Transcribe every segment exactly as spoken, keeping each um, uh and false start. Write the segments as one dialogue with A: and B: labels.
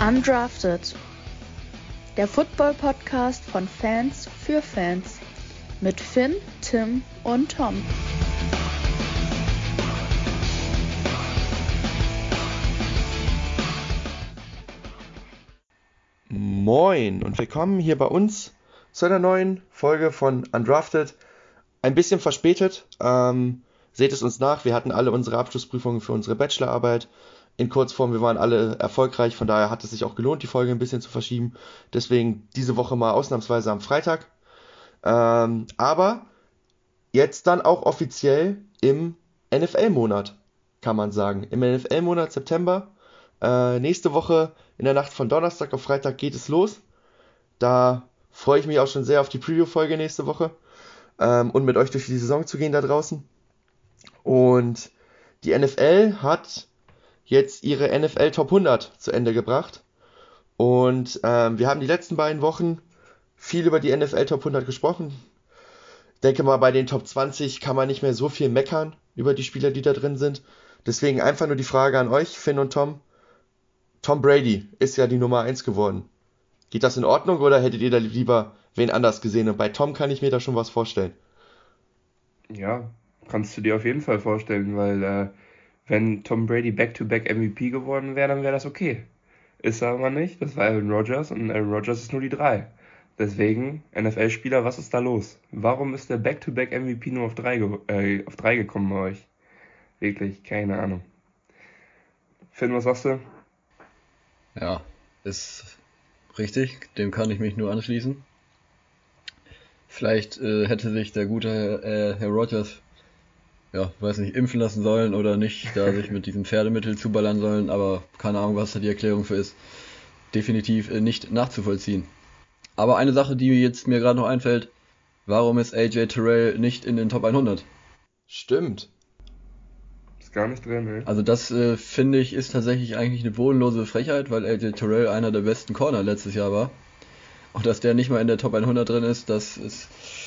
A: Undrafted, der Football-Podcast von Fans für Fans mit Finn, Tim und Tom.
B: Moin und willkommen hier bei uns zu einer neuen Folge von Undrafted. Ein bisschen verspätet, ähm, seht es uns nach, wir hatten alle unsere Abschlussprüfungen für unsere Bachelorarbeit in Kurzform, wir waren alle erfolgreich, von daher hat es sich auch gelohnt, die Folge ein bisschen zu verschieben. Deswegen diese Woche mal ausnahmsweise am Freitag. Ähm, aber jetzt dann auch offiziell im N F L-Monat, kann man sagen. Im N F L-Monat September. Äh, nächste Woche in der Nacht von Donnerstag auf Freitag geht es los. Da freue ich mich auch schon sehr auf die Preview-Folge nächste Woche ähm, und mit euch durch die Saison zu gehen da draußen. Und die N F L hat jetzt ihre N F L Top hundert zu Ende gebracht. Und ähm, wir haben die letzten beiden Wochen viel über die N F L Top hundert gesprochen. Ich denke mal, bei den Top zwanzig kann man nicht mehr so viel meckern über die Spieler, die da drin sind. Deswegen einfach nur die Frage an euch, Finn und Tom. Tom Brady ist ja die Nummer eins geworden. Geht das in Ordnung oder hättet ihr da lieber wen anders gesehen? Und bei Tom kann ich mir da schon was vorstellen.
C: Ja, kannst du dir auf jeden Fall vorstellen, weil äh, wenn Tom Brady Back-to-Back M V P geworden wäre, dann wäre das okay. Ist er aber nicht, das war Aaron Rodgers und Aaron Rodgers ist nur die drei. Deswegen, N F L-Spieler, was ist da los? Warum ist der Back-to-Back M V P nur auf drei ge- äh, auf drei gekommen bei euch? Wirklich, keine Ahnung. Finn, was sagst du?
D: Ja, ist richtig, dem kann ich mich nur anschließen. Vielleicht äh, hätte sich der gute äh, Herr Rodgers, ja, weiß nicht, impfen lassen sollen oder nicht, da sich mit diesem Pferdemittel zuballern sollen, aber keine Ahnung, was da die Erklärung für ist. Definitiv äh, nicht nachzuvollziehen. Aber eine Sache, die jetzt mir gerade noch einfällt, warum ist A J Terrell nicht in den Top hundert?
B: Stimmt.
C: Ist gar nicht drin, ey.
D: Also das äh, finde ich ist tatsächlich eigentlich eine bodenlose Frechheit, weil A J Terrell einer der besten Corner letztes Jahr war. Und dass der nicht mal in der Top hundert drin ist, das ist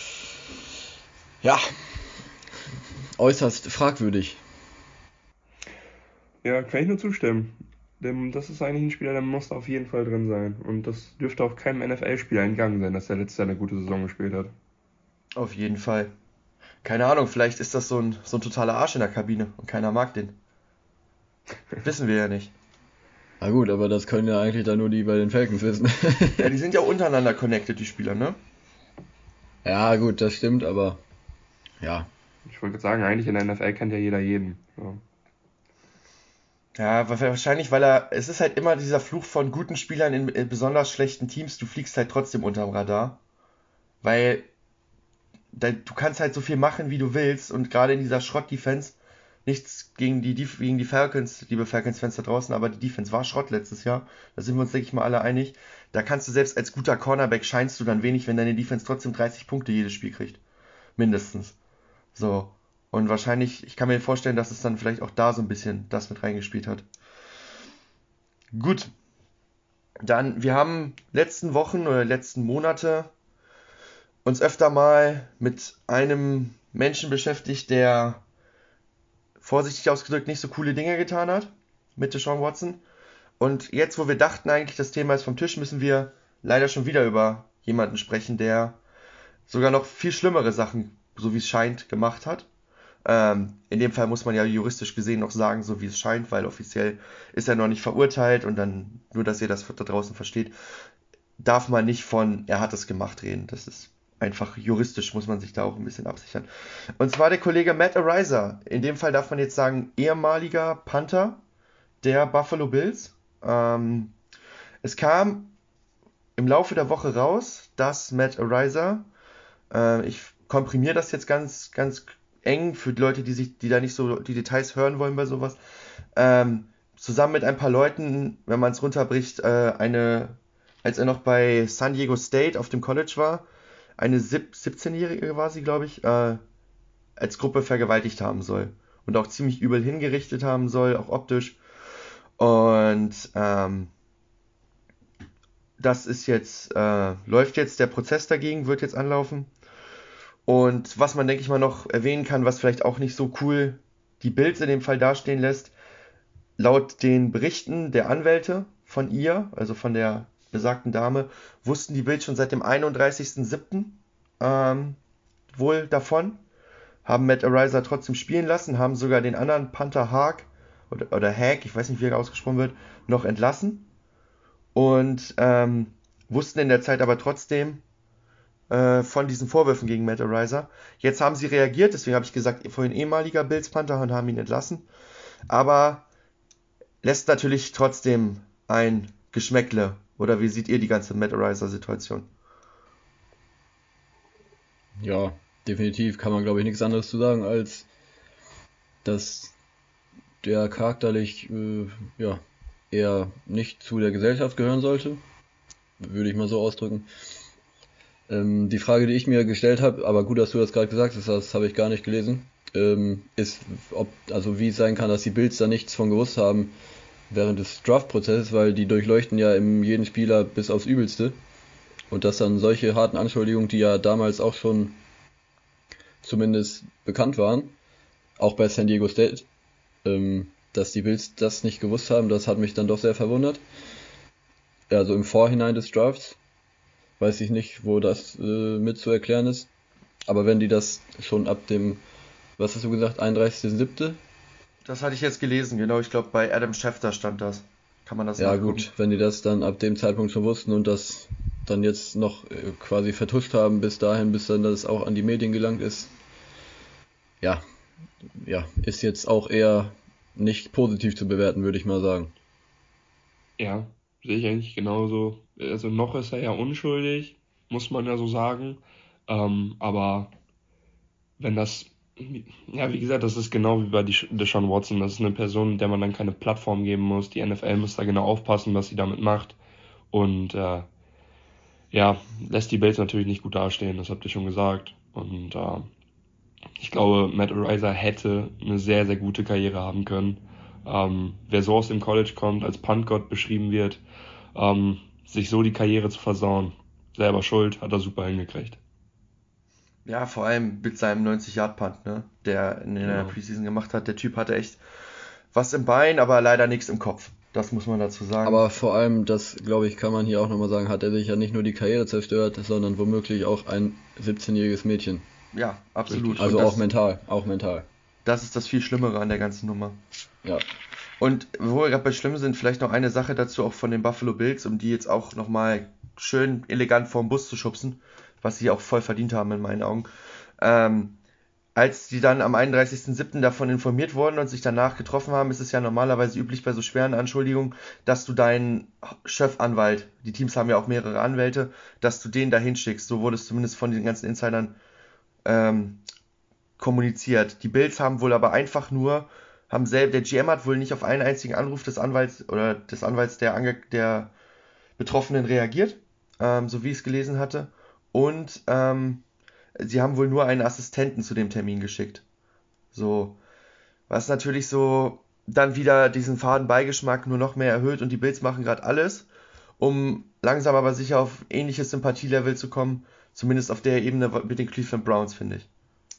D: ja äußerst fragwürdig.
C: Ja, kann ich nur zustimmen. Dem, das ist eigentlich ein Spieler, der muss auf jeden Fall drin sein. Und das dürfte auch keinem N F L-Spieler entgangen sein, dass der letztes Jahr eine gute Saison gespielt hat.
B: Auf jeden Fall. Keine Ahnung, vielleicht ist das so ein, so ein totaler Arsch in der Kabine und keiner mag den. Wissen wir ja nicht.
D: Na gut, aber das können ja eigentlich dann nur die bei den Falcons wissen.
B: Ja, die sind ja untereinander connected, die Spieler, ne?
D: Ja gut, das stimmt, aber ja.
C: Ich wollte sagen, eigentlich in der N F L kennt ja jeder jeden. So.
B: Ja, wa- wahrscheinlich, weil er, es ist halt immer dieser Fluch von guten Spielern in, in besonders schlechten Teams, du fliegst halt trotzdem unterm Radar. Weil da, du kannst halt so viel machen, wie du willst und gerade in dieser Schrott-Defense, nichts gegen die, Def- gegen die Falcons, liebe Falcons-Fans da draußen, aber die Defense war Schrott letztes Jahr, da sind wir uns, denke ich mal, alle einig. Da kannst du selbst als guter Cornerback scheinst du dann wenig, wenn deine Defense trotzdem dreißig Punkte jedes Spiel kriegt. Mindestens. So. Und wahrscheinlich, ich kann mir vorstellen, dass es dann vielleicht auch da so ein bisschen das mit reingespielt hat. Gut. Dann, wir haben letzten Wochen oder letzten Monate uns öfter mal mit einem Menschen beschäftigt, der vorsichtig ausgedrückt nicht so coole Dinge getan hat, mit Deshaun Watson. Und jetzt, wo wir dachten eigentlich, das Thema ist vom Tisch, müssen wir leider schon wieder über jemanden sprechen, der sogar noch viel schlimmere Sachen, so wie es scheint, gemacht hat. Ähm, in dem Fall muss man ja juristisch gesehen noch sagen, so wie es scheint, weil offiziell ist er noch nicht verurteilt und dann, nur dass ihr das da draußen versteht, darf man nicht von, er hat es gemacht reden. Das ist einfach juristisch, muss man sich da auch ein bisschen absichern. Und zwar der Kollege Matt Araiza. In dem Fall darf man jetzt sagen, ehemaliger Panther der Buffalo Bills. Ähm, es kam im Laufe der Woche raus, dass Matt Araiza, äh, ich komprimiere das jetzt ganz, ganz eng für die Leute, die sich, die da nicht so die Details hören wollen bei sowas, ähm, zusammen mit ein paar Leuten, wenn man es runterbricht, äh, eine, als er noch bei San Diego State auf dem College war, eine siebzehnjährige war sie, glaube ich, äh, als Gruppe vergewaltigt haben soll. Und auch ziemlich übel hingerichtet haben soll, auch optisch. Und ähm, das ist jetzt, äh, läuft jetzt, der Prozess dagegen wird jetzt anlaufen. Und was man, denke ich mal, noch erwähnen kann, was vielleicht auch nicht so cool die Bills in dem Fall dastehen lässt, laut den Berichten der Anwälte von ihr, also von der besagten Dame, wussten die Bills schon seit dem einunddreißigsten siebten Ähm, wohl davon, haben Matt Araiza trotzdem spielen lassen, haben sogar den anderen Panther Haag oder, oder Haag, ich weiß nicht, wie er ausgesprochen wird, noch entlassen und ähm, wussten in der Zeit aber trotzdem äh, von diesen Vorwürfen gegen Matt Araiza. Jetzt haben sie reagiert, deswegen habe ich gesagt, vorhin ehemaliger Bills Panther und haben ihn entlassen, aber lässt natürlich trotzdem ein Geschmäckle. Oder wie seht ihr die ganze Matt Araiza-Situation?
D: Ja, definitiv kann man, glaube ich, nichts anderes zu sagen, als dass der charakterlich äh, ja, eher nicht zu der Gesellschaft gehören sollte, würde ich mal so ausdrücken. Ähm, die Frage, die ich mir gestellt habe, aber gut, dass du das gerade gesagt hast, das habe ich gar nicht gelesen, ähm, ist, ob, also wie es sein kann, dass die Bills da nichts von gewusst haben während des Draft-Prozesses, weil die durchleuchten ja im jeden Spieler bis aufs Übelste. Und dass dann solche harten Anschuldigungen, die ja damals auch schon zumindest bekannt waren, auch bei San Diego State, ähm, dass die Bills das nicht gewusst haben, das hat mich dann doch sehr verwundert. Also im Vorhinein des Drafts weiß ich nicht, wo das äh, mit zu erklären ist. Aber wenn die das schon ab dem, was hast du gesagt, einunddreißigsten siebten
B: Das hatte ich jetzt gelesen, genau. Ich glaube, bei Adam Schefter stand das. Kann man das
D: Ja
B: nachgucken.
D: gut, wenn die das dann ab dem Zeitpunkt schon wussten und das dann jetzt noch äh, quasi vertuscht haben bis dahin, bis dann das auch an die Medien gelangt ist, ja, ja, ist jetzt auch eher nicht positiv zu bewerten, würde ich mal sagen.
C: Ja, sehe ich eigentlich genauso. Also noch ist er ja unschuldig, muss man ja so sagen. Ähm, aber wenn das, ja, wie gesagt, das ist genau wie bei Desha- Deshaun Watson. Das ist eine Person, der man dann keine Plattform geben muss. Die N F L muss da genau aufpassen, was sie damit macht. Und äh, ja, lässt die Bills natürlich nicht gut dastehen, das habt ihr schon gesagt. Und äh, ich glaube, Matt Araiza hätte eine sehr, sehr gute Karriere haben können. Ähm, wer so aus dem College kommt, als Puntgott beschrieben wird, ähm, sich so die Karriere zu versauen, selber schuld, hat er super hingekriegt.
B: Ja, vor allem mit seinem neunzig-Yard-Punt, ne, der er in der
C: Genau.
B: Preseason gemacht hat. Der Typ hatte echt was im Bein, aber leider nichts im Kopf. Das muss man dazu sagen.
D: Aber vor allem, das glaube ich, kann man hier auch nochmal sagen, hat er sich ja nicht nur die Karriere zerstört, sondern womöglich auch ein siebzehnjähriges Mädchen.
B: Ja, absolut.
C: Richtig.
D: Also
B: Und
D: auch
B: das,
D: mental, auch mental.
B: das ist das viel Schlimmere an der ganzen Nummer.
D: Ja,
B: Und wo wir gerade bei Schlimm sind, vielleicht noch eine Sache dazu auch von den Buffalo Bills, um die jetzt auch nochmal schön elegant vorm Bus zu schubsen, was sie auch voll verdient haben in meinen Augen. Ähm, als die dann am einunddreißigsten siebten davon informiert wurden und sich danach getroffen haben, ist es ja normalerweise üblich bei so schweren Anschuldigungen, dass du deinen Chefanwalt, die Teams haben ja auch mehrere Anwälte, dass du den da hinschickst. So wurde es zumindest von den ganzen Insidern ähm, kommuniziert. Die Bills haben wohl aber einfach nur, haben selbst, der G M hat wohl nicht auf einen einzigen Anruf des Anwalts oder des Anwalts der, Ange der Betroffenen reagiert, ähm, so wie ich es gelesen hatte. Und ähm, sie haben wohl nur einen Assistenten zu dem Termin geschickt. So, was natürlich so dann wieder diesen faden Beigeschmack nur noch mehr erhöht und die Bills machen gerade alles, um langsam aber sicher auf ähnliches Sympathielevel zu kommen, zumindest auf der Ebene mit den Cleveland Browns, finde ich.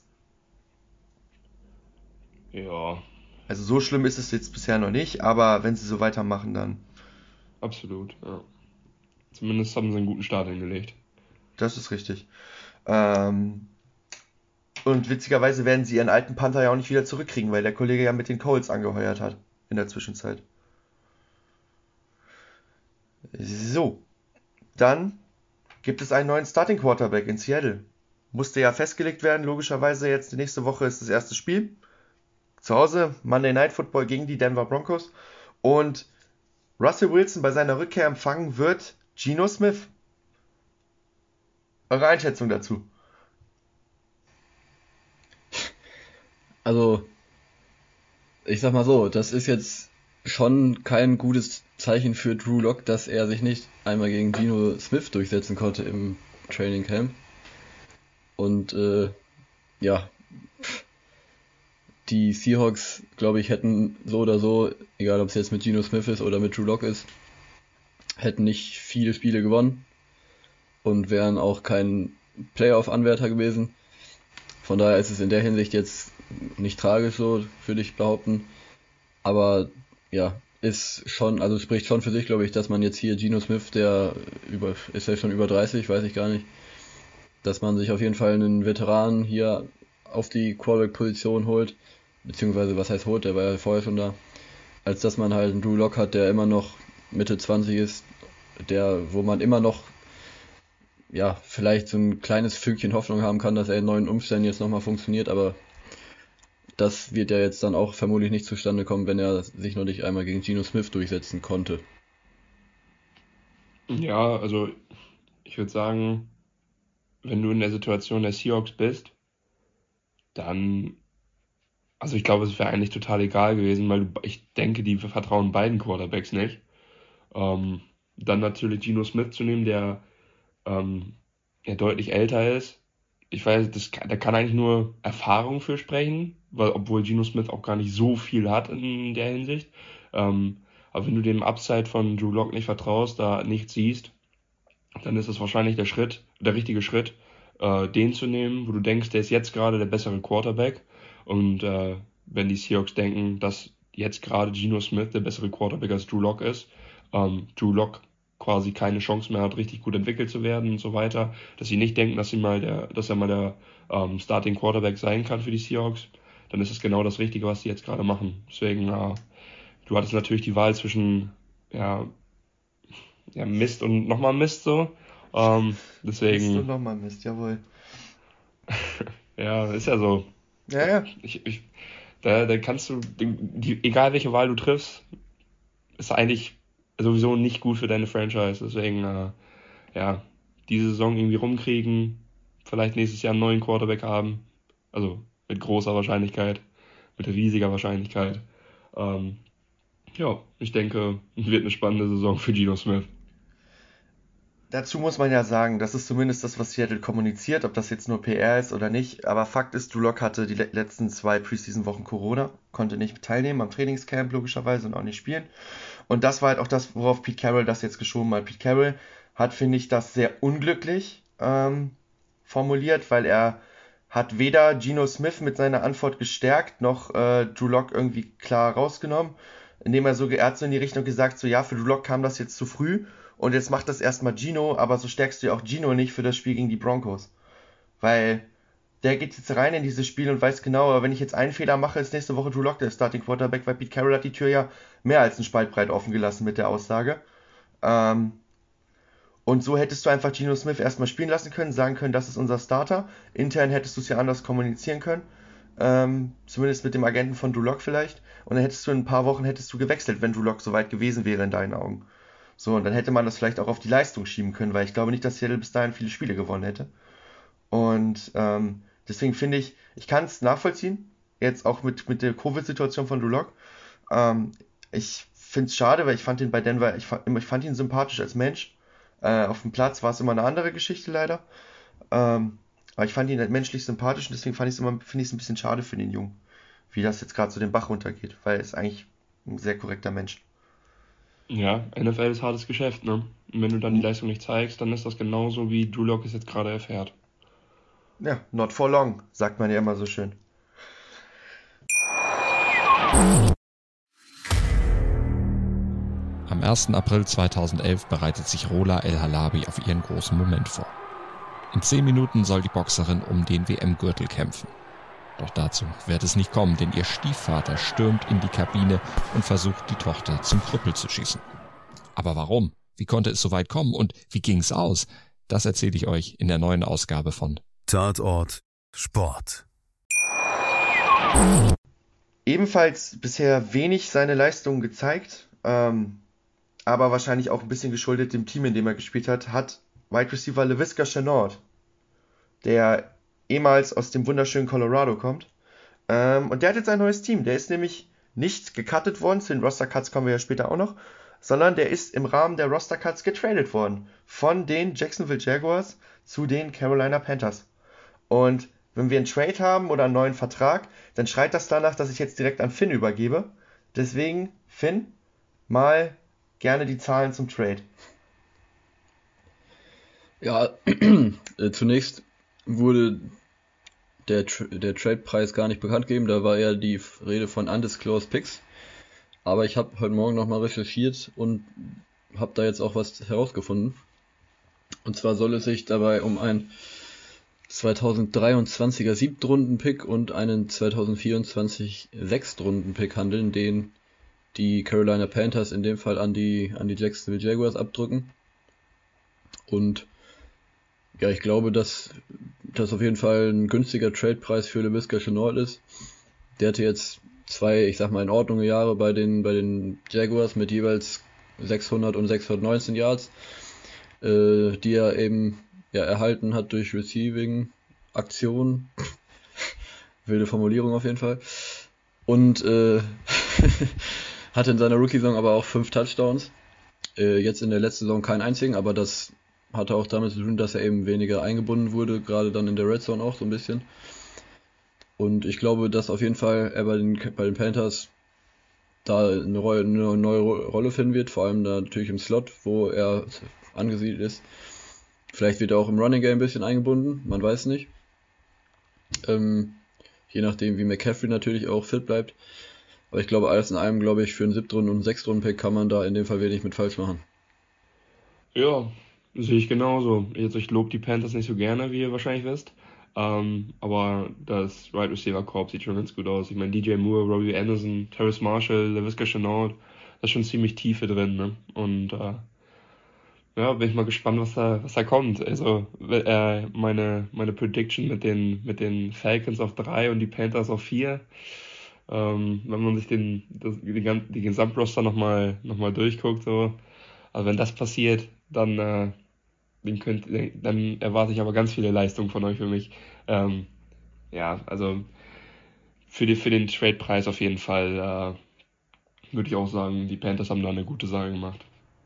C: Ja,
B: Also so schlimm ist es jetzt bisher noch nicht, aber wenn sie so weitermachen, dann
C: absolut. Ja. Zumindest haben sie einen guten Start hingelegt.
B: das ist richtig. Ähm, und witzigerweise werden sie ihren alten Panther ja auch nicht wieder zurückkriegen, weil der Kollege ja mit den Colts angeheuert hat in der Zwischenzeit. So, dann gibt es einen neuen Starting Quarterback in Seattle. Musste ja festgelegt werden, logischerweise jetzt nächste Woche ist das erste Spiel. Zu Hause, Monday Night Football gegen die Denver Broncos. Und Russell Wilson bei seiner Rückkehr empfangen wird Geno Smith. Eure Einschätzung dazu?
D: also ich sag mal so, das ist jetzt schon kein gutes Zeichen für Drew Lock, dass er sich nicht einmal gegen Geno Smith durchsetzen konnte im Training Camp. Und äh, ja, die Seahawks, glaube ich, hätten so oder so, egal ob es jetzt mit Geno Smith ist oder mit Drew Lock ist, hätten nicht viele Spiele gewonnen und wären auch kein Playoff-Anwärter gewesen. Von daher ist es in der Hinsicht jetzt nicht tragisch, so würde ich behaupten. Aber ja, ist schon, also spricht schon für sich, glaube ich, dass man jetzt hier Geno Smith, der über, ist ja schon über dreißig, weiß ich gar nicht, dass man sich auf jeden Fall einen Veteran hier auf die Quarterback-Position holt, beziehungsweise was heißt holt, der war ja vorher schon da, als dass man halt einen Drew Lock hat, der immer noch Mitte zwanzig ist, der, wo man immer noch ja, vielleicht so ein kleines Fünkchen Hoffnung haben kann, dass er in neuen Umständen jetzt nochmal funktioniert, aber das wird ja jetzt dann auch vermutlich nicht zustande kommen, wenn er sich noch nicht einmal gegen Geno Smith durchsetzen konnte.
C: Ja, also ich würde sagen, wenn du in der Situation der Seahawks bist, dann, also ich glaube, es wäre eigentlich total egal gewesen, weil du, ich denke, die vertrauen beiden Quarterbacks nicht. Ähm, dann natürlich Geno Smith zu nehmen, der ähm, ja deutlich älter ist. Ich weiß, das, da kann eigentlich nur Erfahrung für sprechen, weil obwohl Geno Smith auch gar nicht so viel hat in der Hinsicht. Ähm, aber wenn du dem Upside von Drew Lock nicht vertraust, da nichts siehst, dann ist es wahrscheinlich der Schritt, der richtige Schritt, äh, den zu nehmen, wo du denkst, der ist jetzt gerade der bessere Quarterback. Und äh, wenn die Seahawks denken, dass jetzt gerade Geno Smith der bessere Quarterback als Drew Lock ist, ähm, Drew Lock quasi keine Chance mehr hat, richtig gut entwickelt zu werden und so weiter, dass sie nicht denken, dass sie mal der, dass er mal der ähm, Starting Quarterback sein kann für die Seahawks, dann ist es genau das Richtige, was sie jetzt gerade machen. Deswegen, äh, du hattest natürlich die Wahl zwischen ja, ja Mist und nochmal Mist so. Ähm, deswegen.
B: Mist und nochmal Mist, jawohl.
C: Ja, ist ja so.
B: Ja, ja.
C: Ich, ich, da, da kannst du, die, egal welche Wahl du triffst, ist eigentlich sowieso nicht gut für deine Franchise. Deswegen, äh, ja, diese Saison irgendwie rumkriegen, vielleicht nächstes Jahr einen neuen Quarterback haben. Also mit großer Wahrscheinlichkeit, mit riesiger Wahrscheinlichkeit. Ähm, ja, ich denke, es wird eine spannende Saison für Geno Smith.
B: Dazu muss man ja sagen, das ist zumindest das, was Seattle kommuniziert, ob das jetzt nur P R ist oder nicht. Aber Fakt ist, Drew Lock hatte die le- letzten zwei Preseason-Wochen Corona, konnte nicht teilnehmen am Trainingscamp logischerweise und auch nicht spielen. Und das war halt auch das, worauf Pete Carroll das jetzt geschoben hat. Pete Carroll hat, finde ich, das sehr unglücklich ähm, formuliert, weil er hat weder Geno Smith mit seiner Antwort gestärkt, noch äh, Drew Lock irgendwie klar rausgenommen, indem er so geehrt so in die Richtung gesagt, so ja, für Drew Lock kam das jetzt zu früh und jetzt macht das erstmal Geno, aber so stärkst du ja auch Geno nicht für das Spiel gegen die Broncos. Weil der geht jetzt rein in dieses Spiel und weiß genau, aber wenn ich jetzt einen Fehler mache, ist nächste Woche Drew Lock der Starting Quarterback, weil Pete Carroll hat die Tür ja mehr als einen Spalt breit offen gelassen mit der Aussage. Ähm, und so hättest du einfach Geno Smith erstmal spielen lassen können, sagen können, das ist unser Starter. Intern hättest du es ja anders kommunizieren können. Ähm, zumindest mit dem Agenten von Drew Lock vielleicht. Und dann hättest du in ein paar Wochen hättest du gewechselt, wenn Drew Lock so weit gewesen wäre in deinen Augen. So, und dann hätte man das vielleicht auch auf die Leistung schieben können, weil ich glaube nicht, dass Seattle bis dahin viele Spiele gewonnen hätte. Und ähm, deswegen finde ich, ich kann es nachvollziehen, jetzt auch mit, mit der Covid-Situation von Drew Lock. Ähm, ich finde es schade, weil ich fand ihn bei Denver, ich fand, ich fand ihn sympathisch als Mensch. Äh, auf dem Platz war es immer eine andere Geschichte leider. Ähm, aber ich fand ihn halt menschlich sympathisch und deswegen fand ich es immer, finde ich es ein bisschen schade für den Jungen, wie das jetzt gerade so den Bach runtergeht, weil er ist eigentlich ein sehr korrekter Mensch.
C: Ja, N F L ist hartes Geschäft, ne? Und wenn du dann die Leistung nicht zeigst, dann ist das genauso, wie Drew Lock es jetzt gerade erfährt.
B: Ja, not for long, sagt man ja immer so schön.
E: Am ersten April zweitausendelf bereitet sich Rola El-Halabi auf ihren großen Moment vor. In zehn Minuten soll die Boxerin um den W M-Gürtel kämpfen. Doch dazu wird es nicht kommen, denn ihr Stiefvater stürmt in die Kabine und versucht, die Tochter zum Krüppel zu schießen. Aber warum? Wie konnte es so weit kommen und wie ging's aus? Das erzähle ich euch in der neuen Ausgabe von
F: Tatort Sport.
B: Ebenfalls bisher wenig seine Leistungen gezeigt, ähm, aber wahrscheinlich auch ein bisschen geschuldet dem Team, in dem er gespielt hat, hat Wide Receiver Laviska Shenault, der ehemals aus dem wunderschönen Colorado kommt. Ähm, und der hat jetzt ein neues Team. Der ist nämlich nicht gecuttet worden, zu den Roster-Cuts kommen wir ja später auch noch, sondern der ist im Rahmen der Roster-Cuts getradet worden. Von den Jacksonville Jaguars zu den Carolina Panthers. Und wenn wir einen Trade haben oder einen neuen Vertrag, dann schreit das danach, dass ich jetzt direkt an Finn übergebe. Deswegen, Finn, mal gerne die Zahlen zum Trade.
D: Ja, äh, zunächst wurde der, Tra- der Trade-Preis gar nicht bekannt gegeben. Da war ja die Rede von Undisclosed Picks. aber ich habe heute Morgen nochmal recherchiert und habe da jetzt auch was herausgefunden. Und zwar soll es sich dabei um einen zweitausenddreiundzwanziger Siebtrunden-Pick und einen zweitausendvierundzwanzig Sechstrunden-Pick handeln, den die Carolina Panthers in dem Fall an die, an die Jacksonville Jaguars abdrücken. Und ja, ich glaube, dass das auf jeden Fall ein günstiger Trade-Preis für Laviska Shenault ist. Der hatte jetzt zwei, ich sag mal, in Ordnung Jahre bei den, bei den Jaguars mit jeweils sechshundert und sechshundertneunzehn Yards, äh, die er eben ja, erhalten hat durch Receiving-Aktionen. Wilde Formulierung auf jeden Fall. Und äh, hatte in seiner Rookie-Saison aber auch fünf Touchdowns. Äh, jetzt in der letzten Saison keinen einzigen, aber das hatte auch damit zu tun, dass er eben weniger eingebunden wurde, gerade dann in der Red Zone auch so ein bisschen. Und ich glaube, dass auf jeden Fall er bei den, bei den Panthers da eine, Rolle, eine neue Rolle finden wird, vor allem da natürlich im Slot, wo er angesiedelt ist. Vielleicht wird er auch im Running Game ein bisschen eingebunden, man weiß nicht. Ähm, je nachdem, wie McCaffrey natürlich auch fit bleibt. Aber ich glaube, alles in allem, glaube ich, für einen Siebtrunden- und Sechstrunden-Pick kann man da in dem Fall wenig mit falsch machen.
C: Ja, sehe ich genauso. Jetzt, ich lobe die Panthers nicht so gerne, wie ihr wahrscheinlich wisst. Ähm, aber das Right Receiver Corps sieht schon ganz gut aus. Ich meine, D J Moore, Robbie Anderson, Terrace Marshall, Laviska Shenault, da ist schon ziemlich Tiefe drin, ne? Und äh, ja, bin ich mal gespannt, was da, was da kommt. Also äh, meine, meine Prediction mit den, mit den Falcons auf drei und die Panthers auf vier. Ähm, wenn man sich den, das, die, die Gesamtroster nochmal noch mal durchguckt, so, also wenn das passiert, dann, äh, den könnt, dann erwarte ich aber ganz viele Leistungen von euch für mich. Ähm, ja, also für, die, für den Trade-Preis auf jeden Fall äh, würde ich auch sagen, die Panthers haben da eine gute Sache gemacht.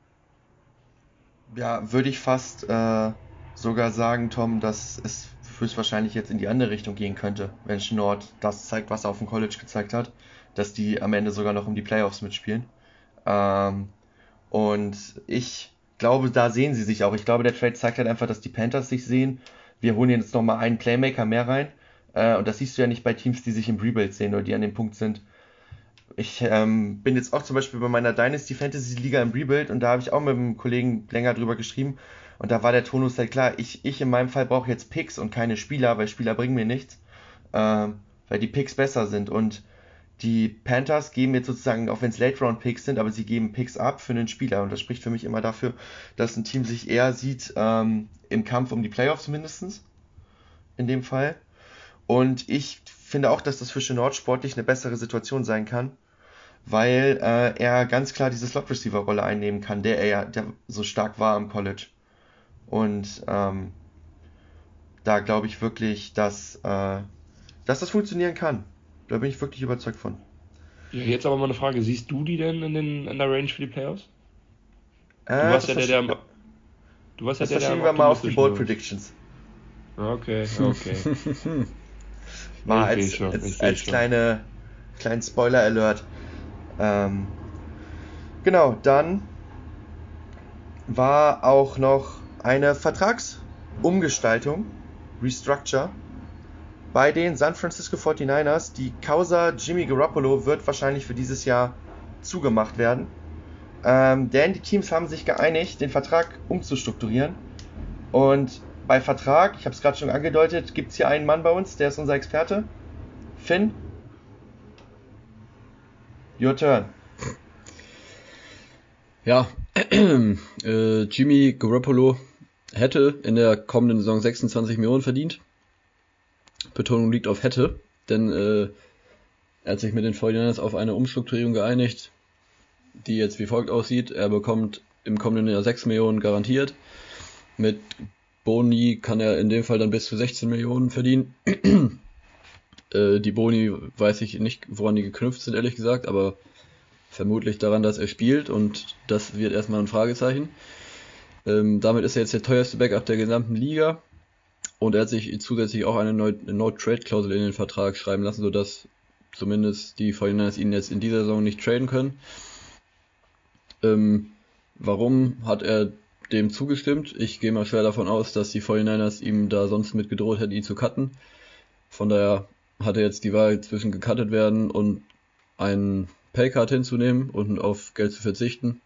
B: Ja, würde ich fast äh, sogar sagen, Tom, dass es höchstwahrscheinlich jetzt in die andere Richtung gehen könnte, wenn Shenault das zeigt, was er auf dem College gezeigt hat, dass die am Ende sogar noch um die Playoffs mitspielen. Ähm, und ich glaube, da sehen sie sich auch. Ich glaube, der Trade zeigt halt einfach, dass die Panthers sich sehen. Wir holen jetzt nochmal einen Playmaker mehr rein. Äh, und das siehst du ja nicht bei Teams, die sich im Rebuild sehen oder die an dem Punkt sind. Ich ähm, bin jetzt auch zum Beispiel bei meiner Dynasty Fantasy Liga im Rebuild und da habe ich auch mit einem Kollegen länger drüber geschrieben und da war der Tonus halt klar, ich, ich in meinem Fall brauche jetzt Picks und keine Spieler, weil Spieler bringen mir nichts, ähm, weil die Picks besser sind und die Panthers geben jetzt sozusagen, auch wenn es Late Round Picks sind, aber sie geben Picks ab für einen Spieler und das spricht für mich immer dafür, dass ein Team sich eher sieht ähm, im Kampf um die Playoffs mindestens, in dem Fall. Und ich finde auch, dass das für Shenault sportlich eine bessere Situation sein kann, weil äh, er ganz klar diese Slot-Receiver-Rolle einnehmen kann, der er ja der so stark war am College. Und ähm, da glaube ich wirklich, dass, äh, dass das funktionieren kann. Da bin ich wirklich überzeugt von.
C: Ja, jetzt aber mal eine Frage, siehst du die denn in, den, in der Range für die Playoffs? Du
B: Äh,
C: warst
B: das
C: ja der, der am, du warst ja
B: das
C: der, der
B: verschieben
C: am
B: wir mal auf die
C: optimistischen
B: Bold
C: war.
B: Predictions.
C: Okay, okay.
B: War
C: Ich
B: als,
C: seh schon, ich
B: als,
C: seh
B: als
C: schon.
B: kleine, kleinen Spoiler-Alert. Ähm, genau, dann war auch noch eine Vertragsumgestaltung, Restructure, bei den San Francisco forty-niners. Die Causa Jimmy Garoppolo wird wahrscheinlich für dieses Jahr zugemacht werden. Ähm, denn die Teams haben sich geeinigt, den Vertrag umzustrukturieren. Und bei Vertrag, ich habe es gerade schon angedeutet, gibt es hier einen Mann bei uns, der ist unser Experte. Finn, your turn.
D: Ja, äh, Jimmy Garoppolo hätte in der kommenden Saison sechsundzwanzig Millionen verdient. Betonung liegt auf hätte, denn äh, er hat sich mit den forty-niners auf eine Umstrukturierung geeinigt, die jetzt wie folgt aussieht. Er bekommt im kommenden Jahr sechs Millionen garantiert. Mit Boni kann er in dem Fall dann bis zu sechzehn Millionen verdienen. äh, die Boni weiß ich nicht, woran die geknüpft sind, ehrlich gesagt, aber vermutlich daran, dass er spielt und das wird erstmal ein Fragezeichen. Ähm, damit ist er jetzt der teuerste Backup der gesamten Liga und er hat sich zusätzlich auch eine No-Trade-Klausel in den Vertrag schreiben lassen, sodass zumindest die forty-niners ihn jetzt in dieser Saison nicht traden können. Ähm, warum hat er dem zugestimmt? Ich gehe mal schwer davon aus, dass die forty-niners ihm da sonst mit gedroht hätten, ihn zu cutten. Von daher hat er jetzt die Wahl zwischen gecuttet werden und einen Paycard hinzunehmen und auf Geld zu verzichten.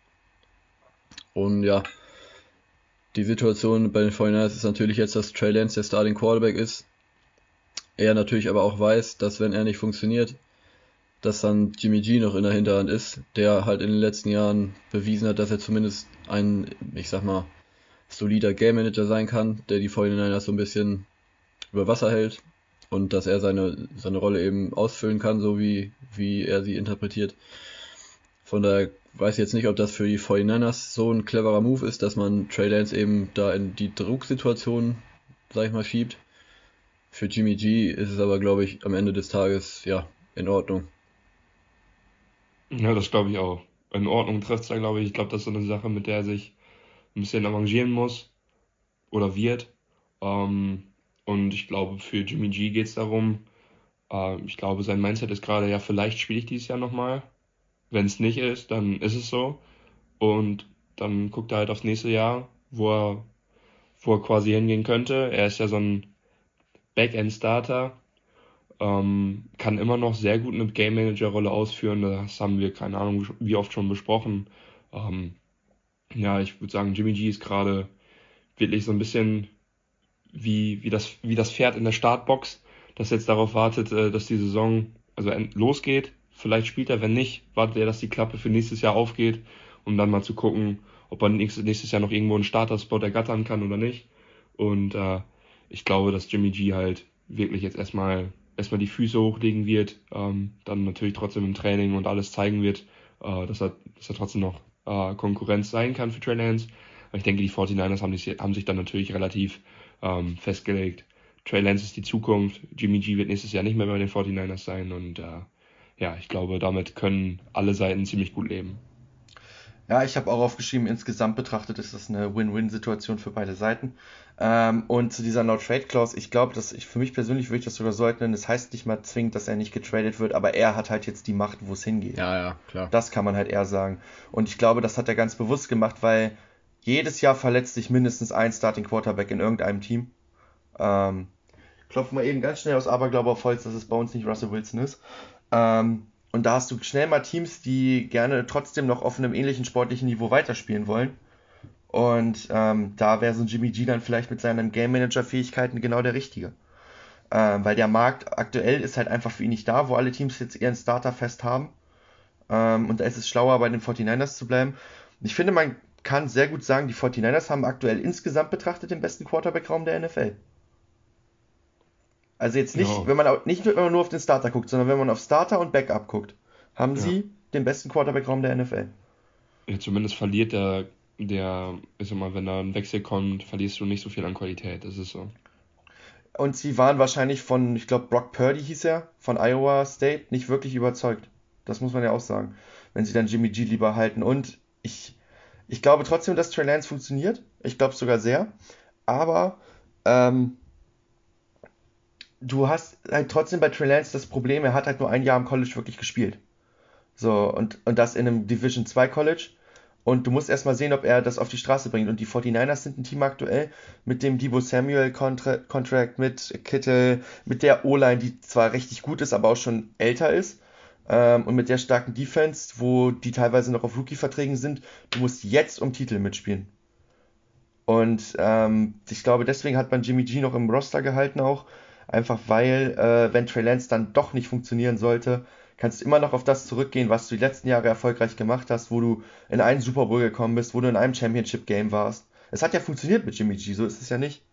D: Und ja, die Situation bei den forty-niners ist natürlich jetzt, dass Trey Lance der Starting Quarterback ist. Er natürlich aber auch weiß, dass wenn er nicht funktioniert, dass dann Jimmy G noch in der Hinterhand ist, der halt in den letzten Jahren bewiesen hat, dass er zumindest ein, ich sag mal, solider Game Manager sein kann, der die forty-niners so ein bisschen über Wasser hält und dass er seine seine Rolle eben ausfüllen kann, so wie wie er sie interpretiert. Von daher weiß ich jetzt nicht, ob das für die forty-niners so ein cleverer Move ist, dass man Trey Lance eben da in die Drucksituation, sag ich mal, schiebt. Für Jimmy G ist es aber, glaube ich, am Ende des Tages, ja, in Ordnung.
C: Ja, das glaube ich auch. In Ordnung trifft es da, glaube ich. Ich glaube, das ist so eine Sache, mit der er sich ein bisschen arrangieren muss oder wird. Ähm, und ich glaube, für Jimmy G geht es darum, äh, ich glaube, sein Mindset ist gerade, ja, vielleicht spiele ich dieses Jahr nochmal. Wenn es nicht ist, dann ist es so. Und dann guckt er halt aufs nächste Jahr, wo er, wo er quasi hingehen könnte. Er ist ja so ein Backend-Starter, ähm, kann immer noch sehr gut eine Game Manager-Rolle ausführen. Das haben wir, keine Ahnung, wie oft schon besprochen. Ähm, ja, ich würde sagen, Jimmy G ist gerade wirklich so ein bisschen wie, wie das, wie das Pferd in der Startbox, das jetzt darauf wartet, äh, dass die Saison also end- losgeht. Vielleicht spielt er, wenn nicht, wartet er, dass die Klappe für nächstes Jahr aufgeht, um dann mal zu gucken, ob er nächstes, nächstes Jahr noch irgendwo einen Starterspot ergattern kann oder nicht. Und äh, ich glaube, dass Jimmy G halt wirklich jetzt erstmal erstmal die Füße hochlegen wird, ähm, dann natürlich trotzdem im Training und alles zeigen wird, äh, dass er, dass er trotzdem noch äh, Konkurrenz sein kann für Trey Lance. Aber ich denke, die forty-niners haben sich, haben sich dann natürlich relativ ähm, festgelegt. Trey Lance ist die Zukunft, Jimmy G wird nächstes Jahr nicht mehr bei den forty-niners sein und äh, ja, ich glaube, damit können alle Seiten ziemlich gut leben.
B: Ja, ich habe auch aufgeschrieben, insgesamt betrachtet ist das eine Win-Win-Situation für beide Seiten. Ähm, und zu dieser No-Trade-Clause, ich glaube, dass ich für mich persönlich würde ich das sogar so nennen, das heißt nicht mal zwingend, dass er nicht getradet wird, aber er hat halt jetzt die Macht, wo es hingeht.
D: Ja, ja, klar.
B: Das kann man halt eher sagen. Und ich glaube, das hat er ganz bewusst gemacht, weil jedes Jahr verletzt sich mindestens ein Starting Quarterback in irgendeinem Team. Ähm, klopfen wir eben ganz schnell aus Aberglaube auf Holz, dass es bei uns nicht Russell Wilson ist. Ähm, und da hast du schnell mal Teams, die gerne trotzdem noch auf einem ähnlichen sportlichen Niveau weiterspielen wollen. Und ähm, da wäre so ein Jimmy G dann vielleicht mit seinen Game Manager Fähigkeiten genau der Richtige. Ähm, weil der Markt aktuell ist halt einfach für ihn nicht da, wo alle Teams jetzt ihren Starter fest haben. Ähm, und da ist es schlauer, bei den forty-niners zu bleiben. Ich finde, man kann sehr gut sagen, die forty-niners haben aktuell insgesamt betrachtet den besten Quarterback-Raum der N F L. Also jetzt nicht,
C: Ja.
B: wenn man au- nicht wenn man nur auf den Starter guckt, sondern wenn man auf Starter und Backup guckt, haben
C: Ja.
B: sie den besten Quarterback-Raum der N F L.
C: Ja, zumindest verliert der, der, ich sag mal, wenn da ein Wechsel kommt, verlierst du nicht so viel an Qualität. Das ist so.
B: Und sie waren wahrscheinlich von, ich glaube, Brock Purdy hieß er, von Iowa State, nicht wirklich überzeugt. Das muss man ja auch sagen, wenn sie dann Jimmy G lieber halten. Und ich, ich glaube trotzdem, dass Trey Lance funktioniert. Ich glaube sogar sehr. Aber ähm, du hast halt trotzdem bei Trey Lance das Problem, er hat halt nur ein Jahr im College wirklich gespielt. So, und, und das in einem Division zwei College. Und du musst erstmal sehen, ob er das auf die Straße bringt. Und die forty-niners sind ein Team aktuell mit dem Deebo Samuel Contra- Contract, mit Kittle, mit der O-Line, die zwar richtig gut ist, aber auch schon älter ist. Ähm, und mit der starken Defense, wo die teilweise noch auf Rookie-Verträgen sind. Du musst jetzt um Titel mitspielen. Und ähm, ich glaube, deswegen hat man Jimmy G noch im Roster gehalten auch. Einfach weil, äh, wenn Trey Lance dann doch nicht funktionieren sollte, kannst du immer noch auf das zurückgehen, was du die letzten Jahre erfolgreich gemacht hast, wo du in einen Super Bowl gekommen bist, wo du in einem Championship-Game warst. Es hat ja funktioniert mit Jimmy G, so ist es ja nicht.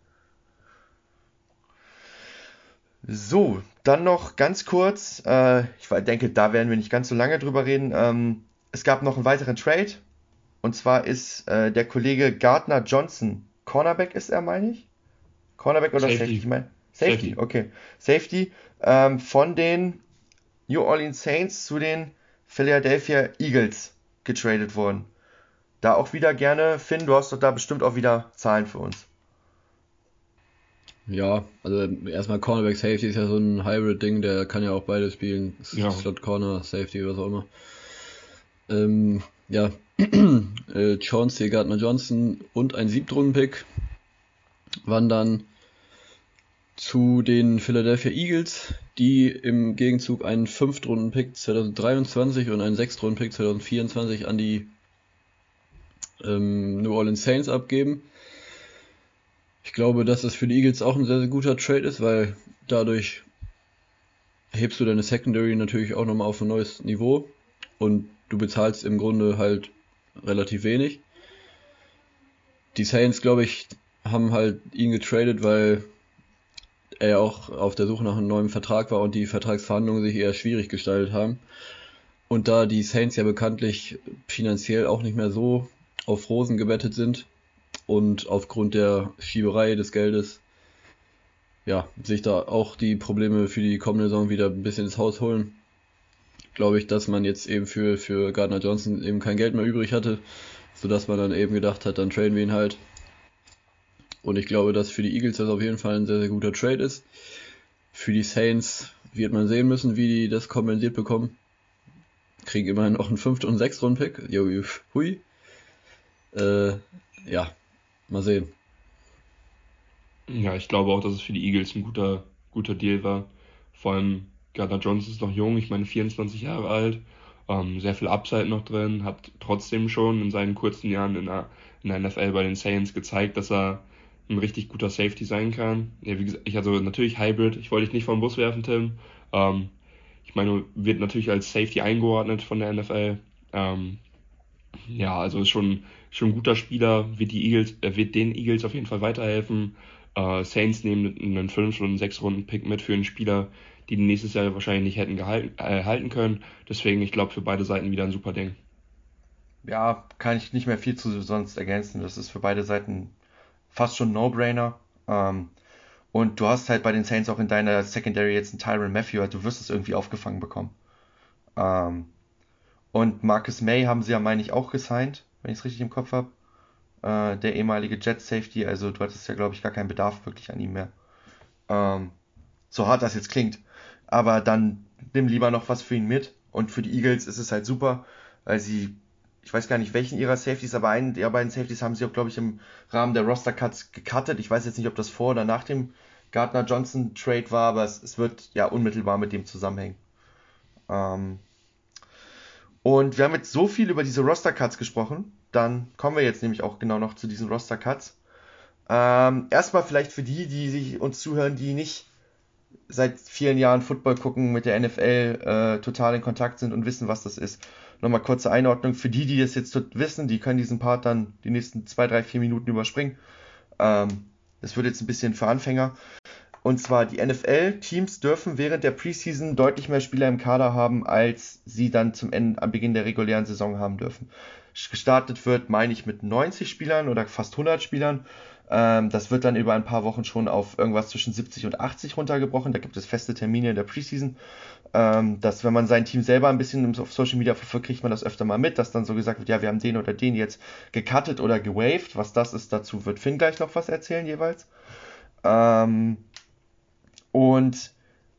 B: So, dann noch ganz kurz, äh, ich denke, da werden wir nicht ganz so lange drüber reden. Ähm, es gab noch einen weiteren Trade. Und zwar ist äh, der Kollege Gardner Johnson, Cornerback ist er, meine ich? Cornerback oder
C: Safety.
B: Safety? Ich mein, Safety,
C: Safety.
B: okay. Safety ähm, von den New Orleans Saints zu den Philadelphia Eagles getradet worden. Da auch wieder gerne, Finn, du hast doch da bestimmt auch wieder Zahlen für uns.
D: Ja, also erstmal Cornerback Safety ist ja so ein Hybrid-Ding, der kann ja auch beides spielen.
C: Ja.
D: Slot Corner, Safety, was auch immer. Ähm, ja, äh, Chauncey Gardner Johnson und ein Siebtrunden-Pick wandern zu den Philadelphia Eagles. die im Gegenzug einen Fünftrunden-Pick zwanzig dreiundzwanzig und einen Sechstrunden-Pick zwanzig vierundzwanzig an die ähm, New Orleans Saints abgeben. Ich glaube, dass es für die Eagles auch ein sehr, sehr guter Trade ist, weil dadurch hebst du deine Secondary natürlich auch nochmal auf ein neues Niveau und du bezahlst im Grunde halt relativ wenig. Die Saints, glaube ich, haben halt ihn getradet, weil er auch auf der Suche nach einem neuen Vertrag war und die Vertragsverhandlungen sich eher schwierig gestaltet haben. Und da die Saints ja bekanntlich finanziell auch nicht mehr so auf Rosen gebettet sind und aufgrund der Schieberei des Geldes ja, sich da auch die Probleme für die kommende Saison wieder ein bisschen ins Haus holen, glaube ich, dass man jetzt eben für, für Gardner Johnson eben kein Geld mehr übrig hatte, sodass man dann eben gedacht hat, dann traden wir ihn halt. Und ich glaube, dass für die Eagles das auf jeden Fall ein sehr, sehr guter Trade ist. Für die Saints wird man sehen müssen, wie die das kompensiert bekommen. Kriegen immerhin auch einen fünften und sechsten Pick. Hui. Äh, ja, mal sehen.
C: Ja, ich glaube auch, dass es für die Eagles ein guter, guter Deal war. Vor allem Gardner Johnson ist noch jung, ich meine vierundzwanzig Jahre alt, ähm, sehr viel Upside noch drin, hat trotzdem schon in seinen kurzen Jahren in der, in der N F L bei den Saints gezeigt, dass er ein richtig guter Safety sein kann. Ja, wie gesagt, ich also natürlich Hybrid, ich wollte dich nicht vom Bus werfen, Tim. Ähm, ich meine, wird natürlich als Safety eingeordnet von der N F L. Ähm, ja, also ist schon, schon ein guter Spieler, wird die Eagles, äh, wird den Eagles auf jeden Fall weiterhelfen. Uh, Saints nehmen einen fünf- und sechs Runden Pick mit für einen Spieler, die nächstes Jahr wahrscheinlich nicht hätten gehalten, äh, halten können. Deswegen, ich glaube, für beide Seiten wieder ein super Ding.
B: Ja, kann ich nicht mehr viel zu sonst ergänzen. Das ist für beide Seiten fast schon ein No-Brainer. Ähm, und du hast halt bei den Saints auch in deiner Secondary jetzt einen Tyrann Mathieu, du wirst es irgendwie aufgefangen bekommen. Ähm, und Marcus May haben sie ja, meine ich, auch gesigned, wenn ich es richtig im Kopf habe. Äh, der ehemalige Jet Safety, also du hattest ja, glaube ich, gar keinen Bedarf wirklich an ihm mehr. Ähm, so hart das jetzt klingt. Aber dann nimm lieber noch was für ihn mit. Und für die Eagles ist es halt super, weil sie, ich weiß gar nicht welchen ihrer Safeties, aber einen der beiden Safeties haben sie auch, glaube ich, im Rahmen der Roster-Cuts gecuttet. Ich weiß jetzt nicht, ob das vor oder nach dem Gardner-Johnson-Trade war, aber es, es wird ja unmittelbar mit dem zusammenhängen. Ähm, und wir haben jetzt so viel über diese Roster-Cuts gesprochen, dann kommen wir jetzt nämlich auch genau noch zu diesen Roster-Cuts. Ähm, erstmal vielleicht für die, die sich uns zuhören, die nicht seit vielen Jahren Football gucken, mit der N F L äh, total in Kontakt sind und wissen, was das ist. Nochmal kurze Einordnung. Für die, die das jetzt wissen, die können diesen Part dann die nächsten zwei, drei, vier Minuten überspringen. Ähm, das wird jetzt ein bisschen für Anfänger. Und zwar, die N F L-Teams dürfen während der Preseason deutlich mehr Spieler im Kader haben, als sie dann zum Ende, am Beginn der regulären Saison haben dürfen. Gestartet wird, meine ich, mit neunzig Spielern oder fast hundert Spielern. Ähm, das wird dann über ein paar Wochen schon auf irgendwas zwischen siebzig und achtzig runtergebrochen. Da gibt es feste Termine in der Preseason. Ähm, dass, wenn man sein Team selber ein bisschen auf Social Media verfolgt, kriegt man das öfter mal mit, dass dann so gesagt wird, ja, wir haben den oder den jetzt gecuttet oder gewaved. Was das ist, dazu wird Finn gleich noch was erzählen jeweils. Ähm, und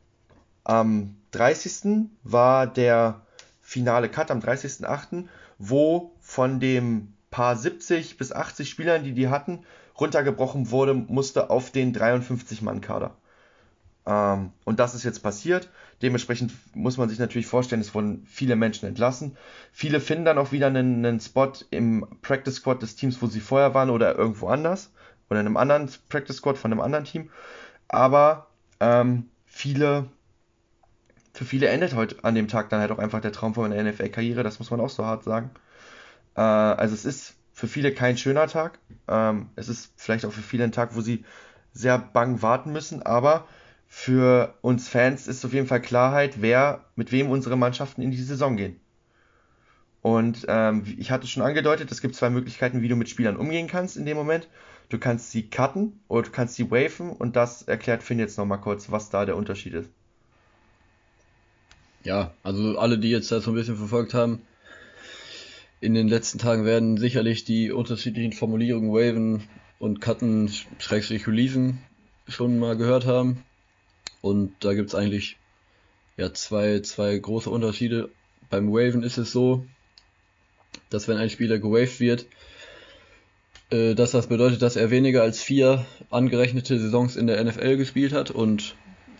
B: am dreißigsten war der finale Cut, am dreißigsten achten, wo von dem paar siebzig bis achtzig Spielern, die die hatten, runtergebrochen wurde, musste auf den dreiundfünfzig-Mann-Kader. Ähm, und das ist jetzt passiert. Dementsprechend muss man sich natürlich vorstellen, es wurden viele Menschen entlassen. Viele finden dann auch wieder einen, einen Spot im Practice Squad des Teams, wo sie vorher waren, oder irgendwo anders. Oder in einem anderen Practice Squad von einem anderen Team. Aber ähm, viele, für viele endet heute an dem Tag dann halt auch einfach der Traum von einer N F L-Karriere. Das muss man auch so hart sagen. Äh, also es ist für viele kein schöner Tag. Ähm, es ist vielleicht auch für viele ein Tag, wo sie sehr bang warten müssen. Aber für uns Fans ist auf jeden Fall Klarheit, wer, mit wem unsere Mannschaften in die Saison gehen. Und ähm, ich hatte schon angedeutet, es gibt zwei Möglichkeiten, wie du mit Spielern umgehen kannst in dem Moment. Du kannst sie cutten oder du kannst sie waven, und das erklärt Finn jetzt nochmal kurz, was da der Unterschied ist.
D: Ja, also alle, die jetzt das so ein bisschen verfolgt haben, in den letzten Tagen werden sicherlich die unterschiedlichen Formulierungen waven und cutten, schrägstrich releasen schon mal gehört haben. Und da gibt es eigentlich ja zwei, zwei große Unterschiede. Beim Waven ist es so, dass wenn ein Spieler gewaved wird, äh, dass das bedeutet, dass er weniger als vier angerechnete Saisons in der N F L gespielt hat und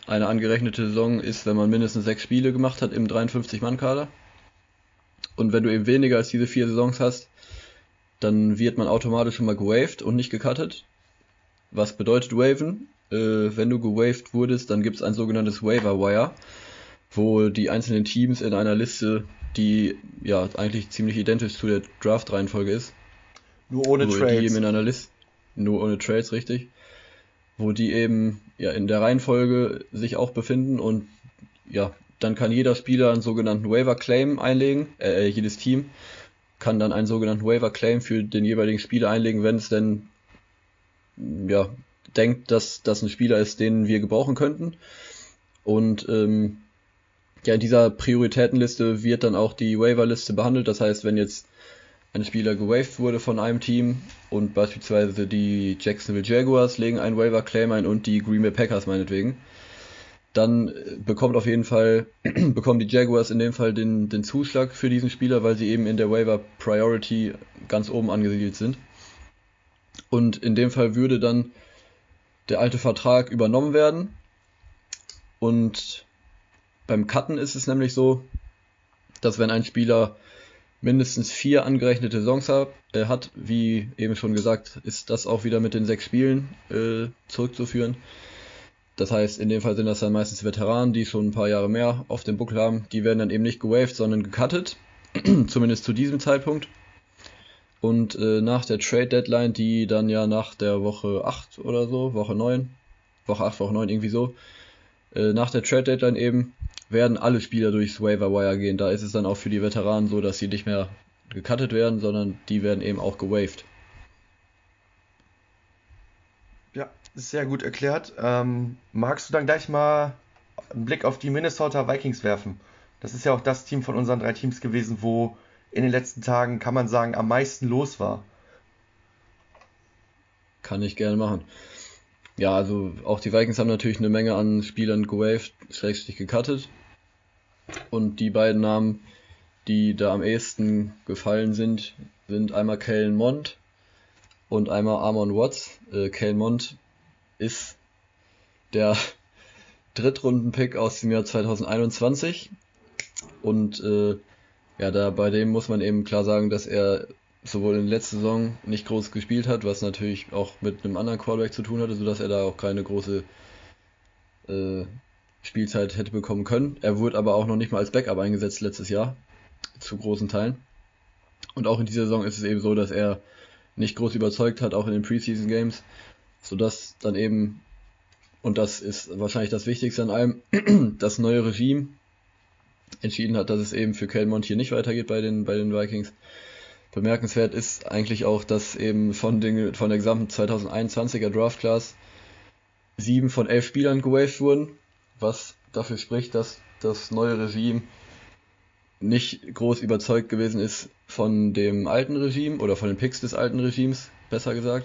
D: eine angerechnete Saison ist, wenn man mindestens sechs Spiele gemacht hat im dreiundfünfzig-Mann-Kader. Und wenn du eben weniger als diese vier Saisons hast, dann wird man automatisch schon mal gewaved und nicht gecuttet. Was bedeutet waven? Äh, wenn du gewaved wurdest, dann gibt es ein sogenanntes Waiver Wire, wo die einzelnen Teams in einer Liste, die ja eigentlich ziemlich identisch zu der Draft-Reihenfolge ist,
B: Nur ohne
D: wo die
B: Trades.
D: eben in einer Liste, nur ohne Trades, richtig, wo die eben ja in der Reihenfolge sich auch befinden und ja, dann kann jeder Spieler einen sogenannten Waiver Claim einlegen, äh, jedes Team kann dann einen sogenannten Waiver Claim für den jeweiligen Spieler einlegen, wenn es denn ja denkt, dass das ein Spieler ist, den wir gebrauchen könnten. Und ähm, ja, in dieser Prioritätenliste wird dann auch die Waiver-Liste behandelt. Das heißt, wenn jetzt ein Spieler gewaved wurde von einem Team und beispielsweise die Jacksonville Jaguars legen einen Waiver-Claim ein und die Green Bay Packers meinetwegen, dann bekommt auf jeden Fall, bekommen die Jaguars in dem Fall den, den Zuschlag für diesen Spieler, weil sie eben in der Waiver Priority ganz oben angesiedelt sind. Und in dem Fall würde dann der alte Vertrag übernommen werden. Und beim Cutten ist es nämlich so, dass wenn ein Spieler mindestens vier angerechnete Saisons hat, äh, hat, wie eben schon gesagt, ist das auch wieder mit den sechs Spielen äh, zurückzuführen. Das heißt, in dem Fall sind das dann meistens Veteranen, die schon ein paar Jahre mehr auf dem Buckel haben. Die werden dann eben nicht gewaved, sondern gecuttet, zumindest zu diesem Zeitpunkt. Und äh, nach der Trade Deadline, die dann ja nach der Woche acht oder so, Woche neun, Woche acht, Woche neun, irgendwie so, äh, nach der Trade Deadline eben, werden alle Spieler durchs Waiver Wire gehen. Da ist es dann auch für die Veteranen so, dass sie nicht mehr gecuttet werden, sondern die werden eben auch gewaved.
B: Ja, ist sehr gut erklärt. Ähm, magst du dann gleich mal einen Blick auf die Minnesota Vikings werfen? Das ist ja auch das Team von unseren drei Teams gewesen, wo in den letzten Tagen, kann man sagen, am meisten los war.
D: Kann ich gerne machen. Ja, also auch die Vikings haben natürlich eine Menge an Spielern gewaved, schrägstrich gecuttet. Und die beiden Namen, die da am ehesten gefallen sind, sind einmal Kellen Mond und einmal Armon Watts. Äh, Kellen Mond ist der Drittrunden-Pick aus dem Jahr zwanzig einundzwanzig. Und äh, ja, da bei dem muss man eben klar sagen, dass er sowohl in der letzten Saison nicht groß gespielt hat, was natürlich auch mit einem anderen Quarterback zu tun hatte, sodass er da auch keine große äh, Spielzeit hätte bekommen können. Er wurde aber auch noch nicht mal als Backup eingesetzt letztes Jahr, zu großen Teilen. Und auch in dieser Saison ist es eben so, dass er nicht groß überzeugt hat, auch in den Preseason Games, sodass dann eben, und das ist wahrscheinlich das Wichtigste an allem, das neue Regime entschieden hat, dass es eben für Kellen Mond hier nicht weitergeht bei den, bei den Vikings. Bemerkenswert ist eigentlich auch, dass eben von, den, von der gesamten zwanzig einundzwanziger Draft Class sieben von elf Spielern gewaved wurden, was dafür spricht, dass das neue Regime nicht groß überzeugt gewesen ist von dem alten Regime oder von den Picks des alten Regimes, besser gesagt.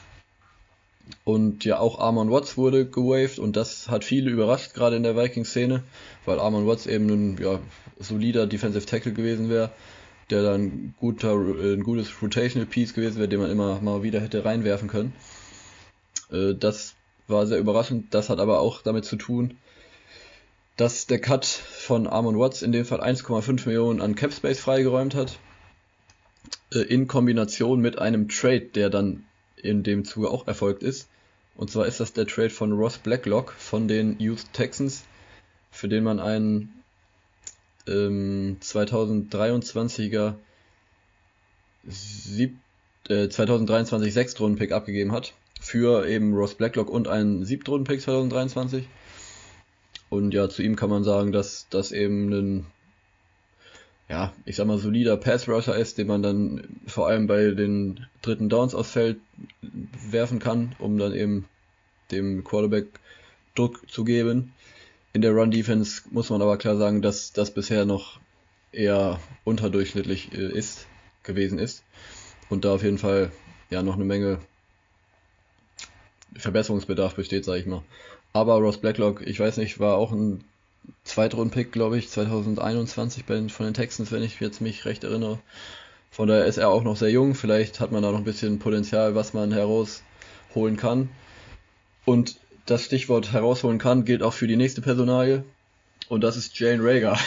D: Und ja, auch Armon Watts wurde gewaved und das hat viele überrascht, gerade in der Vikings-Szene, weil Armon Watts eben ein ja, solider Defensive Tackle gewesen wäre, der dann ein, guter, ein gutes Rotational Piece gewesen wäre, den man immer mal wieder hätte reinwerfen können. Das war sehr überraschend. Das hat aber auch damit zu tun, dass der Cut von Armon Watts in dem Fall eins Komma fünf Millionen an Cap Space freigeräumt hat, in Kombination mit einem Trade, der dann in dem Zuge auch erfolgt ist. Und zwar ist das der Trade von Ross Blacklock von den Houston Texans, für den man einen ähm, zwanzig dreiundzwanziger sieb, äh, zwanzig dreiundzwanzig Sechstrunden-Pick abgegeben hat. Für eben Ross Blacklock und einen Siebtrunden-Pick zwanzig dreiundzwanzig. Und ja, zu ihm kann man sagen, dass das eben ein, ja, ich sag mal, solider Pass-Rusher ist, den man dann vor allem bei den dritten Downs aufs Feld werfen kann, um dann eben dem Quarterback Druck zu geben. In der Run-Defense muss man aber klar sagen, dass das bisher noch eher unterdurchschnittlich ist, gewesen ist. Und da auf jeden Fall ja noch eine Menge Verbesserungsbedarf besteht, sage ich mal. Aber Ross Blacklock, ich weiß nicht, war auch ein Zweitrunden-Pick, glaube ich, zwanzig einundzwanzig bei den, von den Texans, wenn ich jetzt mich recht erinnere. Von daher ist er auch noch sehr jung. Vielleicht hat man da noch ein bisschen Potenzial, was man herausholen kann. Und das Stichwort herausholen kann, gilt auch für die nächste Personalie. Und das ist Jalen Reagor.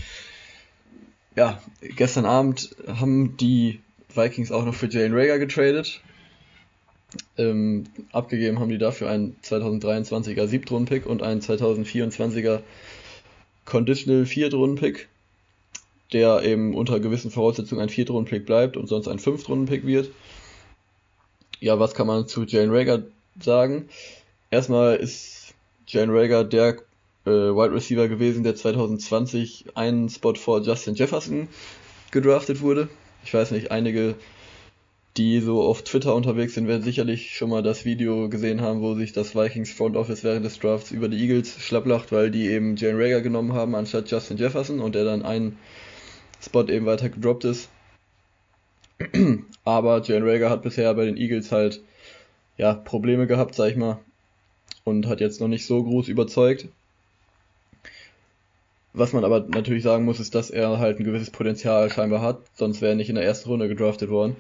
D: Ja, gestern Abend haben die Vikings auch noch für Jalen Reagor getradet. Ähm, abgegeben haben die dafür einen zweitausenddreiundzwanziger Siebtrunden-Pick und einen zweitausendvierundzwanziger Conditional Viertrunden-Pick, der eben unter gewissen Voraussetzungen ein Viertrunden-Pick bleibt und sonst ein Fünftrunden-Pick wird. Ja, was kann man zu Jalen Reagor sagen? Erstmal ist Jalen Reagor der äh, Wide Receiver gewesen, der zweitausendzwanzig einen Spot vor Justin Jefferson gedraftet wurde. Ich weiß nicht, einige, die so auf Twitter unterwegs sind, werden sicherlich schon mal das Video gesehen haben, wo sich das Vikings Front Office während des Drafts über die Eagles schlapplacht, weil die eben Jalen Reagor genommen haben anstatt Justin Jefferson und der dann einen Spot eben weiter gedroppt ist. Aber Jalen Reagor hat bisher bei den Eagles halt ja Probleme gehabt, sag ich mal, und hat jetzt noch nicht so groß überzeugt. Was man aber natürlich sagen muss, ist, dass er halt ein gewisses Potenzial scheinbar hat, sonst wäre er nicht in der ersten Runde gedraftet worden.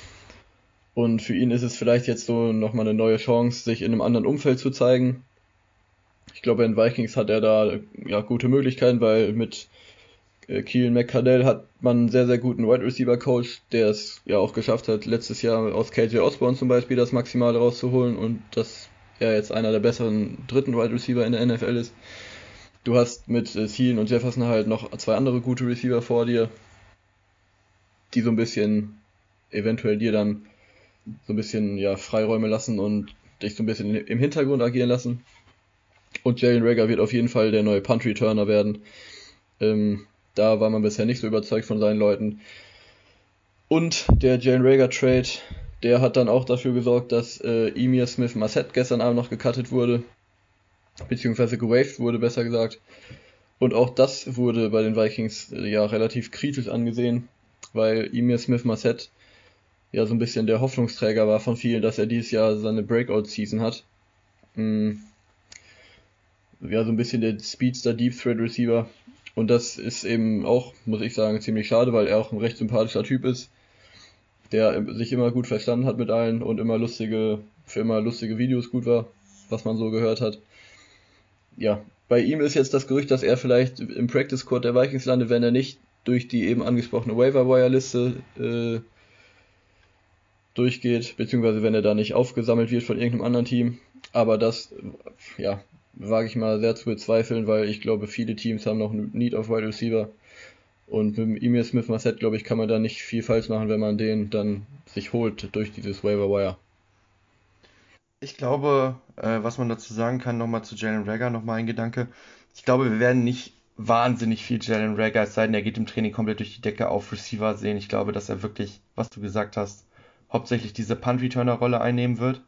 D: Und für ihn ist es vielleicht jetzt so nochmal eine neue Chance, sich in einem anderen Umfeld zu zeigen. Ich glaube, in Vikings hat er da ja gute Möglichkeiten, weil mit äh, Keelan McCardell hat man einen sehr, sehr guten Wide Receiver Coach, der es ja auch geschafft hat, letztes Jahr aus K J Osborne zum Beispiel das Maximale rauszuholen und dass er jetzt einer der besseren dritten Wide Receiver in der N F L ist. Du hast mit äh, Thielen und Jefferson halt noch zwei andere gute Receiver vor dir, die so ein bisschen eventuell dir dann so ein bisschen ja Freiräume lassen und dich so ein bisschen im Hintergrund agieren lassen. Und Jalen Reagor wird auf jeden Fall der neue Punt-Returner werden. Ähm, da war man bisher nicht so überzeugt von seinen Leuten. Und der Jalen Reagor-Trade, der hat dann auch dafür gesorgt, dass äh, Emir Smith-Marset gestern Abend noch gecuttet wurde. Beziehungsweise gewaved wurde, besser gesagt. Und auch das wurde bei den Vikings äh, ja relativ kritisch angesehen, weil Emir Smith-Marset ja so ein bisschen der Hoffnungsträger war von vielen, dass er dieses Jahr seine Breakout-Season hat. Mhm. Ja, so ein bisschen der Speedster Deep Threat Receiver. Und das ist eben auch, muss ich sagen, ziemlich schade, weil er auch ein recht sympathischer Typ ist, der sich immer gut verstanden hat mit allen und immer lustige, für immer lustige Videos gut war, was man so gehört hat. Ja, bei ihm ist jetzt das Gerücht, dass er vielleicht im Practice Squad der Vikings landet, wenn er nicht durch die eben angesprochene Waiver-Wire-Liste äh, durchgeht, beziehungsweise wenn er da nicht aufgesammelt wird von irgendeinem anderen Team. Aber das, ja, wage ich mal sehr zu bezweifeln, weil ich glaube, viele Teams haben noch einen Need auf Wide Receiver. Und mit dem Emir Smith-Marset, glaube ich, kann man da nicht viel falsch machen, wenn man den dann sich holt durch dieses Waiver-Wire.
B: Ich glaube, äh, was man dazu sagen kann, nochmal zu Jalen Reagor, nochmal ein Gedanke. Ich glaube, wir werden nicht wahnsinnig viel Jalen Reagor, es sei denn, er geht im Training komplett durch die Decke auf Receiver sehen. Ich glaube, dass er wirklich, was du gesagt hast, hauptsächlich diese Punt-Returner-Rolle einnehmen wird.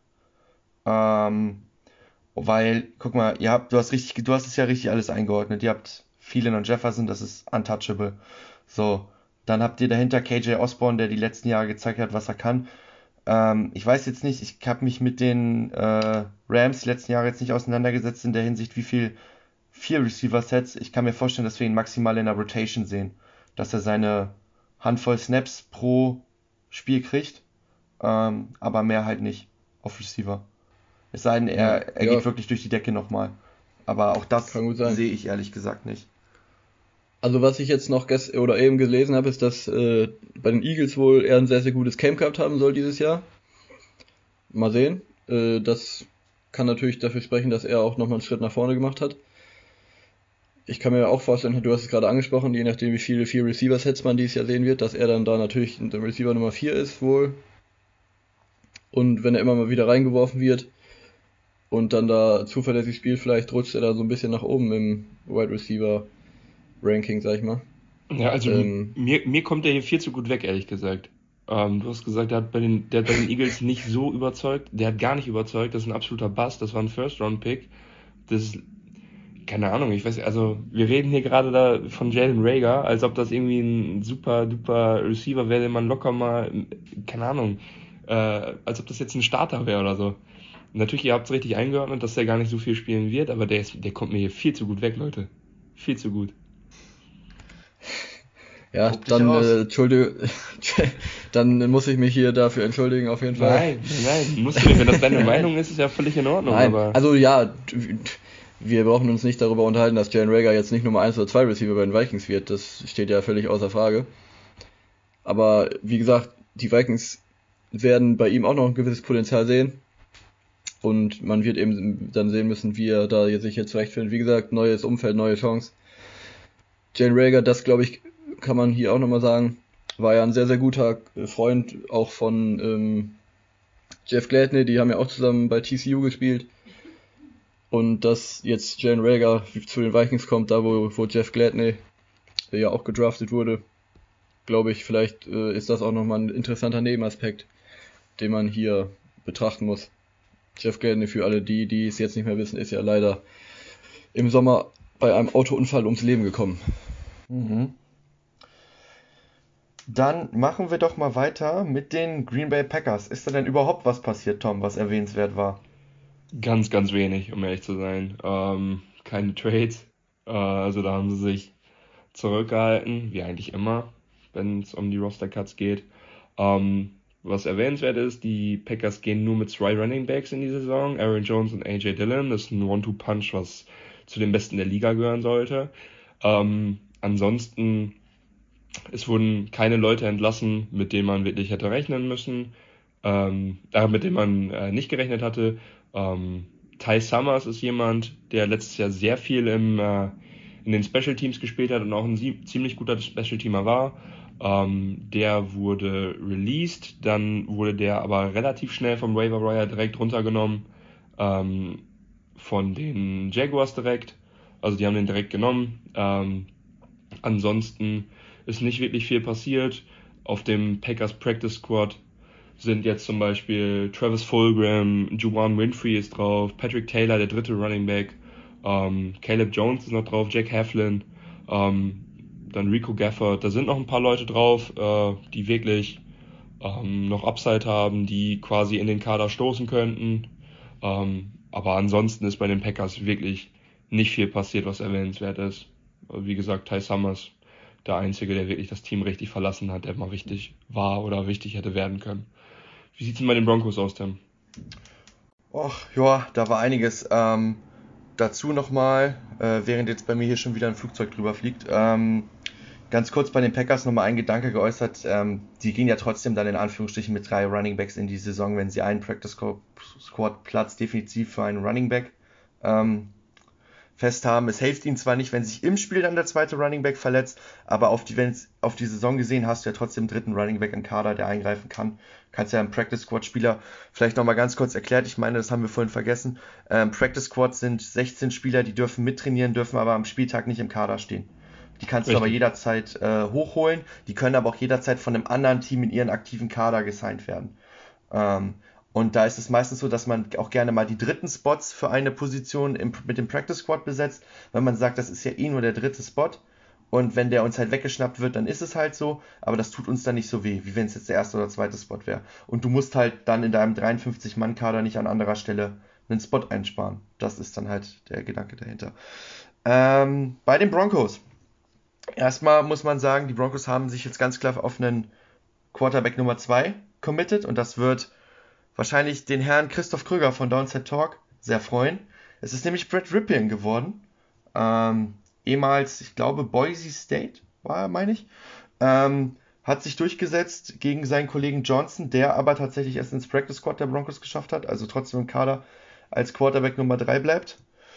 B: Ähm, weil, guck mal, ihr habt, du hast richtig, du hast es ja richtig alles eingeordnet. Ihr habt Thielen und Jefferson, das ist untouchable. So, dann habt ihr dahinter K J Osborne, der die letzten Jahre gezeigt hat, was er kann. Ähm, ich weiß jetzt nicht, ich habe mich mit den äh, Rams die letzten Jahre jetzt nicht auseinandergesetzt in der Hinsicht, wie viel vier Receiver-Sets. Ich kann mir vorstellen, dass wir ihn maximal in der Rotation sehen. Dass er seine Handvoll Snaps pro Spiel kriegt, ähm, aber mehr halt nicht auf Receiver. Es sei denn, er, er
D: Ja.
B: geht wirklich durch die Decke nochmal. Aber auch das
D: Kann gut sein.
B: sehe ich ehrlich gesagt nicht.
D: Also was ich jetzt noch gest oder eben gelesen habe, ist, dass äh, bei den Eagles wohl er ein sehr, sehr gutes Camp gehabt haben soll dieses Jahr. Mal sehen. Äh, das kann natürlich dafür sprechen, dass er auch nochmal einen Schritt nach vorne gemacht hat. Ich kann mir auch vorstellen, du hast es gerade angesprochen, je nachdem wie viele vier Receiver-Sets man dieses Jahr sehen wird, dass er dann da natürlich der Receiver Nummer vier ist wohl. Und wenn er immer mal wieder reingeworfen wird und dann da zuverlässig spielt, vielleicht rutscht er da so ein bisschen nach oben im Wide Receiver Ranking, sag ich mal.
C: Ja, also
D: Ähm,
C: mir, mir kommt der hier viel zu gut weg, ehrlich gesagt. Ähm, du hast gesagt, der hat, bei den, der hat bei den Eagles nicht so überzeugt. Der hat gar nicht überzeugt. Das ist ein absoluter Bust. Das war ein First-Round-Pick. Das ist, keine Ahnung, ich weiß, also wir reden hier gerade da von Jalen Reagor, als ob das irgendwie ein super duper Receiver wäre, den man locker mal, keine Ahnung, äh, als ob das jetzt ein Starter wäre oder so. Natürlich, ihr habt es richtig eingeordnet, dass der gar nicht so viel spielen wird, aber der ist, der kommt mir hier viel zu gut weg, Leute. Viel zu gut.
D: Ja,
B: Tob dich
D: dann,
B: aus.
D: äh, Entschuldige, dann muss ich mich hier dafür entschuldigen, auf jeden Fall.
C: Nein, nein, musst du nicht. Wenn das deine Meinung ist, ist ja völlig in Ordnung.
D: Nein,
C: aber
D: also ja, t- wir brauchen uns nicht darüber unterhalten, dass Jalen Reagor jetzt nicht Nummer eins oder zwei Receiver bei den Vikings wird. Das steht ja völlig außer Frage. Aber wie gesagt, die Vikings werden bei ihm auch noch ein gewisses Potenzial sehen. Und man wird eben dann sehen müssen, wie er da sich jetzt zurechtfindet. Wie gesagt, neues Umfeld, neue Chance. Jalen Reagor, das glaube ich, kann man hier auch nochmal sagen, war ja ein sehr, sehr guter Freund auch von ähm, Jeff Gladney. Die haben ja auch zusammen bei T C U gespielt. Und dass jetzt Jalen Reagor zu den Vikings kommt, da wo, wo Jeff Gladney ja auch gedraftet wurde, glaube ich, vielleicht äh, ist das auch nochmal ein interessanter Nebenaspekt, den man hier betrachten muss. Jeff Gladney, für alle die, die es jetzt nicht mehr wissen, ist ja leider im Sommer bei einem Autounfall ums Leben gekommen.
B: Mhm. Dann machen wir doch mal weiter mit den Green Bay Packers. Ist da denn überhaupt was passiert, Tom, was erwähnenswert war?
C: ganz, ganz wenig, um ehrlich zu sein. Ähm, keine Trades. Äh, also da haben sie sich zurückgehalten, wie eigentlich immer, wenn es um die Roster-Cuts geht. Ähm, was erwähnenswert ist, die Packers gehen nur mit zwei Running Backs in die Saison, Aaron Jones und A J Dillon. Das ist ein One-Two-Punch, was zu den Besten der Liga gehören sollte. Ähm, ansonsten, es wurden keine Leute entlassen, mit denen man wirklich hätte rechnen müssen, ähm, äh, mit denen man äh, nicht gerechnet hatte. Ähm, Ty Summers ist jemand, der letztes Jahr sehr viel im, äh, in den Special Teams gespielt hat und auch ein sie- ziemlich guter Special Teamer war. Ähm, der wurde released, dann wurde der aber relativ schnell vom Waiver Wire direkt runtergenommen, ähm, von den Jaguars direkt. Also die haben den direkt genommen. Ähm, ansonsten ist nicht wirklich viel passiert. Auf dem Packers Practice Squad sind jetzt zum Beispiel Travis Fulgham, Juwan Winfrey ist drauf, Patrick Taylor, der dritte Running Back, ähm, Caleb Jones ist noch drauf, Jack Heflin, ähm, dann Rico Gafford. Da sind noch ein paar Leute drauf, äh, die wirklich ähm, noch Upside haben, die quasi in den Kader stoßen könnten. Ähm, aber ansonsten ist bei den Packers wirklich nicht viel passiert, was erwähnenswert ist. Wie gesagt, Ty Summers, der Einzige, der wirklich das Team richtig verlassen hat, der mal wichtig war oder wichtig hätte werden können. Wie sieht's denn bei den Broncos aus, Tim?
B: Och, ja, da war einiges. Ähm, dazu nochmal, äh, während jetzt bei mir hier schon wieder ein Flugzeug drüber fliegt, ähm, ganz kurz bei den Packers nochmal ein Gedanke geäußert. Ähm, die gehen ja trotzdem dann in Anführungsstrichen mit drei Running Backs in die Saison, wenn sie einen Practice Squad Platz definitiv für einen Running Back ähm, fest haben. Es hilft ihnen zwar nicht, wenn sich im Spiel dann der zweite Running Back verletzt, aber auf die, wenn's, auf die Saison gesehen hast du ja trotzdem einen dritten Running Back im Kader, der eingreifen kann. Kannst ja einen Practice Squad Spieler vielleicht nochmal ganz kurz erklärt. Ich meine, das haben wir vorhin vergessen. Ähm, Practice Squads sind sechzehn Spieler, die dürfen mittrainieren, dürfen aber am Spieltag nicht im Kader stehen. Die kannst
C: Richtig.
B: du aber jederzeit äh, hochholen. Die können aber auch jederzeit von einem anderen Team in ihren aktiven Kader gesigned werden. Ähm, Und da ist es meistens so, dass man auch gerne mal die dritten Spots für eine Position im, mit dem Practice Squad besetzt, weil man sagt, das ist ja eh nur der dritte Spot. Und wenn der uns halt weggeschnappt wird, dann ist es halt so. Aber das tut uns dann nicht so weh, wie wenn es jetzt der erste oder zweite Spot wäre. Und du musst halt dann in deinem dreiundfünfzig Mann Kader nicht an anderer Stelle einen Spot einsparen. Das ist dann halt der Gedanke dahinter. Ähm, bei den Broncos. Erstmal muss man sagen, die Broncos haben sich jetzt ganz klar auf einen Quarterback Nummer zwei committed. Und das wird wahrscheinlich den Herrn Christoph Kröger von Downset Talk sehr freuen. Es ist nämlich Brett Rypien geworden. Ähm, ehemals, ich glaube, Boise State war er, meine ich. Ähm, hat sich durchgesetzt gegen seinen Kollegen Johnson, der aber tatsächlich erst ins Practice Squad der Broncos geschafft hat, also trotzdem im Kader als Quarterback Nummer drei bleibt.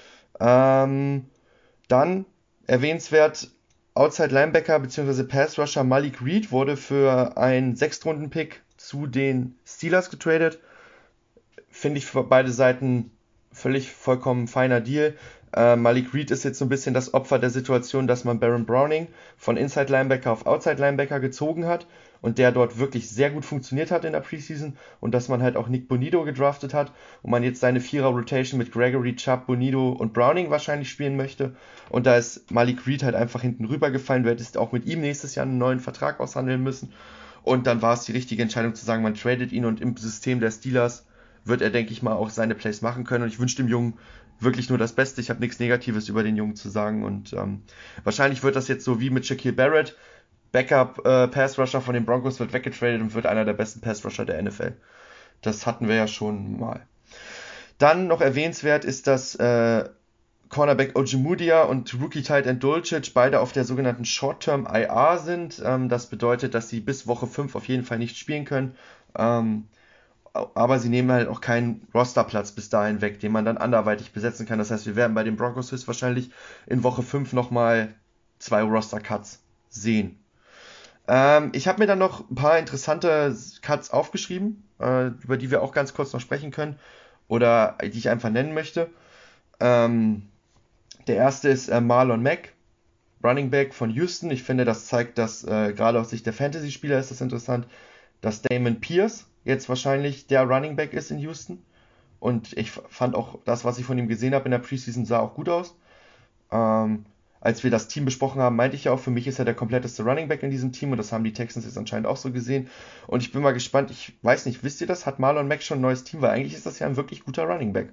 B: Ähm, dann erwähnenswert, Outside Linebacker bzw. Pass Rusher Malik Reed wurde für einen Sechstrunden-Pick zu den Steelers getradet. Finde ich für beide Seiten völlig vollkommen feiner Deal. Äh, Malik Reed ist jetzt so ein bisschen das Opfer der Situation, dass man Baron Browning von Inside Linebacker auf Outside Linebacker gezogen hat und der dort wirklich sehr gut funktioniert hat in der Preseason und dass man halt auch Nick Bonito gedraftet hat und man jetzt seine Vierer-Rotation mit Gregory, Chubb, Bonito und Browning wahrscheinlich spielen möchte. Und da ist Malik Reed halt einfach hinten rübergefallen. Du hättest auch mit ihm nächstes Jahr einen neuen Vertrag aushandeln müssen. Und dann war es die richtige Entscheidung zu sagen, man tradet ihn und im System der Steelers wird er, denke ich mal, auch seine Plays machen können. Und ich wünsche dem Jungen wirklich nur das Beste. Ich habe nichts Negatives über den Jungen zu sagen. Und ähm, wahrscheinlich wird das jetzt so wie mit Shaquille Barrett. Backup-Pass-Rusher äh, von den Broncos wird weggetradet und wird einer der besten Pass-Rusher der N F L. Das hatten wir ja schon mal. Dann noch erwähnenswert ist, dass äh, Cornerback Ojemudia und Rookie Tight End Dulcich beide auf der sogenannten Short-Term I R sind. Ähm, das bedeutet, dass sie bis Woche fünf auf jeden Fall nicht spielen können. Ähm, aber sie nehmen halt auch keinen Rosterplatz bis dahin weg, den man dann anderweitig besetzen kann. Das heißt, wir werden bei den Broncos höchstwahrscheinlich in Woche fünf nochmal zwei Roster-Cuts sehen. Ähm, ich habe mir dann noch ein paar interessante Cuts aufgeschrieben, äh, über die wir auch ganz kurz noch sprechen können oder die ich einfach nennen möchte. Ähm, der erste ist äh, Marlon Mack, Running Back von Houston. Ich finde, das zeigt, dass äh, gerade aus Sicht der Fantasy-Spieler ist das interessant, dass Damon Pierce jetzt wahrscheinlich der Running Back ist in Houston. Und ich fand auch das, was ich von ihm gesehen habe in der Preseason, sah auch gut aus. Ähm, als wir das Team besprochen haben, meinte ich ja auch, für mich ist er der kompletteste Running Back in diesem Team und das haben die Texans jetzt anscheinend auch so gesehen. Und ich bin mal gespannt, ich weiß nicht, wisst ihr das? Hat Marlon Mack schon ein neues Team? Weil eigentlich ist das ja ein wirklich guter Running Back.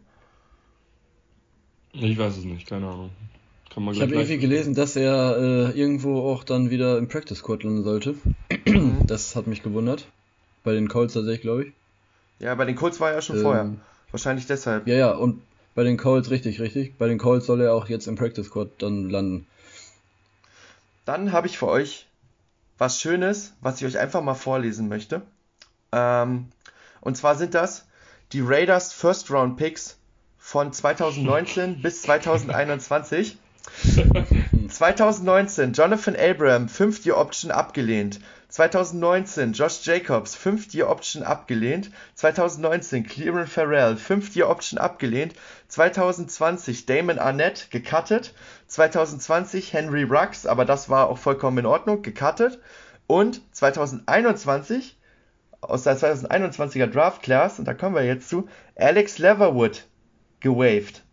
C: Ich weiß es nicht, keine Ahnung. Kann man
D: Ich
C: gleich
D: habe irgendwie
C: live-
D: gelesen, dass er äh, irgendwo auch dann wieder im Practice Squad landen sollte. Das hat mich gewundert. Bei den Colts tatsächlich, glaube ich.
B: Ja, bei den Colts war er ja schon
D: Ähm,
B: vorher. Wahrscheinlich deshalb.
D: Ja, ja, und bei den Colts, richtig, richtig. Bei den Colts soll er auch jetzt im Practice Squad dann landen.
B: Dann habe ich für euch was Schönes, was ich euch einfach mal vorlesen möchte. Ähm, und zwar sind das die Raiders First Round Picks von zwanzig neunzehn bis zwanzig einundzwanzig. zwanzig neunzehn Jonathan Abram, Fifth-Year Option abgelehnt. zwanzig neunzehn Josh Jacobs, Fifth-Year Option abgelehnt. zwanzig neunzehn Cleveland Farrell, Fifth-Year Option abgelehnt. zwanzig zwanzig Damon Arnett, gecuttet. zwanzig zwanzig Henry Ruggs, aber das war auch vollkommen in Ordnung, gecuttet. Und zwanzig einundzwanzig, aus der zwanzig einundzwanziger Draft Class, und da kommen wir jetzt zu, Alex Leatherwood, gewaved.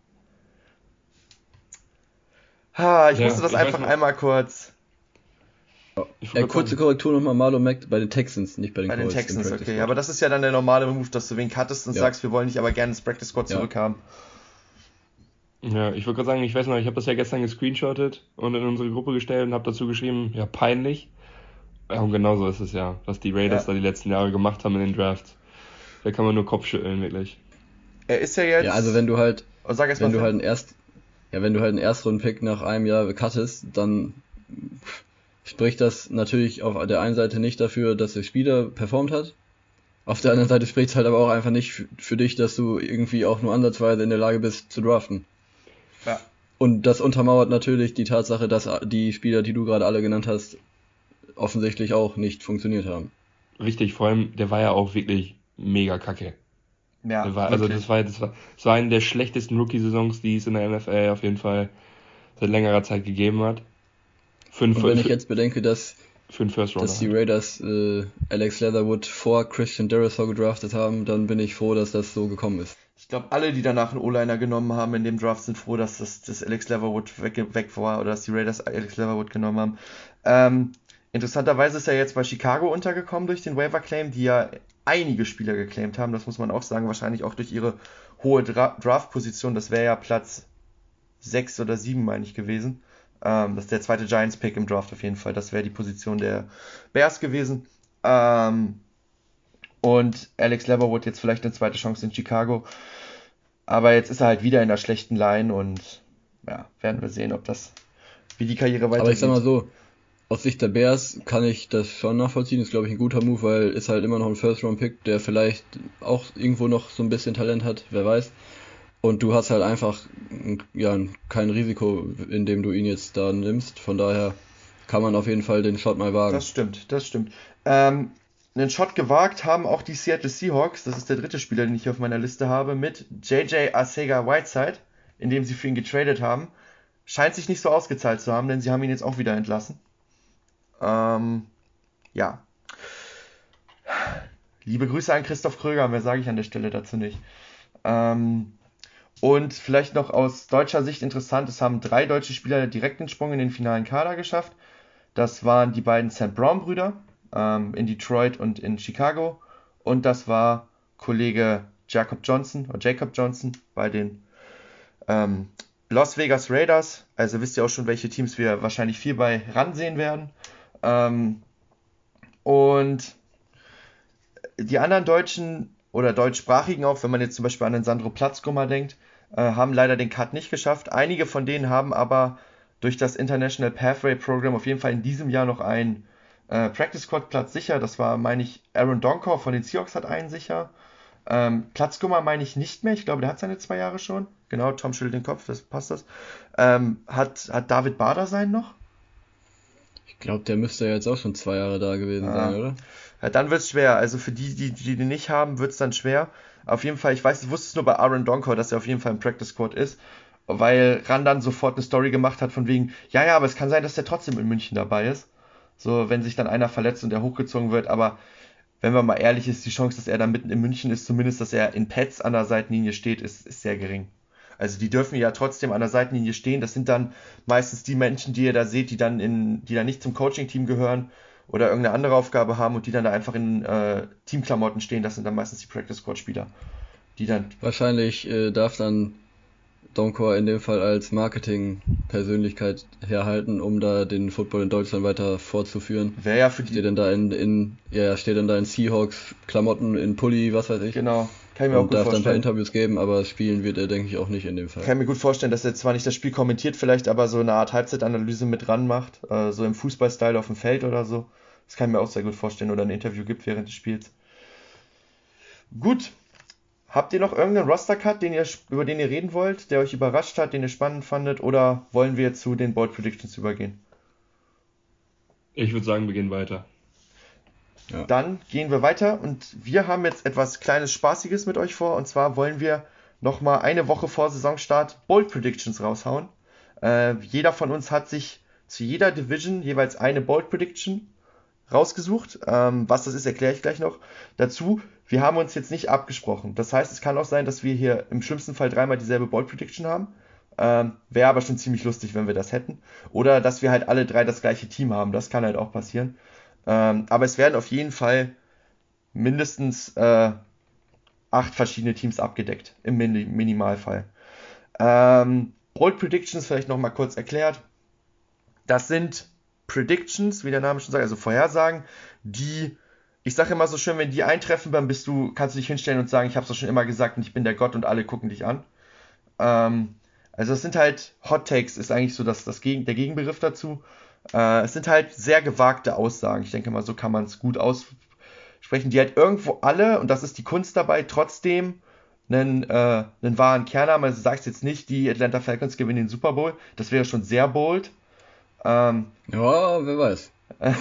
B: Ha, ich
C: Ja,
B: musste das
C: ich weiß
B: einfach
C: noch-
B: einmal kurz.
C: Ich
D: Äh,
C: wollte
D: kurze
C: sagen,
D: Korrektur nochmal, Marlon Mack bei den Texans, nicht bei den
B: Bei den
D: Colts. im
B: Texans,
D: Practice
B: okay.
D: Squad.
B: Aber das ist ja dann der normale Move, dass du wen cuttest und
D: Ja.
B: sagst, wir wollen dich aber gerne ins Practice Squad
D: Ja.
B: zurückhaben.
C: ja, ich wollte gerade sagen, ich weiß noch, ich habe das ja gestern gescreenshottet und in unsere Gruppe gestellt und habe dazu geschrieben, ja, peinlich. Ja, und genauso ist es ja, was die Raiders
B: Ja.
C: da die letzten Jahre gemacht haben in den Drafts. Da kann man nur Kopfschütteln, wirklich.
B: Er ist ja jetzt.
D: Ja, also wenn du halt,
B: Oh, sag erst
D: wenn
B: mal.
D: du halt einen Erst, ja, wenn du halt einen Erstrunden-Pick nach einem Jahr cuttest, dann spricht das natürlich auf der einen Seite nicht dafür, dass der Spieler performt hat. Auf der anderen Seite spricht es halt aber auch einfach nicht für, für dich, dass du irgendwie auch nur ansatzweise in der Lage bist zu draften.
B: Ja.
D: Und das untermauert natürlich die Tatsache, dass die Spieler, die du gerade alle genannt hast, offensichtlich auch nicht funktioniert haben.
C: Richtig, vor allem, der war ja auch wirklich mega kacke.
B: Ja,
C: Der war, also
B: wirklich.
C: das war, das war, das war eine der schlechtesten Rookie-Saisons, die es in der N F L auf jeden Fall seit längerer Zeit gegeben hat. Für einen,
D: Und wenn
C: für,
D: ich jetzt bedenke, dass,
C: für einen First Rounder.
D: dass die Raiders äh, Alex Leatherwood vor Christian Darrisaw gedraftet haben, dann bin ich froh, dass das so gekommen ist.
B: Ich glaube, alle, die danach einen O-Liner genommen haben in dem Draft, sind froh, dass das, das Alex Leatherwood weg, weg war oder dass die Raiders Alex Leatherwood genommen haben. Ähm, interessanterweise ist er jetzt bei Chicago untergekommen durch den Waiver-Claim, die ja einige Spieler geclaimt haben. Das muss man auch sagen, wahrscheinlich auch durch ihre hohe Dra- Draft-Position. Das wäre ja Platz sechs oder sieben, meine ich, gewesen. Ähm, das ist der zweite Giants-Pick im Draft auf jeden Fall. Das wäre die Position der Bears gewesen. Ähm, und Alex Leatherwood jetzt vielleicht eine zweite Chance in Chicago. Aber jetzt ist er halt wieder in der schlechten Line und ja, werden wir sehen, ob das, wie die Karriere weitergeht.
D: Aber ich sag mal so, aus Sicht der Bears kann ich das schon nachvollziehen. Ist, glaube ich, ein guter Move, weil ist halt immer noch ein First-Round-Pick, der vielleicht auch irgendwo noch so ein bisschen Talent hat, wer weiß. Und du hast halt einfach ja, kein Risiko, indem du ihn jetzt da nimmst. Von daher kann man auf jeden Fall den Shot mal wagen.
B: Das stimmt, das stimmt. Ähm, einen Shot gewagt haben auch die Seattle Seahawks, das ist der dritte Spieler, den ich hier auf meiner Liste habe, mit J J Arcega-Whiteside, indem sie für ihn getradet haben. Scheint sich nicht so ausgezahlt zu haben, denn sie haben ihn jetzt auch wieder entlassen. Ähm, ja. Liebe Grüße an Christoph Kröger, mehr sage ich an der Stelle dazu nicht. Ähm, und vielleicht noch aus deutscher Sicht interessant, es haben drei deutsche Spieler direkt den Sprung in den finalen Kader geschafft. Das waren die beiden Saint Brown-Brüder ähm, in Detroit und in Chicago. Und das war Kollege Jacob Johnson, oder Jacob Johnson bei den ähm, Las Vegas Raiders. Also wisst ihr auch schon, welche Teams wir wahrscheinlich viel bei ran sehen werden. Ähm, und die anderen Deutschen oder Deutschsprachigen auch, wenn man jetzt zum Beispiel an den Sandro Platzkummer denkt, äh, haben leider den Cut nicht geschafft. Einige von denen haben aber durch das International Pathway Program auf jeden Fall in diesem Jahr noch einen äh, Practice Squad Platz sicher. Das war, meine ich, Aaron Donkor von den Seahawks hat einen sicher. Ähm, Platzkummer meine ich nicht mehr. Ich glaube, der hat seine zwei Jahre schon. Genau, Tom schüttelt den Kopf, das passt das. Ähm, hat, hat David Bader sein noch?
D: Ich glaube, der müsste ja jetzt auch schon zwei Jahre da gewesen
B: Ah.
D: sein, oder?
B: Ja, dann wird es schwer. Also für die, die, die den nicht haben, wird es dann schwer. Auf jeden Fall, ich weiß, ich wusste es nur bei Aaron Donkor, dass er auf jeden Fall im Practice Squad ist, weil Ran dann sofort eine Story gemacht hat von wegen, ja, ja, aber es kann sein, dass der trotzdem in München dabei ist. So, wenn sich dann einer verletzt und er hochgezogen wird, aber wenn man mal ehrlich ist, die Chance, dass er dann mitten in München ist, zumindest, dass er in Pads an der Seitenlinie steht, ist, ist sehr gering. Also die dürfen ja trotzdem an der Seitenlinie stehen. Das sind dann meistens die Menschen, die ihr da seht, die dann in, die dann nicht zum Coaching-Team gehören oder irgendeine andere Aufgabe haben und die dann da einfach in äh, Teamklamotten stehen. Das sind dann meistens die Practice-Squad-Spieler, die dann...
D: Wahrscheinlich äh, darf dann Donkor in dem Fall als Marketing-Persönlichkeit herhalten, um da den Football in Deutschland weiter fortzuführen.
B: Wäre ja für
D: Steht
B: die...
D: dann da in, in ja, ja, steht dann da in Seahawks-Klamotten, in Pulli, was weiß ich.
B: Genau, kann ich mir auch
D: Und
B: gut
D: darf dann ein paar
B: vorstellen.
D: Interviews geben, aber spielen wird er, denke ich, auch nicht in dem Fall.
B: Kann mir gut vorstellen, dass er zwar nicht das Spiel kommentiert vielleicht, aber so eine Art Halbzeitanalyse mit ran macht, äh, so im Fußball-Style auf dem Feld oder so. Das kann ich mir auch sehr gut vorstellen, oder ein Interview gibt während des Spiels. Gut. Habt ihr noch irgendeinen Roster-Cut, den ihr, über den ihr reden wollt, der euch überrascht hat, den ihr spannend fandet, oder wollen wir zu den Bold Predictions übergehen?
C: Ich würde sagen, wir gehen weiter.
D: Ja.
B: Dann gehen wir weiter und wir haben jetzt etwas kleines Spaßiges mit euch vor, und zwar wollen wir nochmal eine Woche vor Saisonstart Bold Predictions raushauen. Äh, jeder von uns hat sich zu jeder Division jeweils eine Bold Prediction rausgesucht. Ähm, was das ist, erkläre ich gleich noch. Dazu, wir haben uns jetzt nicht abgesprochen. Das heißt, es kann auch sein, dass wir hier im schlimmsten Fall dreimal dieselbe Bold Prediction haben. Ähm, Wäre aber schon ziemlich lustig, wenn wir das hätten. Oder dass wir halt alle drei das gleiche Team haben. Das kann halt auch passieren. Ähm, aber es werden auf jeden Fall mindestens äh, acht verschiedene Teams abgedeckt. Im Min- Minimalfall. Ähm, Bold Predictions vielleicht nochmal kurz erklärt. Das sind Predictions, wie der Name schon sagt, also Vorhersagen, die, ich sage immer so schön, wenn die eintreffen, dann bist du, kannst du dich hinstellen und sagen, ich habe es doch schon immer gesagt und ich bin der Gott und alle gucken dich an. Ähm, also es sind halt Hot Takes, ist eigentlich so das, das Gegen, der Gegenbegriff dazu. Äh, es sind halt sehr gewagte Aussagen. Ich denke mal, so kann man es gut aussprechen, die halt irgendwo alle, und das ist die Kunst dabei, trotzdem einen, äh, einen wahren Kern haben. Also du sagst jetzt nicht, die Atlanta Falcons gewinnen den Super Bowl. Das wäre schon sehr bold. Ähm,
D: Ja, wer weiß.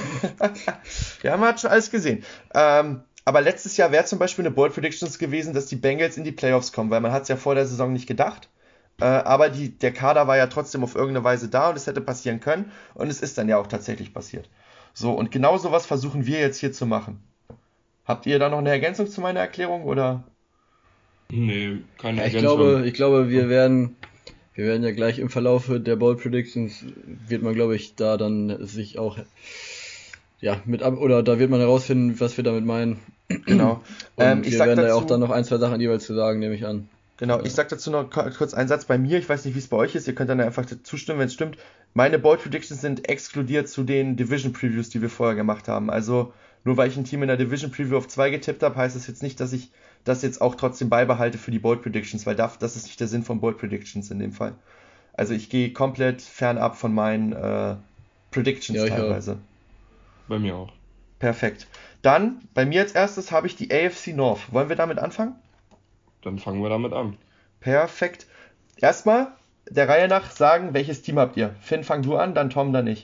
B: ja, man hat schon alles gesehen. Ähm, aber letztes Jahr wäre zum Beispiel eine Bold Predictions gewesen, dass die Bengals in die Playoffs kommen, weil man hat es ja vor der Saison nicht gedacht. Äh, aber die, der Kader war ja trotzdem auf irgendeine Weise da und es hätte passieren können. Und es ist dann ja auch tatsächlich passiert. So, und genau sowas versuchen wir jetzt hier zu machen. Habt ihr da noch eine Ergänzung zu meiner Erklärung, oder?
C: Nee, keine
D: Ja, ich
C: Ergänzung.
D: glaube, ich glaube, wir werden, wir werden ja gleich im Verlaufe der Bold Predictions wird man, glaube ich, da dann sich auch, ja, mit ab, oder da wird man herausfinden, was wir damit meinen.
B: Genau.
D: Und
B: Ähm, ich
D: wir
B: sag
D: werden da ja
B: dazu-
D: auch dann noch ein, zwei Sachen jeweils zu sagen, nehme ich an.
B: Genau, ich sag dazu noch k- kurz einen Satz bei mir. Ich weiß nicht, wie es bei euch ist. Ihr könnt dann einfach zustimmen, wenn es stimmt. Meine Bold Predictions sind exkludiert zu den Division Previews, die wir vorher gemacht haben. Also nur weil ich ein Team in der Division Preview auf zwei getippt habe, heißt das jetzt nicht, dass ich das jetzt auch trotzdem beibehalte für die Bold Predictions, weil das, das ist nicht der Sinn von Bold Predictions in dem Fall. Also ich gehe komplett fernab von meinen äh, Predictions
D: Ja, ich auch.
B: teilweise.
C: Bei mir auch.
B: Perfekt. Dann, bei mir als erstes habe ich die A F C North. Wollen wir damit anfangen?
C: Dann fangen wir damit an.
B: Perfekt. Erstmal der Reihe nach sagen, welches Team habt ihr? Finn, fang du an, dann Tom, dann ich.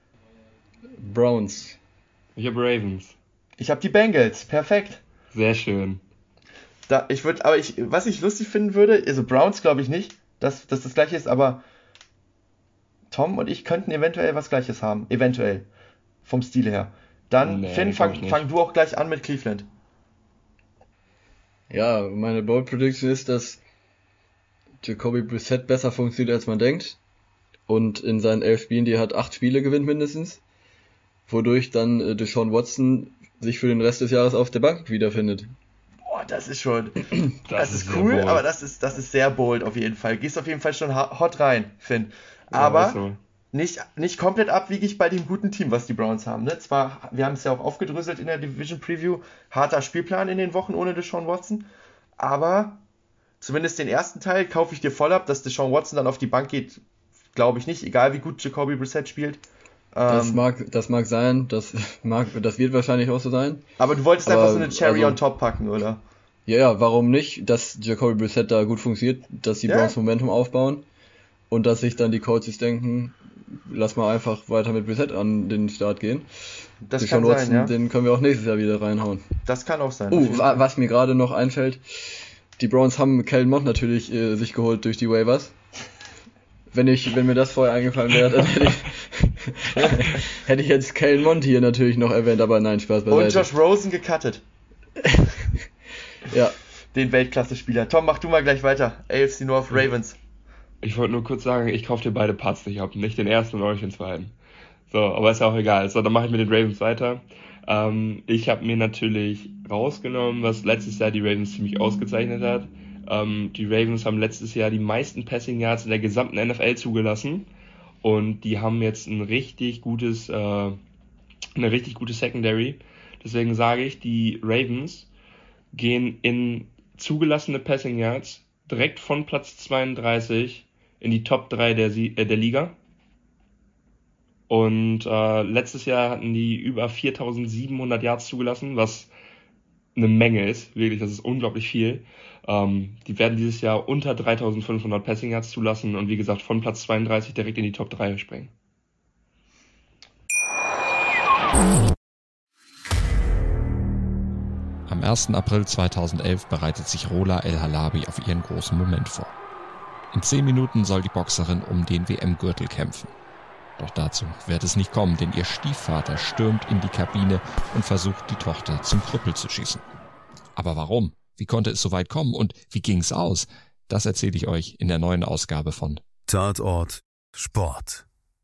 D: Browns.
C: Ich habe Ravens.
B: Ich habe die Bengals. Perfekt.
C: Sehr schön.
B: Da, ich würde, aber ich, was ich lustig finden würde, also Browns glaube ich nicht, dass, dass das gleiche ist, aber Tom und ich könnten eventuell was Gleiches haben. Eventuell. Vom Stil her. Dann,
C: Nee,
B: Finn,
C: glaub
B: fang,
C: ich nicht.
B: fang du auch gleich an mit Cleveland.
D: Ja, meine Bold Prediction ist, dass Jacoby Brissett besser funktioniert, als man denkt. Und in seinen elf Spielen, die er hat, acht Spiele gewinnt mindestens. Wodurch dann äh, Deshaun Watson sich für den Rest des Jahres auf der Bank wiederfindet.
B: Boah, das ist schon, das,
C: Das
B: ist
C: ist
B: cool,
C: sehr bold.
B: aber das ist, das ist sehr bold auf jeden Fall. Gehst auf jeden Fall schon ha- hot rein, Finn.
C: Ja,
B: Aber
C: ist so.
B: nicht, nicht komplett abwegig bei dem guten Team, was die Browns haben. Ne? Zwar, wir haben es ja auch aufgedröselt in der Division Preview, harter Spielplan in den Wochen ohne Deshaun Watson, aber zumindest den ersten Teil kaufe ich dir voll ab, dass Deshaun Watson dann auf die Bank geht, glaube ich nicht, egal wie gut Jacoby Brissett spielt.
D: Das
B: Ähm,
D: mag, das mag sein, das mag, das wird wahrscheinlich auch so sein.
B: aber du wolltest
D: aber,
B: einfach so eine Cherry
D: also,
B: on top packen, oder?
D: Ja, ja, warum nicht, dass Jacoby Brissett da gut funktioniert, dass die
B: Ja.
D: Browns Momentum aufbauen und dass sich dann die Coaches denken, lass mal einfach weiter mit Brissett an den Start gehen.
B: Das
D: Deshaun
B: kann
D: Watson,
B: sein, ja.
D: den können wir auch nächstes Jahr wieder reinhauen.
B: Das kann auch sein. auf
D: Oh,
B: jeden
D: wa-
B: Fall.
D: was mir gerade noch einfällt, die Browns haben Kellen Mond natürlich äh, sich geholt durch die Waivers. Wenn ich, wenn mir das vorher eingefallen wäre, dann hätte ich, hätte ich jetzt Kellen Mond hier natürlich noch erwähnt, aber nein, Spaß
B: Und
D: beiseite.
B: Josh Rosen gecuttet.
D: Ja,
B: Den Weltklasse-Spieler. Tom, mach du mal gleich weiter. A F C North Ravens.
C: Ich wollte nur kurz sagen, ich kaufe dir beide Parts nicht ab. Nicht den ersten und auch nicht den zweiten. So, aber ist ja auch egal. So, dann mache ich mit den Ravens weiter. Ähm, ich habe mir natürlich rausgenommen, was letztes Jahr die Ravens ziemlich ausgezeichnet hat. Ähm, die Ravens haben letztes Jahr die meisten Passing Yards in der gesamten N F L zugelassen. Und die haben jetzt ein richtig gutes, äh, eine richtig gute Secondary. Deswegen sage ich, die Ravens gehen in zugelassene Passing Yards direkt von Platz zweiunddreißig in die Top drei der, Sie- äh, der Liga. Und äh, letztes Jahr hatten die über viertausendsiebenhundert Yards zugelassen, was eine Menge ist. Wirklich, das ist unglaublich viel. Ähm, die werden dieses Jahr unter dreitausendfünfhundert Passing Yards zulassen und wie gesagt von Platz zweiunddreißig direkt in die Top drei springen.
E: Am ersten April zweitausendelf bereitet sich Rola El-Halabi auf ihren großen Moment vor. In zehn Minuten soll die Boxerin um den W M-Gürtel kämpfen. Doch dazu wird es nicht kommen, denn ihr Stiefvater stürmt in die Kabine und versucht, die Tochter zum Krüppel zu schießen. Aber warum? Wie konnte es so weit kommen und wie ging's aus? Das erzähle ich euch in der neuen Ausgabe von
F: Tatort Sport.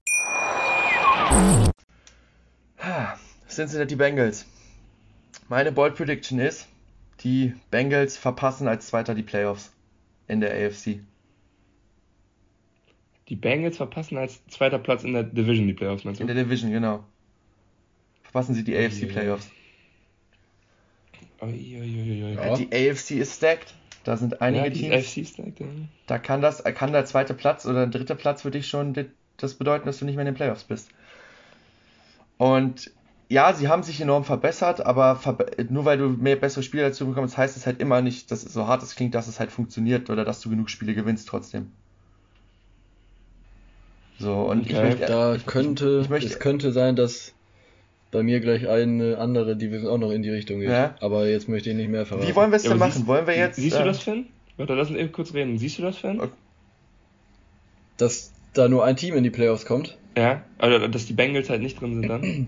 B: Cincinnati Bengals. Meine Bold Prediction ist, die Bengals verpassen als Zweiter die Playoffs in der A F C.
C: Die Bengals verpassen als zweiter Platz in der Division die Playoffs, meinst du?
B: In der Division, genau. Verpassen sie die A F C Playoffs.
C: Ui, ui, ui, ui.
D: Ja.
B: Die A F C ist stacked. Da sind einige
C: Ja, die
B: Teams.
C: A F C stacked, ja.
B: Da kann das, kann der zweite Platz oder der dritte Platz für dich schon di- das bedeuten, dass du nicht mehr in den Playoffs bist. Und ja, sie haben sich enorm verbessert, aber verbe- nur weil du mehr bessere Spiele dazu bekommst, heißt es halt immer nicht, dass es so hart es klingt, dass es halt funktioniert oder dass du genug Spiele gewinnst trotzdem. So, und ich
C: Okay,
B: möchte,
D: da
B: ich,
D: könnte,
B: ich möchte-
D: es könnte sein, dass bei mir gleich eine andere Division auch noch in die Richtung geht.
B: Ja.
D: Aber jetzt möchte ich nicht mehr verraten.
B: wie wollen wir es
C: Ja,
B: denn
C: aber
B: machen?
C: siehst-
B: Wollen wir jetzt,
C: Siehst
B: äh,
C: du das, Finn? Warte, lass uns eben kurz reden. Siehst du das, Finn?
B: Okay.
D: Dass da nur ein Team in die Playoffs kommt?
C: Ja, also dass die Bengals halt nicht drin sind dann.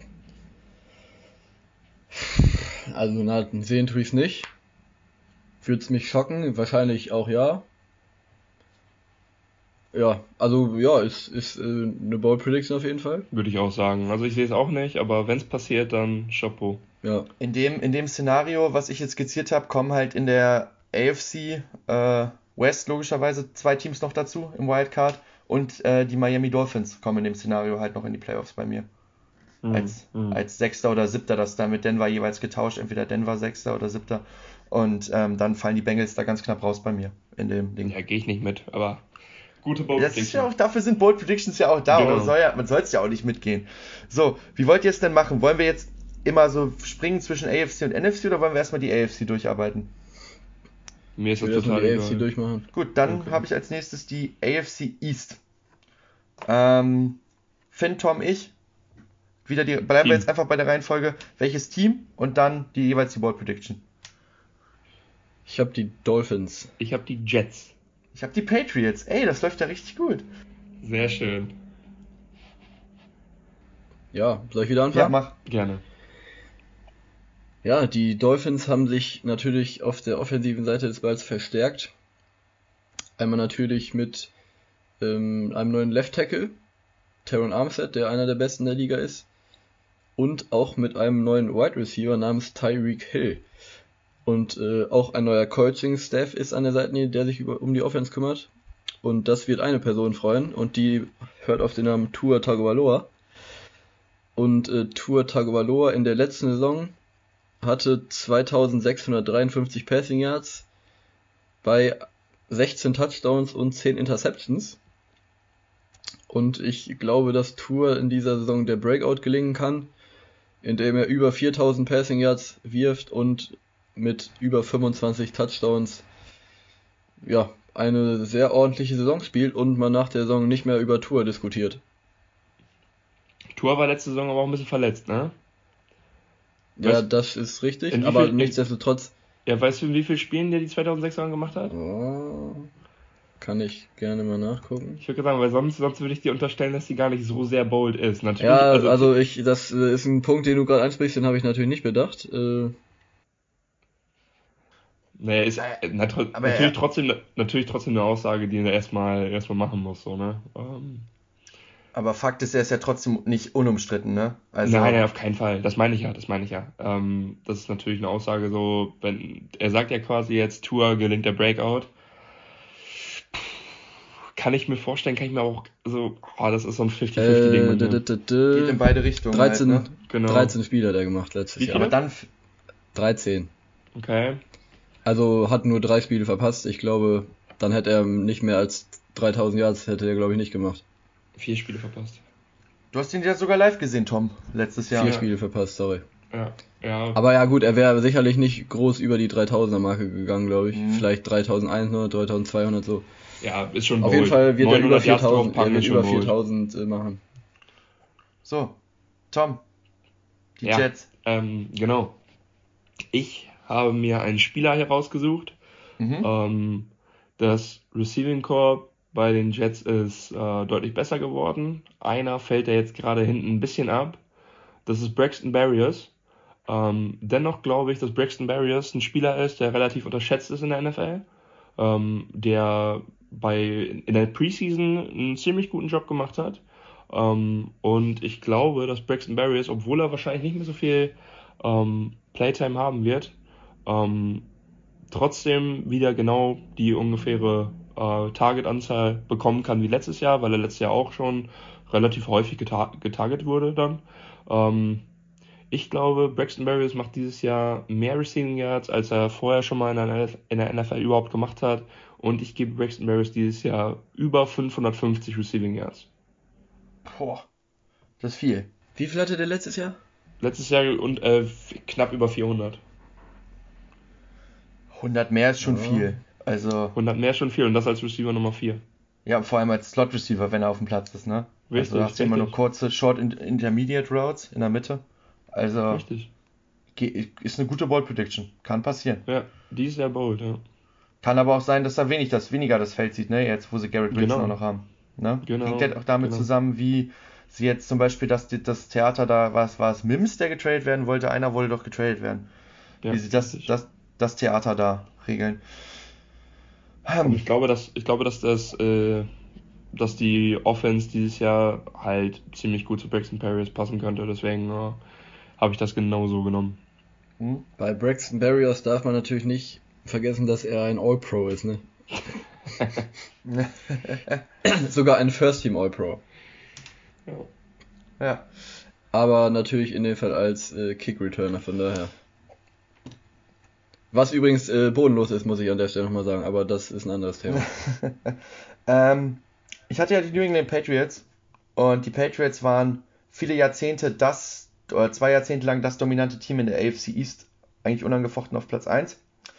D: Also na, sehen tue ich es nicht. Würde es mich schocken? Wahrscheinlich auch ja. Ja, also ja, ist, ist äh, eine Bold Prediction auf jeden Fall.
C: Würde ich auch sagen. Also ich sehe es auch nicht, aber wenn es passiert, dann Chapeau.
D: Ja,
B: in dem, in dem Szenario, was ich jetzt skizziert habe, kommen halt in der A F C äh, West logischerweise zwei Teams noch dazu im Wildcard und äh, die Miami Dolphins kommen in dem Szenario halt noch in die Playoffs bei mir.
C: Mhm.
B: Als,
C: Mhm.
B: als Sechster oder Siebter, das da mit Denver jeweils getauscht, entweder Denver Sechster oder Siebter und ähm, dann fallen die Bengals da ganz knapp raus bei mir in dem Ding.
C: Ja, gehe ich nicht mit, aber gute Bold
B: Das ist ja
C: Prediction.
B: auch, dafür sind Bold Predictions ja auch da,
C: Genau.
B: aber soll ja, man soll es ja auch nicht mitgehen. So, wie wollt ihr es denn machen? Wollen wir jetzt immer so springen zwischen A F C und N F C oder wollen wir erstmal die A F C durcharbeiten?
C: Mir ist
D: ich
C: das
D: will erstmal
C: total
D: die A F C
C: egal.
D: durchmachen.
B: Gut, dann
C: Okay.
B: habe ich als nächstes die A F C East. Ähm, Finn, Tom, ich. Wieder die, bleiben
C: Team.
B: wir jetzt einfach bei der Reihenfolge. Welches Team und dann die jeweils die Bold Prediction.
D: Ich habe die Dolphins.
C: Ich habe die Jets.
B: Ich habe die Patriots. Ey, das läuft ja richtig gut.
C: Sehr schön.
D: Ja, soll ich wieder
B: Ja,
D: anfangen?
B: mach.
C: Gerne.
D: Ja, die Dolphins haben sich natürlich auf der offensiven Seite des Balls verstärkt. Einmal natürlich mit ähm, einem neuen Left Tackle, Teron Armstead, der einer der besten der Liga ist. Und auch mit einem neuen Wide Receiver namens Tyreek Hill. Und äh, auch ein neuer Coaching-Staff ist an der Seitenlinie, der sich über, um die Offense kümmert. und das wird eine Person freuen und die hört auf den Namen Tua Tagovailoa. Und äh, Tua Tagovailoa in der letzten Saison hatte zweitausendsechshundertdreiundfünfzig Passing Yards bei sechzehn Touchdowns und zehn Interceptions. Und ich glaube, dass Tua in dieser Saison der Breakout gelingen kann, indem er über viertausend Passing Yards wirft und mit über fünfundzwanzig Touchdowns ja, eine sehr ordentliche Saison spielt und man nach der Saison nicht mehr über Tua diskutiert.
C: Tua war letzte Saison aber auch ein bisschen verletzt, ne?
D: Ja,
C: Weißt-
D: das ist richtig,
C: in wie
D: aber
C: viel-
D: nichtsdestotrotz
C: Ja, weißt du, in wie vielen Spielen der die zweitausendsechs Saison gemacht hat?
D: oh, kann ich gerne mal nachgucken.
C: Ich würde sagen, weil sonst, sonst würde ich dir unterstellen, dass die gar nicht so sehr bold ist. Natürlich,
D: Ja, also ich, das äh, ist ein Punkt, den du gerade ansprichst, den habe ich natürlich nicht bedacht. Äh,
C: Nee, ist äh, na, tro-
B: aber
C: natürlich,
B: er-
C: trotzdem, natürlich trotzdem eine Aussage, die er erstmal erstmal machen muss, so, ne? Ähm,
B: Aber Fakt ist, er ist ja trotzdem nicht unumstritten, ne? Also,
C: nein, nein, auf keinen Fall. Das meine ich ja, das meine ich ja. Ähm, das ist natürlich eine Aussage so, wenn, er sagt ja quasi jetzt, Tua gelingt der Breakout. Kann ich mir vorstellen, kann ich mir auch so, oh, das ist so ein fünfzig fünfzig Ding
D: äh,
C: mit
D: d-
C: mir.
D: d- d-
B: geht in beide Richtungen.
D: dreizehn,
B: Halt, ne?
C: Genau.
D: dreizehn Spiele hat er gemacht letztes
C: Wie
D: Jahr.
C: viele?
B: Aber dann, f-
D: dreizehn.
C: Okay.
D: Also hat nur drei Spiele verpasst. Ich glaube, dann hätte er nicht mehr als dreitausend Yards, hätte er glaube ich nicht gemacht.
C: Vier Spiele verpasst.
B: du hast ihn ja sogar live gesehen, Tom, letztes Jahr.
D: Vier Spiele verpasst, sorry.
C: Ja. Ja.
D: Aber ja gut, er wäre sicherlich nicht groß über die dreitausender Marke gegangen, glaube ich.
B: Mhm.
D: Vielleicht dreitausendeinhundert, dreitausendzweihundert so.
C: Ja, ist schon
D: Auf
C: bold.
D: jeden Fall wird er über
C: neunhundert Yards
D: viertausend, er
C: draufpacken,
D: wird
C: ist
D: über
C: schon bold.
D: viertausend äh, machen.
B: So, Tom, die
C: Ja.
B: Jets.
C: Ähm, genau. Ich habe mir einen Spieler herausgesucht.
B: Mhm.
C: Ähm, das Receiving Corps bei den Jets ist äh, deutlich besser geworden. Einer fällt ja jetzt gerade hinten ein bisschen ab. Das ist Braxton Berrios. Ähm, dennoch glaube ich, dass Braxton Berrios ein Spieler ist, der relativ unterschätzt ist in der N F L. Ähm, der bei in der Preseason einen ziemlich guten Job gemacht hat. Ähm, und ich glaube, dass Braxton Berrios, obwohl er wahrscheinlich nicht mehr so viel ähm, Playtime haben wird, ähm, trotzdem wieder genau die ungefähre äh, Target-Anzahl bekommen kann wie letztes Jahr, weil er letztes Jahr auch schon relativ häufig geta- getarget wurde dann. Ähm, ich glaube, Braxton Berrios macht dieses Jahr mehr Receiving Yards, als er vorher schon mal in der, in der N F L überhaupt gemacht hat. Und ich gebe Braxton Berrios dieses Jahr über fünfhundertfünfzig Receiving Yards.
B: Boah, das ist viel.
D: Wie viel hatte der letztes Jahr?
C: Letztes Jahr und äh, knapp über vierhundert.
B: hundert mehr ist schon
D: Ja.
B: viel. Also,
C: hundert mehr schon viel und das als Receiver Nummer vier.
B: ja, vor allem als Slot Receiver, wenn er auf dem Platz ist, ne?
C: Richtig,
B: also, du hast ja immer nur
C: richtig.
B: kurze Short in- Intermediate Routes in der Mitte. Also,
C: Richtig.
B: ge- ist eine gute Ball Prediction. Kann passieren.
C: Ja, die ist sehr bold, ja.
B: Kann aber auch sein, dass er wenig das, weniger das Feld sieht, ne? Jetzt, wo sie Garrett Wilson
C: Genau.
B: auch noch haben. Ne?
C: Genau,
B: Hängt halt auch damit
C: genau.
B: zusammen, wie sie jetzt zum Beispiel das, das Theater da, was war es, Mims, der getradet werden wollte? Einer wollte doch getradet werden.
C: Ja,
B: wie sie das,
C: richtig.
B: das, das Theater da regeln.
C: Aber
B: Hm.
C: ich glaube, dass ich glaube, dass das, äh, dass die Offense dieses Jahr halt ziemlich gut zu Braxton Berrios passen könnte. Deswegen äh, habe ich das genauso genommen.
B: Hm?
D: Bei Braxton Berrios darf man natürlich nicht vergessen, dass er ein All-Pro ist, ne? Sogar ein First-Team All-Pro.
B: Ja.
D: Aber natürlich in dem Fall als äh, Kick-Returner, von daher. Was übrigens äh, bodenlos ist, muss ich an der Stelle nochmal sagen, aber das ist ein anderes Thema.
B: ähm, ich hatte ja die New England Patriots und die Patriots waren viele Jahrzehnte das, oder zwei Jahrzehnte lang das dominante Team in der A F C East, eigentlich unangefochten auf Platz eins.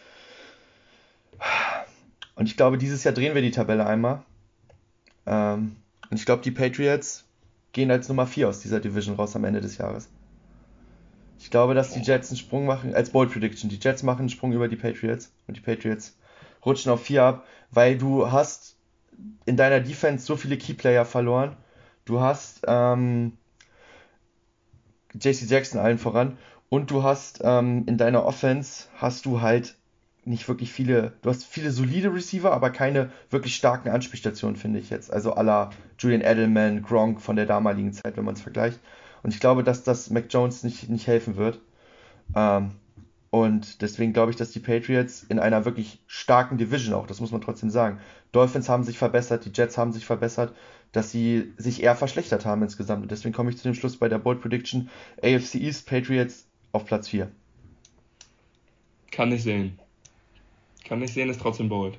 B: Und ich glaube, dieses Jahr drehen wir die Tabelle einmal. Ähm, und ich glaube, die Patriots gehen als Nummer vier aus dieser Division raus am Ende des Jahres. Ich glaube, dass die Jets einen Sprung machen, als Bold Prediction, die Jets machen einen Sprung über die Patriots und die Patriots rutschen auf vier ab, weil du hast in deiner Defense so viele Keyplayer verloren. Du hast ähm, J C Jackson allen voran und du hast ähm, in deiner Offense hast du halt nicht wirklich viele, du hast viele solide Receiver, aber keine wirklich starken Anspielstationen, finde ich jetzt. Also à la Julian Edelman, Gronk von der damaligen Zeit, wenn man es vergleicht. Und ich glaube, dass das Mac Jones nicht, nicht helfen wird. Ähm, Und deswegen glaube ich, dass die Patriots in einer wirklich starken Division auch, das muss man trotzdem sagen. Dolphins haben sich verbessert, die Jets haben sich verbessert, dass sie sich eher verschlechtert haben insgesamt. Und deswegen komme ich zu dem Schluss bei der Bold Prediction A F C East Patriots auf Platz vier.
C: Kann ich sehen. Kann ich sehen, ist trotzdem bold.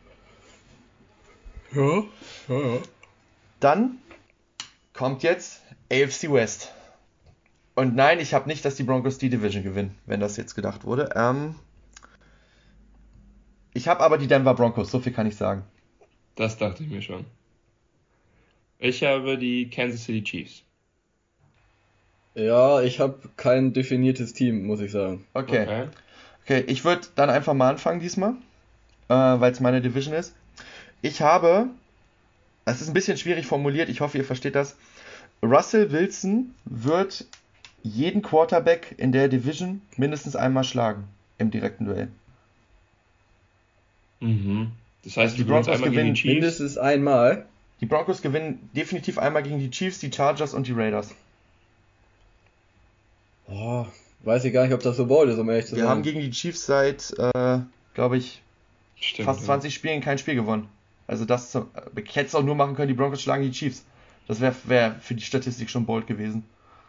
D: Ja, ja, ja.
B: Dann kommt jetzt A F C West. Und nein, ich habe nicht, dass die Broncos die Division gewinnen, wenn das jetzt gedacht wurde. Ähm, ich habe aber die Denver Broncos, so viel kann ich sagen.
C: Das dachte ich mir schon. Ich habe die Kansas City Chiefs.
D: Ja, ich habe kein definiertes Team, muss ich sagen.
B: Okay,
C: Okay.
B: okay, ich würde dann einfach mal anfangen diesmal, äh, weil es meine Division ist. Ich habe, das ist ein bisschen schwierig formuliert, ich hoffe, ihr versteht das. Russell Wilson wird jeden Quarterback in der Division mindestens einmal schlagen im direkten Duell.
C: Mhm. Das heißt,
B: Die
C: du gewinnst
B: Broncos
C: einmal gegen
B: gewinnen
C: die Chiefs.
D: Mindestens einmal.
B: Die Broncos gewinnen definitiv einmal gegen die Chiefs, die Chargers und die Raiders.
D: Oh, weiß ich gar nicht, ob das so bold ist, um ehrlich zu
B: Wir
D: sein.
B: haben gegen die Chiefs seit, äh, glaube ich,
C: Stimmt,
B: fast
C: ja.
B: zwanzig Spielen kein Spiel gewonnen. Also das, zu- ich hätte es auch nur machen können, die Broncos schlagen die Chiefs. Das wäre wär für die Statistik schon bold gewesen.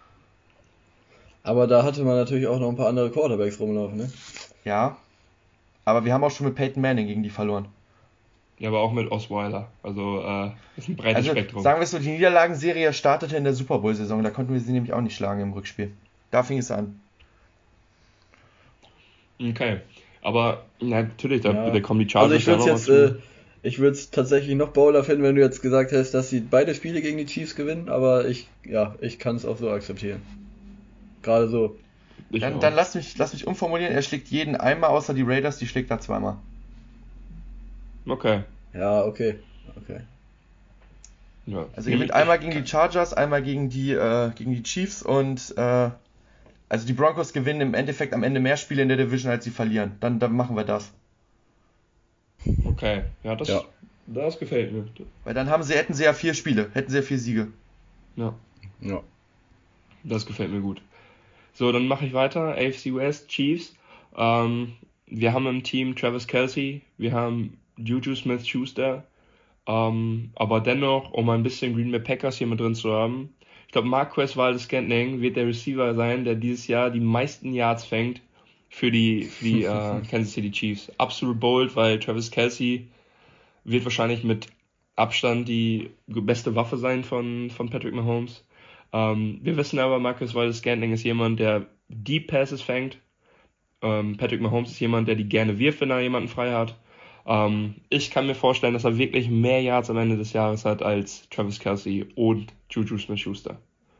D: Aber da hatte man natürlich auch noch ein paar andere Quarterbacks rumlaufen, ne?
B: Ja, aber wir haben auch schon mit Peyton Manning gegen die verloren.
C: Ja, aber auch mit Osweiler. Also, äh, ist ein breites
B: Also
C: Spektrum.
B: sagen wir es so, die Niederlagenserie startete in der Super Bowl-Saison, da konnten wir sie nämlich auch nicht schlagen im Rückspiel. Da fing es an.
C: Okay. Aber na, natürlich, da,
D: Ja.
C: da kommen die
D: Also
C: Chargers
D: ich würde
C: ja
D: es
C: noch
D: jetzt,
C: mal zu.
D: äh, ich würde es tatsächlich noch bolder finden, wenn du jetzt gesagt hättest, dass sie beide Spiele gegen die Chiefs gewinnen, aber ich, ja, ich kann es auch so akzeptieren. Gerade so.
C: Ich
B: Dann,
C: auch.
B: dann lass mich, lass mich umformulieren, er schlägt jeden einmal, außer die Raiders, die schlägt er zweimal.
C: Okay.
D: Ja, okay. Okay.
C: Ja.
B: Also er gewinnt einmal gegen die Chargers, einmal gegen die, äh, gegen die Chiefs und äh, also die Broncos gewinnen im Endeffekt am Ende mehr Spiele in der Division, als sie verlieren. Dann, dann machen wir das.
C: Okay. Ja, das,
D: Ja.
C: das gefällt mir.
B: Weil dann haben sie, hätten sie ja vier Spiele, hätten sie ja vier Siege.
C: Ja,
D: Ja.
C: das gefällt mir gut. So, dann mache ich weiter. A F C West, Chiefs. Ähm, wir haben im Team Travis Kelce, wir haben Juju Smith-Schuster, ähm, aber dennoch, um ein bisschen Green Bay Packers hier mit drin zu haben, ich glaube, Marquez Valdes-Scantling wird der Receiver sein, der dieses Jahr die meisten Yards fängt für die, für die äh, Kansas City Chiefs. Absolut bold, weil Travis Kelce wird wahrscheinlich mit Abstand die beste Waffe sein von, von Patrick Mahomes. Ähm, wir wissen aber, Marcus Valdes-Scantling ist jemand, der Deep Passes fängt. Ähm, Patrick Mahomes ist jemand, der die gerne wirft, wenn er jemanden frei hat. Ähm, ich kann mir vorstellen, dass er wirklich mehr Yards am Ende des Jahres hat als Travis Kelce und Juju Smith-Schuster.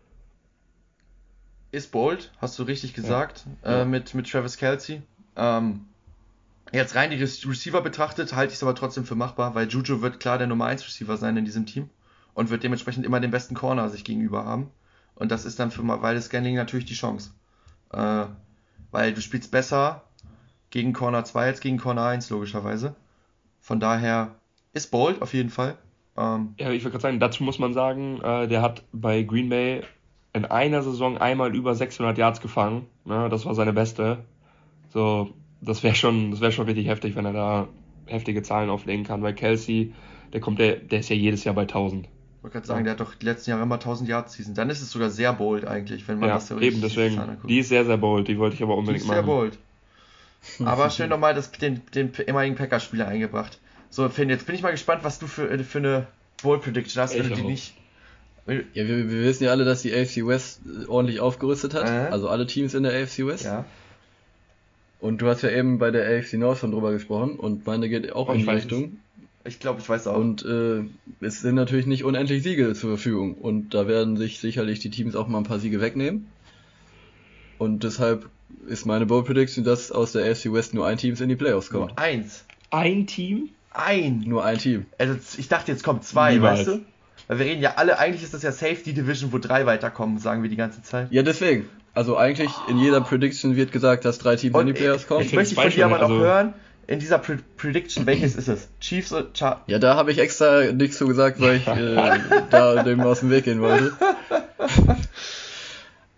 B: Ist bold, hast du richtig gesagt,
C: Ja.
B: Äh, mit, mit Travis Kelce. Ähm, jetzt rein die Re- Receiver betrachtet, halte ich es aber trotzdem für machbar, weil Juju wird klar der Nummer eins Receiver sein in diesem Team und wird dementsprechend immer den besten Corner sich gegenüber haben. Und das ist dann für Valdes-Scantling natürlich die Chance. Äh, weil du spielst besser gegen Corner zwei als gegen Corner eins, logischerweise. Von daher ist bold auf jeden Fall. Ähm,
C: Ja, ich würde gerade sagen, dazu muss man sagen, äh, der hat bei Green Bay in einer Saison einmal über sechshundert Yards gefangen. Ne? Das war seine beste. So, das wäre schon, das wäre schon richtig heftig, wenn er da heftige Zahlen auflegen kann. Weil Kelce, der kommt, der, der ist ja jedes Jahr bei tausend.
B: Ich wollte gerade sagen, der hat doch die letzten Jahre immer tausend Yards Season. Dann ist es sogar sehr bold eigentlich, wenn man
C: Ja,
B: das so
C: eben deswegen.
B: Zahlen anguckt.
C: Die ist sehr, sehr bold. Die wollte ich aber
B: Die
C: unbedingt
B: ist sehr
C: machen.
B: bold. Aber schön nochmal das, den, den ehemaligen Packers-Spieler eingebracht. So, Finn, jetzt bin ich mal gespannt, was du für, äh, für eine Bold Prediction hast, wenn
C: Ich
B: du die
C: auch.
B: nicht.
D: Ja, wir, wir wissen ja alle, dass die A F C West äh, ordentlich aufgerüstet hat.
B: Äh.
D: Also alle Teams in der A F C West.
B: Ja.
D: Und du hast ja eben bei der A F C North schon drüber gesprochen und meine geht auch
C: Oh,
D: in
C: ich
D: die
C: weiß
D: Richtung.
B: Ich glaube, ich weiß auch.
D: Und äh, es sind natürlich nicht unendlich Siege zur Verfügung. Und da werden sich sicherlich die Teams auch mal ein paar Siege wegnehmen. Und deshalb ist meine Bold Prediction, dass aus der A F C West nur ein Team in die Playoffs kommt.
B: Nur eins.
C: Ein Team?
B: Ein.
D: Nur ein Team.
B: Also ich dachte, jetzt kommen zwei,
C: Niemals.
B: weißt du? Weil wir reden ja alle, eigentlich ist das ja Safety Division, wo drei weiterkommen, sagen wir die ganze Zeit.
D: Ja, deswegen. Also eigentlich in jeder Prediction wird gesagt, dass drei Teams in die Playoffs kommen.
B: ich
C: Ich
B: möchte
C: find's
B: von dir aber
C: falsch,
B: noch
C: also-
B: hören, in dieser Pre Prediction, welches ist es? Chiefs oder Char
D: Ja, da habe ich extra nichts zu gesagt, weil ich äh, da dem aus dem Weg gehen wollte.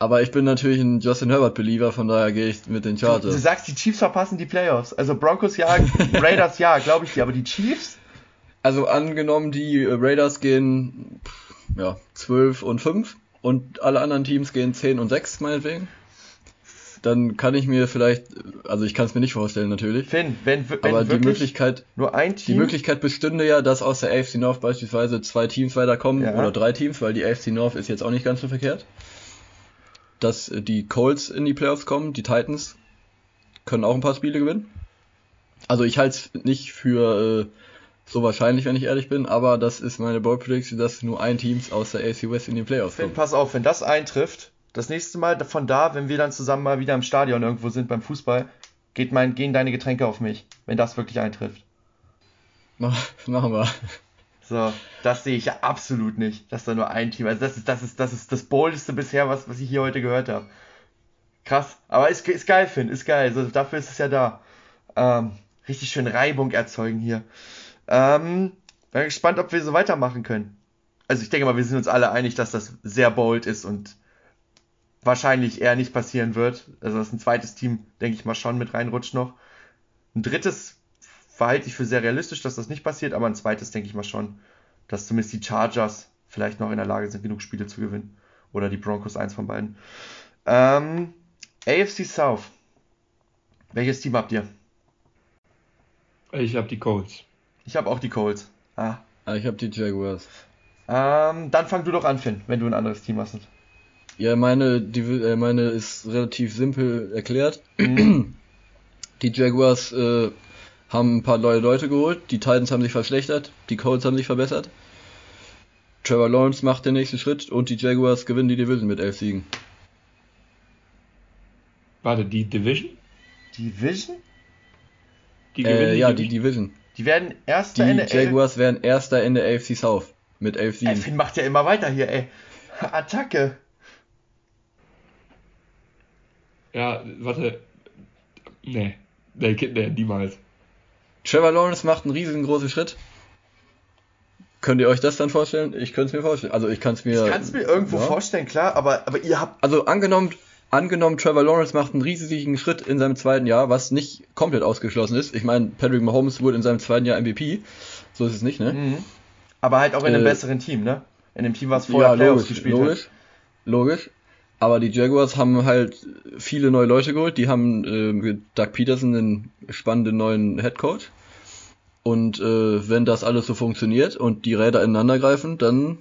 D: Aber ich bin natürlich ein Justin Herbert-Believer, von daher gehe ich mit den
B: Du,
D: Chargers.
B: du sagst, die Chiefs verpassen die Playoffs. Also Broncos ja, Raiders ja, glaube ich dir. Aber die Chiefs?
D: Also angenommen, die äh, Raiders gehen pff, ja, zwölf und fünf und alle anderen Teams gehen zehn und sechs, meinetwegen. Dann kann ich mir vielleicht, also ich kann es mir nicht vorstellen natürlich,
B: Finn, wenn, wenn
D: aber die
B: wirklich
D: Möglichkeit,
B: nur ein
D: die
B: Team...
D: Möglichkeit bestünde ja, dass aus der A F C North beispielsweise zwei Teams weiterkommen
B: Ja.
D: oder drei Teams, weil die A F C North ist jetzt auch nicht ganz so verkehrt. Dass äh, die Colts in die Playoffs kommen, die Titans können auch ein paar Spiele gewinnen. Also ich halte es nicht für äh, so wahrscheinlich, wenn ich ehrlich bin, aber das ist meine Bold Prediction, dass nur ein Team aus der A F C West in die Playoffs
B: Finn,
D: kommt.
B: pass auf, wenn das eintrifft, das nächste Mal von da, wenn wir dann zusammen mal wieder im Stadion irgendwo sind beim Fußball, geht mein, gehen deine Getränke auf mich, wenn das wirklich eintrifft.
D: Mach, machen wir.
B: So, das sehe ich ja absolut nicht, dass da nur ein Team, also das ist das ist das ist das boldeste bisher, was was ich hier heute gehört habe. Krass, aber ist, ist geil, Finn, ist geil, also dafür ist es ja da. Ähm, richtig schön Reibung erzeugen hier. Ähm, bin gespannt, ob wir so weitermachen können. Also ich denke mal, wir sind uns alle einig, dass das sehr bold ist und wahrscheinlich eher nicht passieren wird. Also dass ein zweites Team, denke ich mal, schon mit reinrutscht noch. Ein drittes verhalte ich für sehr realistisch, dass das nicht passiert, aber ein zweites denke ich mal schon, dass zumindest die Chargers vielleicht noch in der Lage sind, genug Spiele zu gewinnen. Oder die Broncos, eins von beiden. Ähm, A F C South. Welches Team habt ihr?
C: Ich habe die Colts.
B: Ich habe auch die Colts. Ah.
D: Ah, ich habe die Jaguars.
B: Ähm, dann fang du doch an, Finn, wenn du ein anderes Team hast.
D: Ja, meine, die, äh, meine ist relativ simpel erklärt.
B: Mhm.
D: Die Jaguars äh, haben ein paar neue Leute geholt, die Titans haben sich verschlechtert, die Colts haben sich verbessert. Trevor Lawrence macht den nächsten Schritt und die Jaguars gewinnen die Division mit elf Siegen.
C: Warte, die Division?
B: Division?
C: Die gewinnen
D: Äh,
C: die
D: ja,
C: Division?
D: die Division.
B: Die werden Erster
D: Die
B: in der
D: Jaguars werden Erster in der A F C South mit elf
B: Ey,
D: Siegen.
B: Finn macht ja immer weiter hier, ey. Attacke.
C: Ja, warte. Nee. Nee, nee, niemals.
D: Trevor Lawrence macht einen riesengroßen Schritt. Könnt ihr euch das dann vorstellen? Ich könnte es mir vorstellen. Also ich kann es mir...
B: Ich kann es mir irgendwo
D: ja.
B: vorstellen, klar, aber, aber ihr habt...
D: Also angenommen, angenommen, Trevor Lawrence macht einen riesigen Schritt in seinem zweiten Jahr, was nicht komplett ausgeschlossen ist. Ich meine, Patrick Mahomes wurde in seinem zweiten Jahr M V P. So ist es nicht, ne?
B: Mhm. Aber halt auch in einem
D: Äh,
B: besseren Team, ne? In dem Team, was vorher
D: Ja,
B: Playoffs
D: logisch,
B: gespielt
D: logisch, logisch. Aber die Jaguars haben halt viele neue Leute geholt. Die haben äh, mit Doug Peterson einen spannenden neuen Headcoach. Und äh, wenn das alles so funktioniert und die Räder ineinander greifen, dann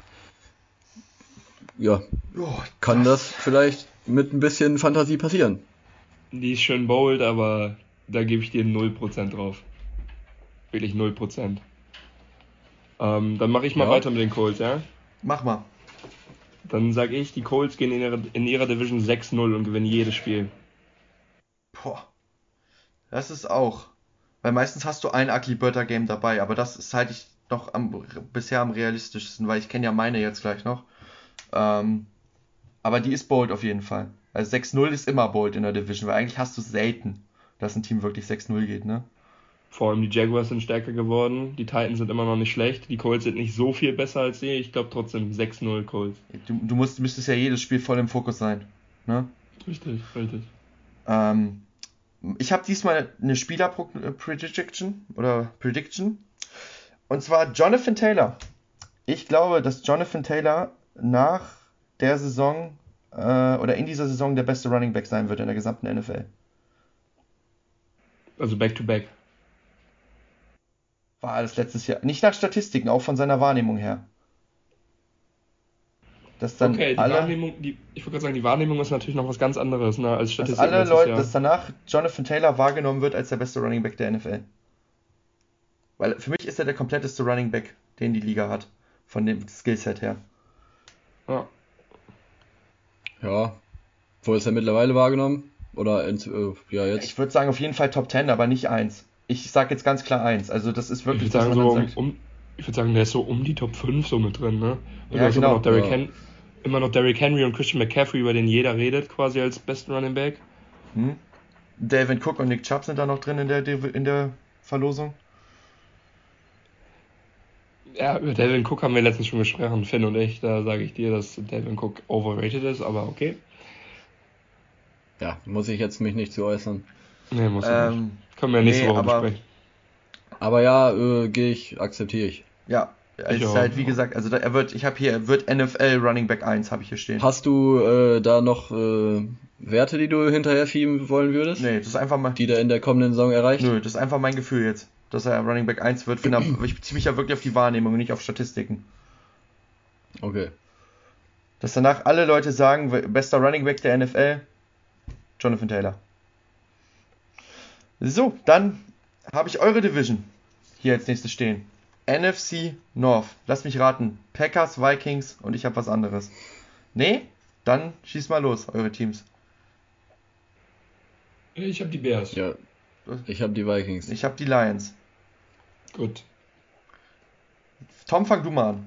D: ja,
B: hat. Oh,
D: kann das vielleicht mit ein bisschen Fantasie passieren.
C: Die ist schön bold, aber da gebe ich dir null Prozent drauf. Wirklich null Prozent. Ähm, dann mache ich mal
D: Ja.
C: weiter mit den Colts, ja?
B: Mach mal.
C: Dann sage ich, die Colts gehen in ihrer, in ihrer Division sechs null und gewinnen jedes Spiel.
B: Boah. Das ist auch. Weil meistens hast du ein Ugly Birder Game dabei, aber das ist halt ich noch am, bisher am realistischsten, weil ich kenne ja meine jetzt gleich noch. Ähm, aber die ist bold auf jeden Fall. Also sechs null ist immer bold in der Division, weil eigentlich hast du selten, dass ein Team wirklich sechs null geht, ne?
C: Vor allem die Jaguars sind stärker geworden, die Titans sind immer noch nicht schlecht, die Colts sind nicht so viel besser als sie, ich glaube trotzdem sechs null Colts.
B: Du, du musst, müsstest ja jedes Spiel voll im Fokus sein, ne?
C: Richtig, richtig.
B: Ähm, ich habe diesmal eine Spieler-Prediction oder Prediction. Und zwar Jonathan Taylor. Ich glaube, dass Jonathan Taylor nach der Saison äh, oder in dieser Saison der beste Running Back sein wird in der gesamten N F L.
C: Also back-to-back.
B: War alles letztes Jahr. Nicht nach Statistiken, auch von seiner Wahrnehmung her. Dass dann
C: Okay, die
B: alle,
C: Wahrnehmung, die, ich wollte gerade sagen, die Wahrnehmung ist natürlich noch was ganz anderes, ne, als
B: dass
C: Statistiken
B: alle
C: letztes
B: Leute,
C: Jahr.
B: dass danach Jonathan Taylor wahrgenommen wird als der beste Running Back der N F L. Weil für mich ist er der kompletteste Running Back, den die Liga hat. Von dem Skillset her.
C: Ja.
D: Ja. Wo ist er mittlerweile wahrgenommen? Oder in, äh, ja jetzt?
B: Ich würde sagen auf jeden Fall Top zehn, aber nicht eins. Ich sag jetzt ganz klar eins. Also das ist
C: Ich
B: wirklich
C: würde
B: das,
C: sagen,
B: was
C: so
B: man
C: um,
B: sagt.
C: um, ich würde sagen, der ist so um die Top fünf so mit drin, ne? Und
B: Ja,
C: du hast
B: genau.
C: immer noch Derrick
D: Ja.
C: Hen- immer noch Derrick Henry und Christian McCaffrey, über den jeder redet, quasi als besten Running Back.
B: Hm? Dalvin Cook und Nick Chubb sind da noch drin in der, in der Verlosung.
C: Ja, über Dalvin Cook haben wir letztens schon gesprochen, Finn und ich. Da sage ich dir, dass Dalvin Cook overrated ist, aber okay.
D: Ja, muss ich jetzt mich nicht zu äußern.
C: Nee, muss ich
B: Ähm,
C: nicht. Können wir ja nächste
B: nee,
C: Woche
B: aber-
C: besprechen.
D: Aber ja, äh, gehe ich, akzeptiere ich.
B: Ja, es
C: Ich
B: ist
C: auch,
B: halt wie
C: ja.
B: gesagt, also da, er wird, ich habe hier, er wird N F L Running Back eins, habe ich hier stehen.
D: Hast du äh, da noch äh, Werte, die du hinterher schieben wollen würdest?
B: Nee, das ist einfach mal,
D: Die der in der kommenden Saison erreicht?
B: nö, das ist einfach mein Gefühl jetzt, dass er Running Back eins wird. Finde, aber ich beziehe mich ja wirklich auf die Wahrnehmung und nicht auf Statistiken.
D: Okay.
B: Dass danach alle Leute sagen, bester Running Back der N F L, Jonathan Taylor. So, dann habe ich eure Division hier als nächstes stehen. N F C North. Lasst mich raten. Packers, Vikings und ich habe was anderes. Nee? Dann schieß mal los, eure Teams.
C: Ich habe die Bears.
D: Ja. Ich habe die Vikings.
B: Ich habe die Lions.
C: Gut.
B: Tom, fang du mal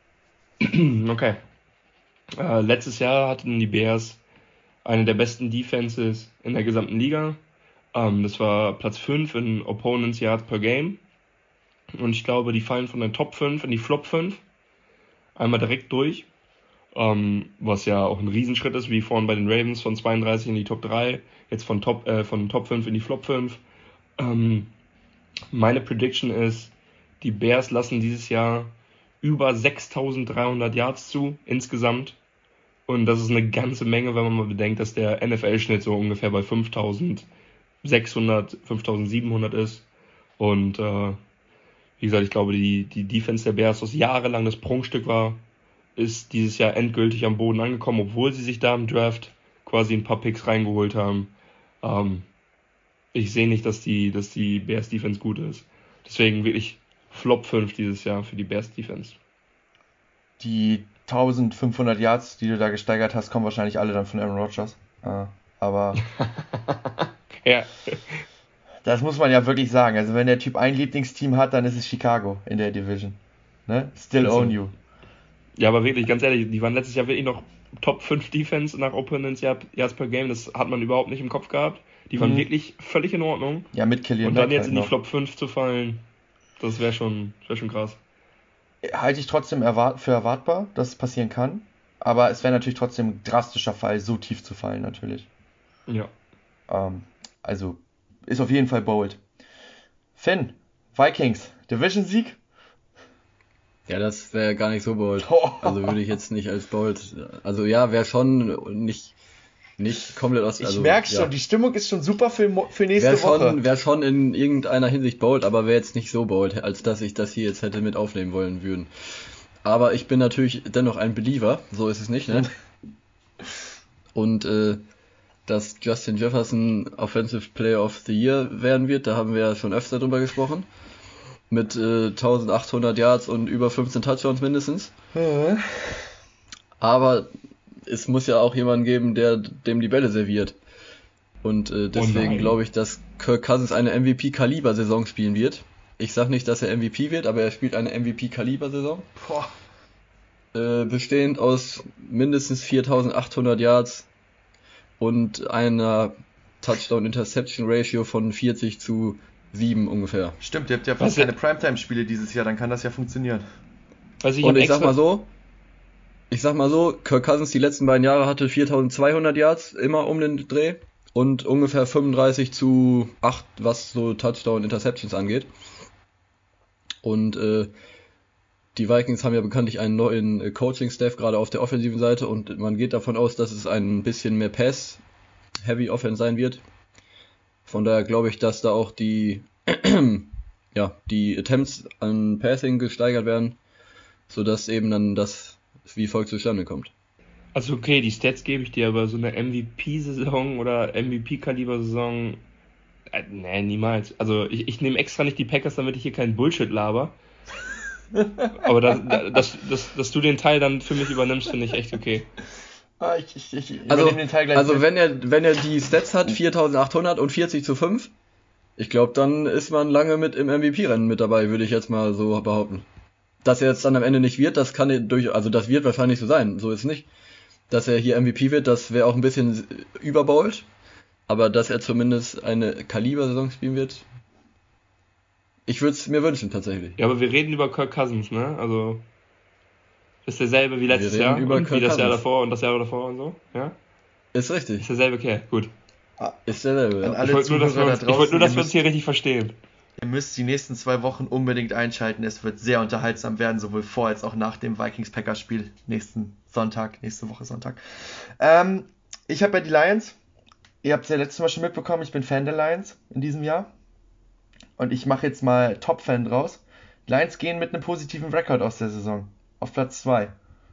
B: an.
C: Okay. Äh, letztes Jahr hatten die Bears eine der besten Defenses in der gesamten Liga. Ähm, das war Platz fünf in Opponents Yards per Game. Und ich glaube, die fallen von der Top fünf in die Flop fünf. Einmal direkt durch. Ähm, was ja auch ein Riesenschritt ist, wie vorhin bei den Ravens von zweiunddreißig in die Top drei. Jetzt von Top, äh, von Top fünf in die Flop fünf. Ähm, meine Prediction ist, die Bears lassen dieses Jahr über sechstausenddreihundert Yards zu insgesamt. Und das ist eine ganze Menge, wenn man mal bedenkt, dass der N F L-Schnitt so ungefähr bei fünftausendsechshundert, fünftausendsiebenhundert ist. Und äh, wie gesagt, ich glaube, die, die Defense der Bears, was jahrelang das Prunkstück war, ist dieses Jahr endgültig am Boden angekommen, obwohl sie sich da im Draft quasi ein paar Picks reingeholt haben. Ähm, ich sehe nicht, dass die, dass die Bears Defense gut ist. Deswegen wirklich Flop fünf dieses Jahr für die Bears Defense.
B: Die eintausendfünfhundert Yards, die du da gesteigert hast, kommen wahrscheinlich alle dann von Aaron Rodgers. Äh, aber
C: Ja,
B: das muss man ja wirklich sagen. Also wenn der Typ ein Lieblingsteam hat, dann ist es Chicago in der Division. Ne? Still
C: Also,
B: own you.
C: ja, aber wirklich, ganz ehrlich, die waren letztes Jahr wirklich noch Top fünf Defense nach Opponents Yards per Game. Das hat man überhaupt nicht im Kopf gehabt. Die waren
B: Mhm.
C: wirklich völlig in Ordnung.
B: Ja, mit Killian
C: Und dann
B: Beck
C: jetzt
B: halt
C: in die
B: noch.
C: Flop fünf zu fallen, das wäre schon, wär schon krass.
B: Halte ich trotzdem erwart- für erwartbar, dass es passieren kann. Aber es wäre natürlich trotzdem ein drastischer Fall, so tief zu fallen, natürlich.
C: Ja.
B: Ähm, also, ist auf jeden Fall bold. Finn, Vikings, Division-Sieg?
D: Ja, das wäre gar nicht so bold.
B: Oh.
D: Also würde ich jetzt nicht als bold. Also ja, wäre schon nicht, nicht komplett aus.
B: Ich
D: Also,
B: merke
D: ja.
B: schon, die Stimmung ist schon super für, mo- für nächste
D: Wäre
B: Woche.
D: schon, wär schon in irgendeiner Hinsicht bold, aber wäre jetzt nicht so bold, als dass ich das hier jetzt hätte mit aufnehmen wollen würden. Aber ich bin natürlich dennoch ein Believer, so ist es nicht, ne? Und äh, dass Justin Jefferson Offensive Player of the Year werden wird, da haben wir ja schon öfter drüber gesprochen. Mit äh, eintausendachthundert Yards und über fünfzehn Touchdowns mindestens.
B: Äh.
D: Aber es muss ja auch jemanden geben, der dem die Bälle serviert. Und äh, deswegen
C: nein.
D: glaube ich, dass Kirk Cousins eine M V P-Kaliber-Saison spielen wird. Ich sag nicht, dass er M V P wird, aber er spielt eine M V P-Kaliber-Saison.
B: Boah.
D: Äh, bestehend aus mindestens viertausendachthundert Yards und einer Touchdown-Interception-Ratio von vierzig zu sieben ungefähr.
B: Stimmt, ihr habt ja
C: Was
B: fast
C: ja-
B: keine Primetime-Spiele dieses Jahr, dann kann das ja funktionieren.
C: Also ich
D: Und
C: hab
D: ich sag
C: extra-
D: mal so, ich sag mal so, Kirk Cousins die letzten beiden Jahre hatte viertausendzweihundert Yards immer um den Dreh und ungefähr fünfunddreißig zu acht, was so Touchdown-Interceptions angeht. Und äh, die Vikings haben ja bekanntlich einen neuen äh, Coaching-Staff, gerade auf der offensiven Seite, und man geht davon aus, dass es ein bisschen mehr Pass-Heavy-Offense sein wird. Von daher glaube ich, dass da auch die, ja, die Attempts an Passing gesteigert werden, sodass eben dann das wie folgt zustande kommt.
C: Also okay, die Stats gebe ich dir, aber so eine M V P-Saison oder M V P-Kaliber-Saison, äh, nee, niemals. Also ich, ich nehme extra nicht die Packers, damit ich hier keinen Bullshit laber. Aber dass, dass, dass, dass du den Teil dann für mich übernimmst, finde ich echt okay.
B: Ah, ich, ich, ich
D: Also,
B: übernehme den Teil gleich
D: also
B: mit.
D: wenn er, wenn er die Stats hat, viertausendachthundert und vierzig zu fünf, ich glaube, dann ist man lange mit im M V P-Rennen mit dabei, würde ich jetzt mal so behaupten. Dass er jetzt dann am Ende nicht wird, das kann er durch, also das wird wahrscheinlich so sein, so ist es nicht. Dass er hier M V P wird, das wäre auch ein bisschen überbowlt, aber dass er zumindest eine Kaliber-Saison spielen wird, ich würde es mir wünschen tatsächlich.
C: Ja, aber wir reden über Kirk Cousins, ne? Also ist derselbe wie letztes
D: reden
C: Jahr
D: über
C: und
D: Kirk
C: wie das Jahr
D: Cousins.
C: davor und das Jahr davor und so, ja?
D: Ist richtig.
C: Ist derselbe Kerl, gut.
D: Ist derselbe,
B: An
D: ja.
B: alle
C: Ich wollte nur, dass wir
B: Zuhörer
C: uns,
B: da
C: ich wollte nur,
B: draußen,
C: dass
B: ihr
C: wir uns
B: müsst-
C: hier richtig verstehen.
B: Ihr müsst die nächsten zwei Wochen unbedingt einschalten. Es wird sehr unterhaltsam werden, sowohl vor als auch nach dem Vikings-Packers-Spiel nächsten Sonntag, nächste Woche Sonntag. Ähm, ich habe ja die Lions. Ihr habt es ja letztes Mal schon mitbekommen, ich bin Fan der Lions in diesem Jahr. Und ich mache jetzt mal Top-Fan draus. Die Lions gehen mit einem positiven Rekord aus der Saison. Auf Platz zwei.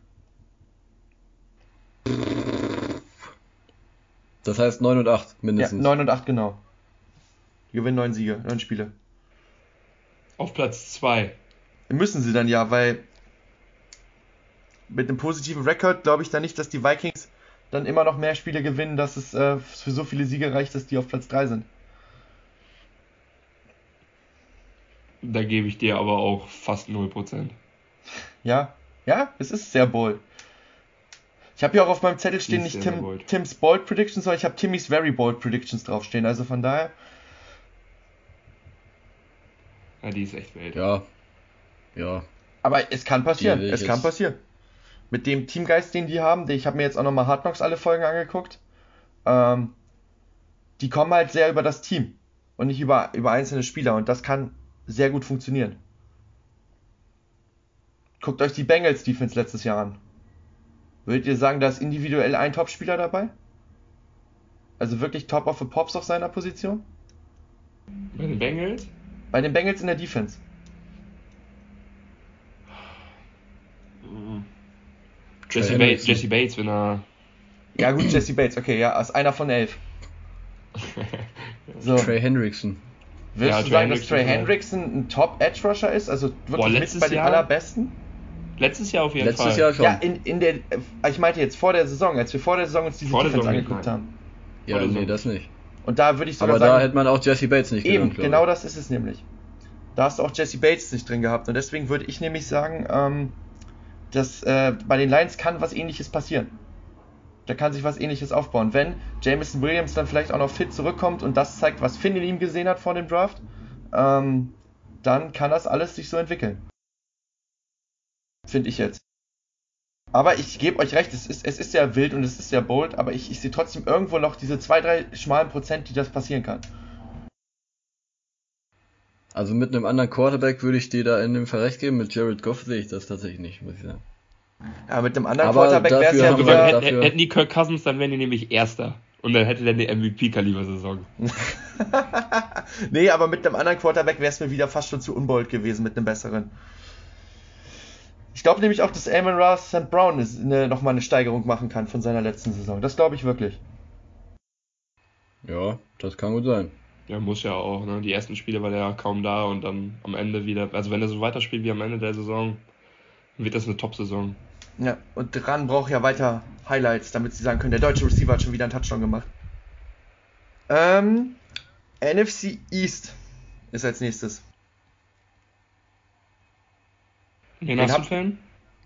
D: Das heißt neun und acht
B: Ja,
D: mindestens.
B: neun und acht genau. Die gewinnen neun Siege, neun Spiele.
C: Auf Platz zwei.
B: Müssen sie dann ja, weil mit einem positiven Rekord glaube ich dann nicht, dass die Vikings dann immer noch mehr Spiele gewinnen, dass es äh, für so viele Siege reicht, dass die auf Platz drei sind.
C: Da gebe ich dir aber auch fast null Prozent.
B: Ja, ja, es ist sehr bold. Ich habe hier auch auf meinem Zettel stehen
C: Ist
B: nicht
C: sehr
B: Tim,
C: bold.
B: Tim's Bold Predictions, sondern ich habe Timmys Very Bold Predictions draufstehen. Also von daher,
C: Ja, die ist echt wild.
D: Ja. Ja.
B: aber es kann passieren,
D: Die will ich
B: es kann
D: jetzt-
B: passieren. Mit dem Teamgeist, den die haben, ich habe mir jetzt auch nochmal Hard Knocks alle Folgen angeguckt, ähm, die kommen halt sehr über das Team und nicht über, über einzelne Spieler und das kann sehr gut funktionieren. Guckt euch die Bengals Defense letztes Jahr an. Würdet ihr sagen, da ist individuell ein Topspieler dabei? Also wirklich Top of the Pops auf seiner Position?
C: Bei den Bengals?
B: Bei den Bengals in der Defense.
C: Jesse
D: Trey
C: Bates,
D: Hendrickson.
C: Jesse Bates, wenn er.
B: Ja gut, Jesse Bates, okay, ja, ist einer von elf. So,
D: Trey Hendrickson.
B: würdest
C: Ja,
B: du
C: Trey
B: sagen, dass
C: Hendrickson
B: Trey
C: vielleicht.
B: Hendrickson ein Top-Edge-Rusher ist? Also wirklich
C: Boah,
B: mit
C: letztes
B: bei den
C: Jahr-
B: allerbesten?
C: Letztes Jahr auf jeden
D: Letztes
C: Fall.
D: Jahr schon.
B: Ja, in, in der, äh, ich meinte jetzt vor der Saison, als wir vor der Saison uns diese
C: Vor der
B: Defense
C: Saison nicht,
B: angeguckt
C: nein.
B: haben.
D: Ja,
C: Oder
D: nee,
C: so.
D: das nicht.
B: Und da würde ich sogar
D: Aber da
B: sagen,
D: hätte man auch Jesse Bates nicht
B: eben,
D: genannt, glaub
B: genau
D: ich.
B: das ist es nämlich. Da hast du auch Jesse Bates nicht drin gehabt. Und deswegen würde ich nämlich sagen, ähm, dass äh, bei den Lions kann was Ähnliches passieren. Da kann sich was Ähnliches aufbauen. Wenn Jameson Williams dann vielleicht auch noch fit zurückkommt und das zeigt, was Finn in ihm gesehen hat vor dem Draft, ähm, dann kann das alles sich so entwickeln. Finde ich jetzt. Aber ich gebe euch recht, es ist, es ist sehr wild und es ist sehr bold, aber ich, ich sehe trotzdem irgendwo noch diese zwei, drei schmalen Prozent, die das passieren kann.
D: Also mit einem anderen Quarterback würde ich dir da in dem Fall recht geben. Mit Jared Goff sehe ich das tatsächlich nicht, muss ich sagen.
B: Ja, mit dem anderen
D: Aber
B: Quarterback wäre es
D: dafür
B: ja
D: haben
C: Also,
D: wir-
B: wieder...
C: hätten,
D: dafür-
C: hätten die Kirk Cousins, dann wären die nämlich Erster. Und dann hätte der eine M V P-Kaliber-Saison.
B: Nee, aber mit einem anderen Quarterback wäre es mir wieder fast schon zu unbold gewesen, mit einem besseren. Ich glaube nämlich auch, dass Amon Ra Sankt Brown ist, eine, nochmal eine Steigerung machen kann von seiner letzten Saison. Das glaube ich wirklich.
D: Ja, das kann gut sein.
C: Ja, muss ja auch, ne? Die ersten Spiele war der ja kaum da und dann am Ende wieder, also wenn er so weiterspielt wie am Ende der Saison, wird das eine Top-Saison.
B: Ja, und dran braucht ja weiter Highlights, damit sie sagen können, der deutsche Receiver hat schon wieder einen Touchdown gemacht. Ähm, N F C East ist als nächstes.
C: Wen
B: Wen
C: hast du,
B: habt-
C: Fan?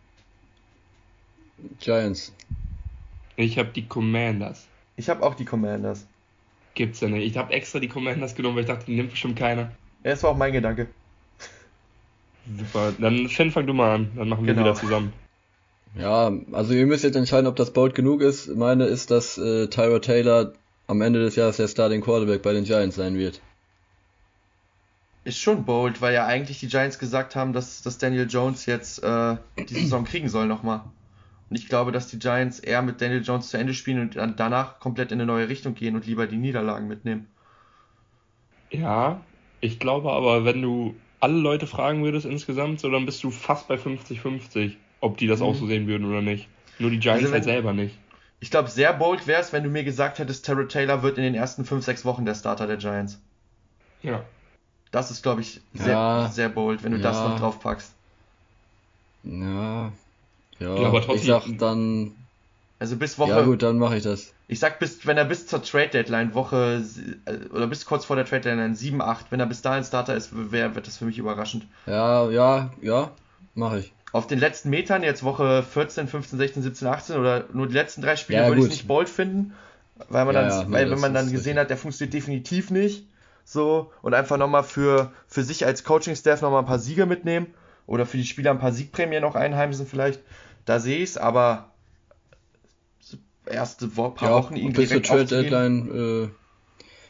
D: Giants.
C: Ich habe die Commanders.
B: Ich habe auch die Commanders.
C: Gibt's ja nicht. Ich habe extra die Commanders genommen, weil ich dachte, die nimmt bestimmt keiner.
B: Ja, das war auch mein Gedanke.
C: Super. Dann, Finn, fang du mal an. Dann machen wir
B: Genau.
C: wieder zusammen.
D: Ja, also ihr müsst jetzt entscheiden, ob das bold genug ist. Meine ist, dass äh, Tyrod Taylor am Ende des Jahres der Starting Quarterback bei den Giants sein wird.
B: Ist schon bold, weil ja eigentlich die Giants gesagt haben, dass, dass Daniel Jones jetzt äh, die Saison kriegen soll nochmal. Und ich glaube, dass die Giants eher mit Daniel Jones zu Ende spielen und dann danach komplett in eine neue Richtung gehen und lieber die Niederlagen mitnehmen.
C: Ja, ich glaube aber, wenn du alle Leute fragen würdest insgesamt, so dann bist du fast bei fünfzig fünfzig, ob die das
B: Mhm.
C: auch so sehen würden oder nicht. Nur die Giants
B: Also wenn-
C: halt selber nicht.
B: Ich glaube, sehr bold wäre es, wenn du mir gesagt hättest, Tyrod Taylor wird in den ersten fünf, sechs Wochen der Starter der Giants.
C: Ja.
B: Das ist, glaube ich, sehr,
D: Ja.
B: sehr bold, wenn du das
D: Ja.
B: noch drauf packst.
D: Ja. Ja,
C: Ja, aber
D: ich
C: trotzdem-
D: sag dann,
B: Also bis Woche,
D: ja gut, dann mache ich das.
B: ich sag, bis, wenn er bis zur Trade Deadline Woche, äh, oder bis kurz vor der Trade Deadline sieben, acht, wenn er bis dahin Starter ist, wär, wird das für mich überraschend.
D: Ja, ja, ja, mache ich.
B: Auf den letzten Metern, jetzt Woche vierzehn, fünfzehn, sechzehn, siebzehn, achtzehn oder nur die letzten drei Spiele,
D: Ja,
B: würde ich es
D: gut.
B: nicht bold finden, weil man
D: Ja,
B: dann,
D: ja, nee,
B: weil, wenn
D: das
B: man dann
D: ist
B: gesehen
D: richtig.
B: hat, der funktioniert definitiv nicht, so, und einfach nochmal für, für sich als Coaching-Staff nochmal ein paar Siege mitnehmen oder für die Spieler ein paar Siegprämien noch einheimsen vielleicht, da sehe ich es, aber erste Wo paar
D: Ja,
B: Wochen ihn
D: bis zur
B: direkt
D: Trade
B: aufzugeben,
D: Deadline, äh,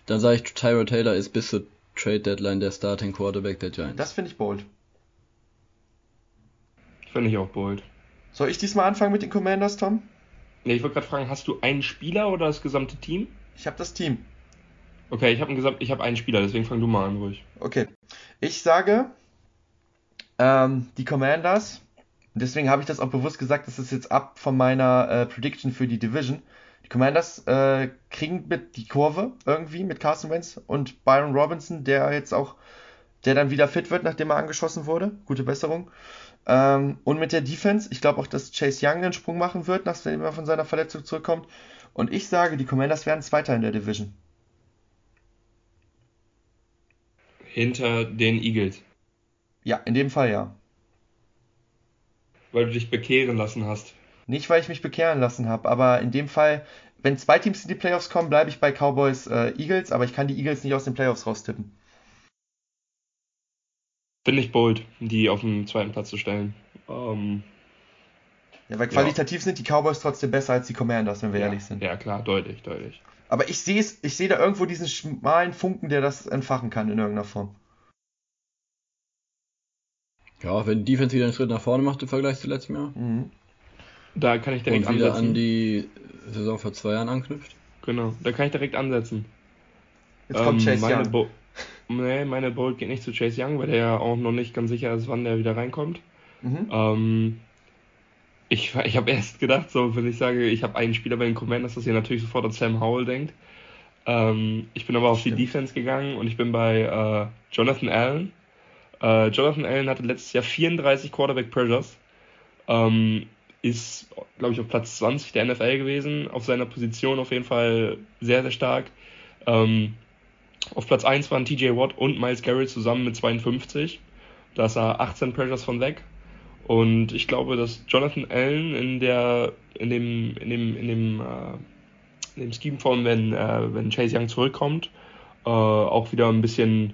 D: Dann sage ich, Tyrod Taylor ist bis zur Trade Deadline der Starting Quarterback der Giants.
B: Das finde ich bold.
C: Finde ich auch bold.
B: Soll ich diesmal anfangen mit den Commanders, Tom?
C: Ja, ich wollte gerade fragen, hast du einen Spieler oder das gesamte Team?
B: Ich habe das Team.
C: Okay, ich habe Gesamt, ich habe einen Spieler, deswegen fang du mal an, ruhig.
B: Okay. Ich sage, ähm, die Commanders, deswegen habe ich das auch bewusst gesagt, das ist jetzt ab von meiner äh, Prediction für die Division. Die Commanders äh, kriegen mit die Kurve irgendwie mit Carson Wentz und Byron Robinson, der jetzt auch, der dann wieder fit wird, nachdem er angeschossen wurde. Gute Besserung. Ähm, und mit der Defense, ich glaube auch, dass Chase Young einen Sprung machen wird, nachdem er von seiner Verletzung zurückkommt. Und ich sage, die Commanders werden Zweiter in der Division.
C: Hinter den Eagles.
B: Ja, in dem Fall ja.
C: Weil du dich bekehren lassen hast.
B: Nicht, weil ich mich bekehren lassen habe, aber in dem Fall, wenn zwei Teams in die Playoffs kommen, bleibe ich bei Cowboys äh, Eagles, aber ich kann die Eagles nicht aus den Playoffs raustippen.
C: Finde ich bold, die auf den zweiten Platz zu stellen. Ähm,
B: Ja, weil qualitativ sind die Cowboys trotzdem besser als die Commanders, wenn wir
C: ja,
B: ehrlich sind.
C: ja, klar, deutlich, deutlich.
B: Aber ich sehe es, ich sehe da irgendwo diesen schmalen Funken, der das entfachen kann in irgendeiner Form.
D: Ja, wenn die Defense wieder einen Schritt nach vorne macht im Vergleich zu letztem Jahr
B: Mhm.
C: Da kann ich direkt
D: und wieder
C: ansetzen.
D: an die Saison vor zwei Jahren anknüpft.
C: Genau, da kann ich direkt ansetzen.
B: Jetzt kommt
C: Ähm,
B: Chase
C: meine
B: Young.
C: Bo- nee, meine Bold geht nicht zu Chase Young, weil der ja auch noch nicht ganz sicher ist, wann der wieder reinkommt.
B: Mhm.
C: Ähm, ich ich habe erst gedacht, so wenn ich sage, ich habe einen Spieler bei den Commanders, dass ihr natürlich sofort an Sam Howell denkt. Ähm, ich bin aber auf
B: Stimmt.
C: die Defense gegangen und ich bin bei äh, Jonathan Allen. Äh, Jonathan Allen hatte letztes Jahr vierunddreißig Quarterback Pressures. Ähm, ist, glaube ich, auf Platz zwanzig der N F L gewesen. Auf seiner Position auf jeden Fall sehr, sehr stark. Ähm, auf Platz eins waren T J Watt und Myles Garrett zusammen mit zweiundfünfzig. Da ist er achtzehn Pressures von weg. Und ich glaube, dass Jonathan Allen in der in dem in dem in dem äh, in dem Scheme von wenn äh, wenn Chase Young zurückkommt, äh, auch wieder ein bisschen,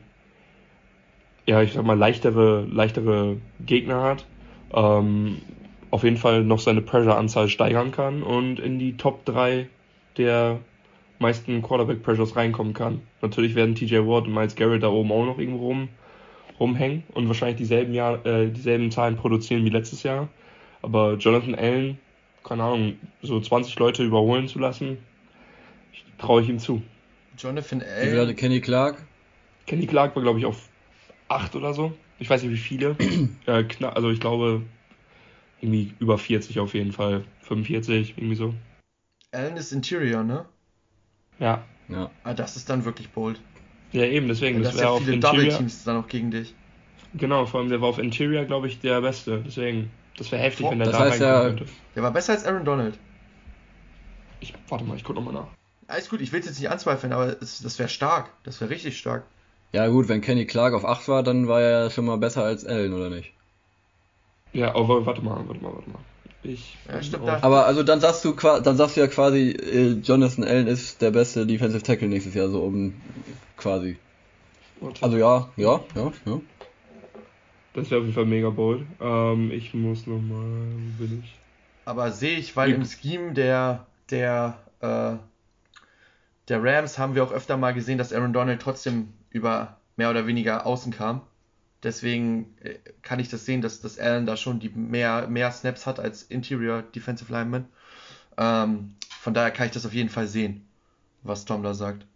C: ja, ich sag mal leichtere leichtere Gegner hat. Ähm, auf jeden Fall noch seine Pressure-Anzahl steigern kann und in die Top drei der meisten Quarterback-Pressures reinkommen kann. Natürlich werden T J Watt und Myles Garrett da oben auch noch irgendwo rum, rumhängen und wahrscheinlich dieselben, Jahr, äh, dieselben Zahlen produzieren wie letztes Jahr. Aber Jonathan Allen, keine Ahnung, so zwanzig Leute überholen zu lassen, traue ich ihm zu.
B: Jonathan
D: Wie viel hatte
B: Allen.
D: Kenny Clark?
C: Kenny Clark war, glaube ich, auf acht oder so. Ich weiß nicht, wie viele. äh, kna- also ich glaube, irgendwie über vierzig auf jeden Fall. fünfundvierzig, irgendwie so.
B: Allen ist Interior, ne?
C: Ja,
D: Ja.
B: Ah, das ist dann wirklich bold.
C: ja eben, deswegen,
B: Weil
C: das
B: das
C: wäre
B: ja
C: auf
B: viele
C: Interior.
B: Double-Teams dann auch gegen dich.
C: Genau, vor allem der war auf Interior, glaube ich, der Beste. Deswegen, das wäre heftig,
B: Vor-
C: wenn der
D: das
C: da
D: heißt
C: reinkommen
D: ja-
C: könnte.
B: Der war besser als Aaron Donald.
C: Ich, warte mal, ich gucke nochmal nach.
B: Alles gut, ich will es jetzt nicht anzweifeln, aber es, das wäre stark. Das wäre richtig stark.
D: Ja gut, wenn Kenny Clark auf acht war, dann war er ja schon mal besser als Allen, oder nicht?
C: Ja, aber warte mal, warte mal, warte mal. Ich.
B: Ja, stimmt,
C: auf-
B: da-
D: Aber also dann sagst du qua- dann sagst du ja quasi, äh, Jonathan Allen ist der beste Defensive Tackle nächstes Jahr, so oben quasi.
C: warte.
D: Also ja, ja, ja, ja.
C: Das wäre auf jeden Fall mega bold. Ähm, ich muss nochmal. Wo bin ich?
B: Aber sehe ich, weil
C: Ja.
B: im Scheme der, der, äh, der Rams haben wir auch öfter mal gesehen, dass Aaron Donald trotzdem über mehr oder weniger außen kam. Deswegen äh, kann ich das sehen, dass, dass Allen da schon die mehr, mehr Snaps hat als Interior Defensive Lineman. Ähm, von daher kann ich das auf jeden Fall sehen, was Tom da sagt.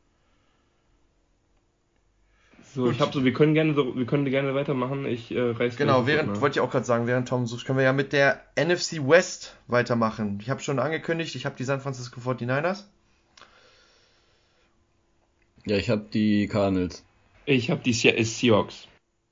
C: So,
B: Gut.
C: ich habe so, wir können gerne so, wir können gerne weitermachen. Ich äh, reiß
B: Genau,
C: gleich
B: während,
C: sofort nach.
B: wollte ich auch gerade sagen, während Tom sucht, können wir ja mit der N F C West weitermachen. Ich habe schon angekündigt, ich habe die San Francisco forty-niners.
D: Ja, ich habe die Cardinals.
C: Ich habe die Se- Seahawks.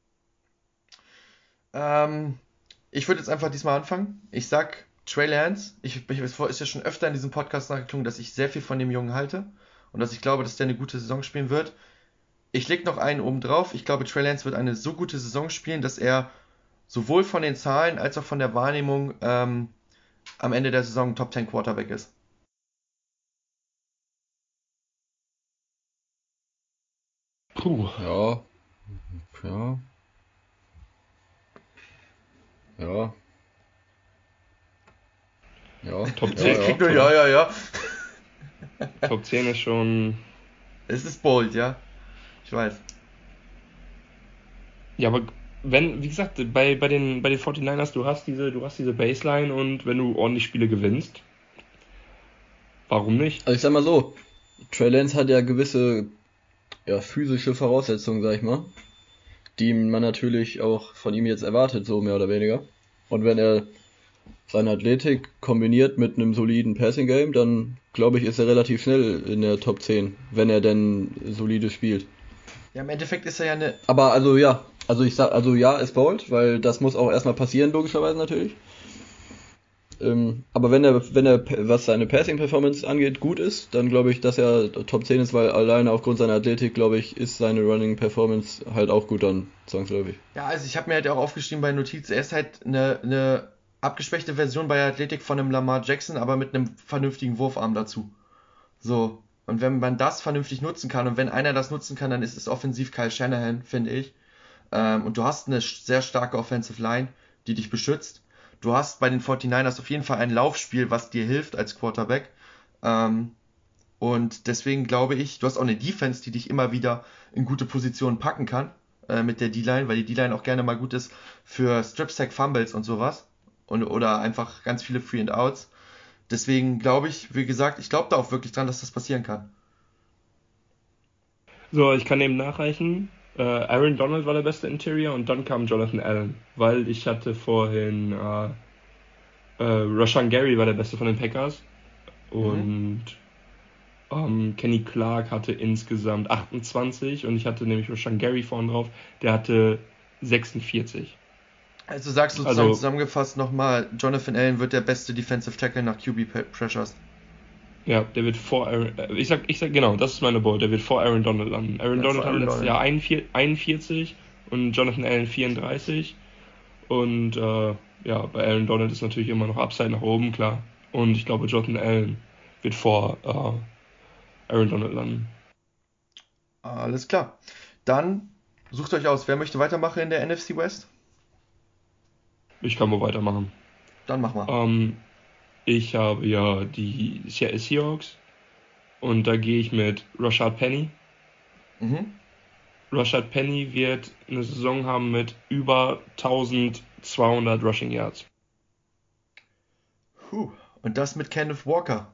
B: Ähm, ich würde jetzt einfach diesmal anfangen. Ich sag Trey Lance. Ich, ich, es ist ja schon öfter in diesem Podcast nachgeklungen, dass ich sehr viel von dem Jungen halte und dass ich glaube, dass der eine gute Saison spielen wird. Ich leg noch einen oben drauf. Ich glaube, Trey Lance wird eine so gute Saison spielen, dass er sowohl von den Zahlen als auch von der Wahrnehmung ähm, am Ende der Saison ein Top zehn Quarterback ist.
C: Puh.
D: Ja. Ja. Ja. Ja.
C: Top
D: ja,
C: zehn.
D: ja,
B: Krieg nur ja, ja, ja.
C: Top zehn ist schon.
B: Es ist bold, ja. Ich weiß.
C: Ja, aber wenn, wie gesagt, bei, bei den, bei den forty-niners, du hast diese, du hast diese Baseline und wenn du ordentlich Spiele gewinnst, warum nicht?
D: Also ich sag mal so, Trey Lance hat ja gewisse ja, physische Voraussetzungen, sag ich mal, die man natürlich auch von ihm jetzt erwartet, so mehr oder weniger. Und wenn er seine Athletik kombiniert mit einem soliden Passing-Game, dann glaube ich, ist er relativ schnell in der Top zehn, wenn er denn solide spielt.
B: Ja, im Endeffekt ist er ja eine.
D: Aber also ja, also ich sag, also ja, ist bold, weil das muss auch erstmal passieren, logischerweise natürlich. Ähm, aber wenn er, wenn er, was seine Passing-Performance angeht, gut ist, dann glaube ich, dass er Top zehn ist, weil alleine aufgrund seiner Athletik, glaube ich, ist seine Running-Performance halt auch gut dann, zwangsläufig.
B: Ja, also ich habe mir halt auch aufgeschrieben bei Notiz, er ist halt eine, eine abgeschwächte Version bei der Athletik von einem Lamar Jackson, aber mit einem vernünftigen Wurfarm dazu. So. Und wenn man das vernünftig nutzen kann und wenn einer das nutzen kann, dann ist es offensiv Kyle Shanahan, finde ich. Ähm, und du hast eine sehr starke Offensive Line, die dich beschützt. Du hast bei den forty-niners auf jeden Fall ein Laufspiel, was dir hilft als Quarterback. Ähm, und deswegen glaube ich, du hast auch eine Defense, die dich immer wieder in gute Positionen packen kann äh, mit der D-Line, weil die D-Line auch gerne mal gut ist für Strip-Sack-Fumbles und sowas. Und, oder einfach ganz viele Free and Outs. Deswegen glaube ich, wie gesagt, ich glaube da auch wirklich dran, dass das passieren kann.
C: So, ich kann eben nachreichen. Äh, Aaron Donald war der beste Interior und dann kam Jonathan Allen, weil ich hatte vorhin äh, äh, Rashan Gary war der beste von den Packers und ähm, Kenny Clark hatte insgesamt achtundzwanzig und ich hatte nämlich Rashan Gary vorne drauf, der hatte sechsundvierzig.
B: Also sagst du sozusagen
C: Also-
B: zusammengefasst nochmal, Jonathan Allen wird der beste Defensive Tackle nach Q B Pressures.
C: Ja, der wird vor Aaron, äh, ich sag, ich sag genau, das ist meine Bold, der wird vor Aaron Donald landen. Aaron
B: Ja,
C: Donald
B: vor
C: hatte
B: Aaron
C: letztes
B: Donald.
C: Jahr einundvierzig, einundvierzig und Jonathan Allen vierunddreißig. Und äh, ja, bei Aaron Donald ist natürlich immer noch Upside nach oben, klar. Und ich glaube, Jonathan Allen wird vor äh, Aaron Donald landen.
B: Alles klar. Dann sucht euch aus, wer möchte weitermachen in der N F C West?
C: Ich kann wohl weitermachen.
B: Dann mach mal.
C: Ähm, ich habe ja die Seattle Seahawks und da gehe ich mit Rashad Penny.
B: Mhm.
C: Rashad Penny wird eine Saison haben mit über eintausendzweihundert Rushing Yards.
B: Puh. Und das mit Kenneth Walker.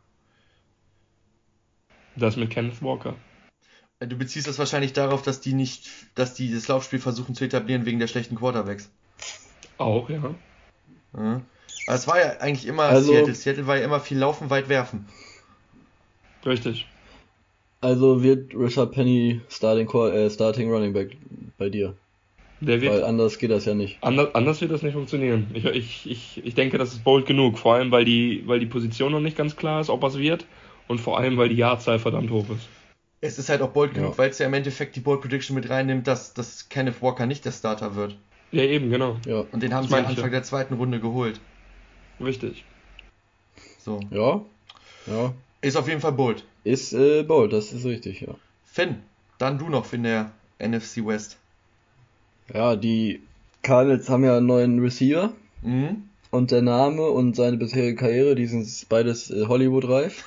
C: Das mit Kenneth Walker.
B: Du beziehst das wahrscheinlich darauf, dass die nicht, dass die das Laufspiel versuchen zu etablieren wegen der schlechten Quarterbacks.
C: Auch, ja.
B: Ja. Aber es war ja eigentlich immer
D: Also-
B: Seattle. Seattle war ja immer viel Laufen, weit werfen.
C: Richtig.
D: Also wird Rashad Penny Starting, Quar- äh, Starting Running Back bei dir.
C: Der
D: Weil
C: wird,
D: anders geht das ja nicht.
C: anders, anders wird das nicht funktionieren. Ich, ich, ich, ich denke, das ist bold genug. Vor allem, weil die, weil die Position noch nicht ganz klar ist, ob was wird. Und vor allem, weil die Jahrzahl verdammt hoch ist.
B: Es ist halt auch bold
D: Ja.
B: genug, weil es ja im Endeffekt die Bold Prediction mit reinnimmt, dass, dass Kenneth Walker nicht der Starter wird.
C: Ja, eben, genau.
D: Ja.
B: Und den haben
C: Das
B: sie am
C: meine ich,
B: Anfang
C: ja.
B: der zweiten Runde geholt.
C: Richtig.
B: So.
D: Ja. Ja.
B: Ist auf jeden Fall bold.
D: Ist äh, bold, das ist richtig, ja.
B: Finn, dann du noch in der N F C West.
D: Ja, die Cardinals haben ja einen neuen Receiver
B: Mhm.
D: und der Name und seine bisherige Karriere, die sind beides äh, Hollywood-reif.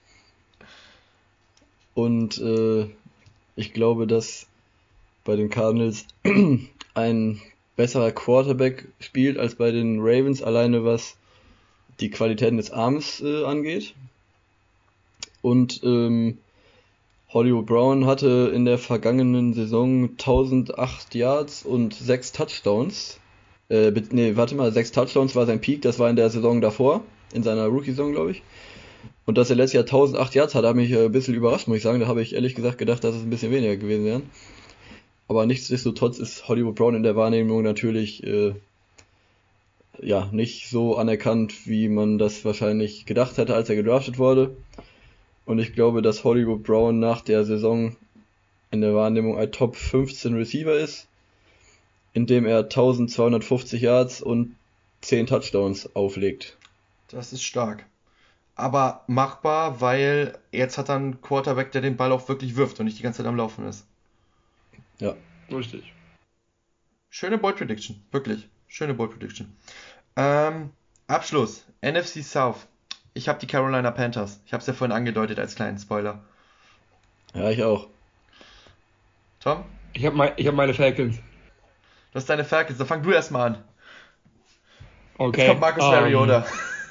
D: Und äh, ich glaube, dass bei den Cardinals ein besserer Quarterback spielt als bei den Ravens, alleine was die Qualitäten des Arms äh, angeht. Und ähm, Hollywood Brown hatte in der vergangenen Saison tausendacht Yards und sechs Touchdowns. Äh, be- nee, warte mal, sechs Touchdowns war sein Peak, das war in der Saison davor, in seiner Rookie-Saison, glaube ich. Und dass er letztes Jahr tausendacht Yards hat, hat mich äh, ein bisschen überrascht, muss ich sagen. Da habe ich ehrlich gesagt gedacht, dass es ein bisschen weniger gewesen wären. Aber nichtsdestotrotz ist Hollywood Brown in der Wahrnehmung natürlich äh, ja nicht so anerkannt, wie man das wahrscheinlich gedacht hätte, als er gedraftet wurde. Und ich glaube, dass Hollywood Brown nach der Saison in der Wahrnehmung ein Top fünfzehn Receiver ist, indem er eintausendzweihundertfünfzig Yards und zehn Touchdowns auflegt.
B: Das ist stark. Aber machbar, weil jetzt hat er einen Quarterback, der den Ball auch wirklich wirft und nicht die ganze Zeit am Laufen ist.
D: Ja.
C: Richtig.
B: Schöne Bold Prediction, wirklich. Schöne Bold Prediction. Ähm, Abschluss. N F C South. Ich habe die Carolina Panthers. Ich habe es ja vorhin angedeutet als kleinen Spoiler.
D: Ja, ich auch.
B: Tom?
C: Ich habe mein, ich hab meine Falcons.
B: Das ist deine Falcons. Dann fang du erstmal an.
C: Okay.
B: Jetzt kommt Marcus
C: ähm,
B: Mariota.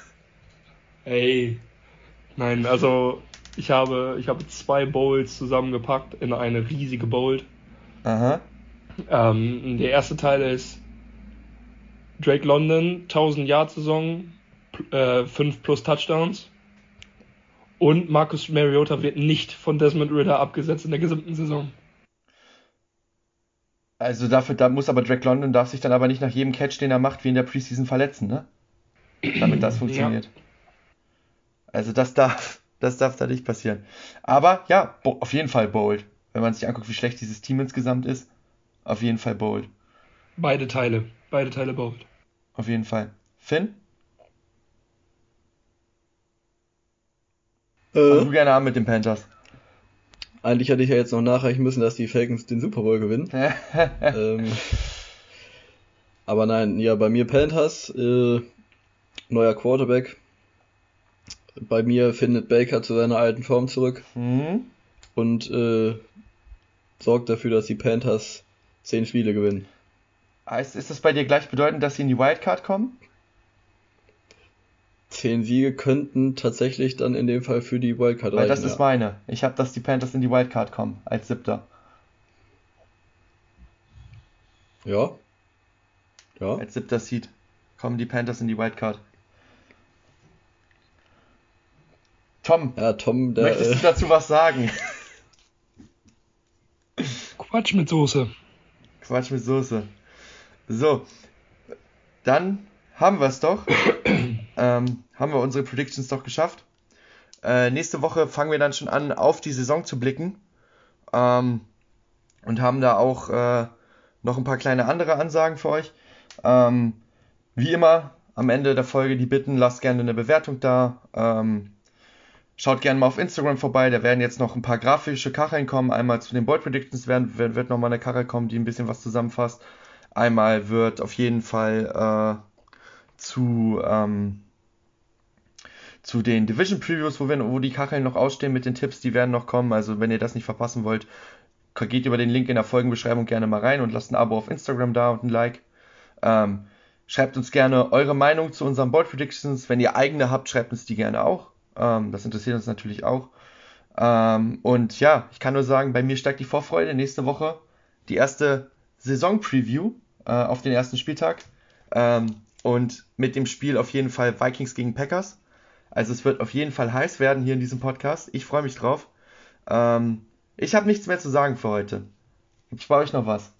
C: Ey. Nein, also ich habe, ich habe zwei Bowls zusammengepackt in eine riesige Bowl.
B: Aha.
C: Ähm, der erste Teil ist Drake London, tausend-Yard-Saison, äh, fünf plus Touchdowns. Und Marcus Mariota wird nicht von Desmond Ridder abgesetzt in der gesamten Saison.
B: Also dafür, da muss aber Drake London darf sich dann aber nicht nach jedem Catch, den er macht, wie in der Preseason verletzen, ne? Damit das funktioniert.
C: Ja.
B: Also das darf, das darf da nicht passieren. Aber ja, bo- auf jeden Fall bold. Wenn man sich anguckt, wie schlecht dieses Team insgesamt ist, auf jeden Fall bold.
C: Beide Teile, beide Teile bold.
B: Auf jeden Fall. Finn? Fang
D: Äh,
B: du gerne an mit den Panthers.
D: eigentlich hätte ich ja jetzt noch nachreichen müssen, dass die Falcons den Super Bowl gewinnen. ähm, aber nein, ja, bei mir Panthers, äh, neuer Quarterback. Bei mir findet Baker zu seiner alten Form zurück
B: Hm?
D: und äh, sorgt dafür, dass die Panthers zehn Spiele gewinnen.
B: Heißt, ist das bei dir gleichbedeutend, dass sie in die Wildcard kommen?
D: Zehn Siege könnten tatsächlich dann in dem Fall für die Wildcard
B: Weil
D: reichen.
B: das ist
D: ja.
B: meine. Ich habe, dass die Panthers in die Wildcard kommen, als Siebter.
D: Ja. Ja.
B: Als siebter Seed kommen die Panthers in die Wildcard. Tom,
D: Ja, Tom, der.
B: möchtest
D: Äh,
B: du dazu was sagen?
C: Quatsch mit Soße.
B: Quatsch mit Soße. So, dann haben wir es doch. ähm, haben wir unsere Predictions doch geschafft. Äh, nächste Woche fangen wir dann schon an, auf die Saison zu blicken. Ähm, und haben da auch äh, noch ein paar kleine andere Ansagen für euch. Ähm, wie immer, am Ende der Folge die Bitten, lasst gerne eine Bewertung da. Ähm, schaut gerne mal auf Instagram vorbei, da werden jetzt noch ein paar grafische Kacheln kommen. Einmal zu den Bold Predictions werden, wird, wird nochmal eine Kachel kommen, die ein bisschen was zusammenfasst. Einmal wird auf jeden Fall äh, zu, ähm, zu den Division Previews, wo, wir, wo die Kacheln noch ausstehen mit den Tipps, die werden noch kommen. Also wenn ihr das nicht verpassen wollt, geht über den Link in der Folgenbeschreibung gerne mal rein und lasst ein Abo auf Instagram da und ein Like. Ähm, schreibt uns gerne eure Meinung zu unseren Bold Predictions. Wenn ihr eigene habt, schreibt uns die gerne auch. Ähm, das interessiert uns natürlich auch. Ähm, und ja, ich kann nur sagen, bei mir steigt die Vorfreude. Nächste Woche die erste Saison-Preview äh, auf den ersten Spieltag. Ähm, und mit dem Spiel auf jeden Fall Vikings gegen Packers. Also es wird auf jeden Fall heiß werden hier in diesem Podcast. Ich freue mich drauf. Ähm, ich habe nichts mehr zu sagen für heute. Gibt's bei euch noch was?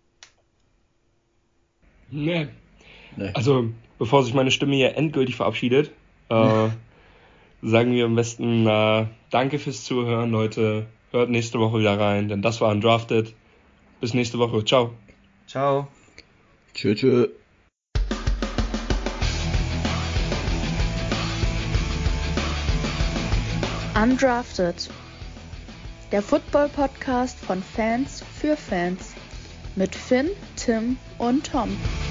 C: Nee.
D: nee.
C: Also, bevor sich meine Stimme hier endgültig verabschiedet, äh, sagen wir am besten äh, danke fürs Zuhören, Leute. Hört nächste Woche wieder rein, denn das war Undrafted. Bis nächste Woche. Ciao.
B: Ciao.
D: Tschö, tschö.
A: Undrafted. Der Football-Podcast von Fans für Fans. Mit Finn, Tim und Tom.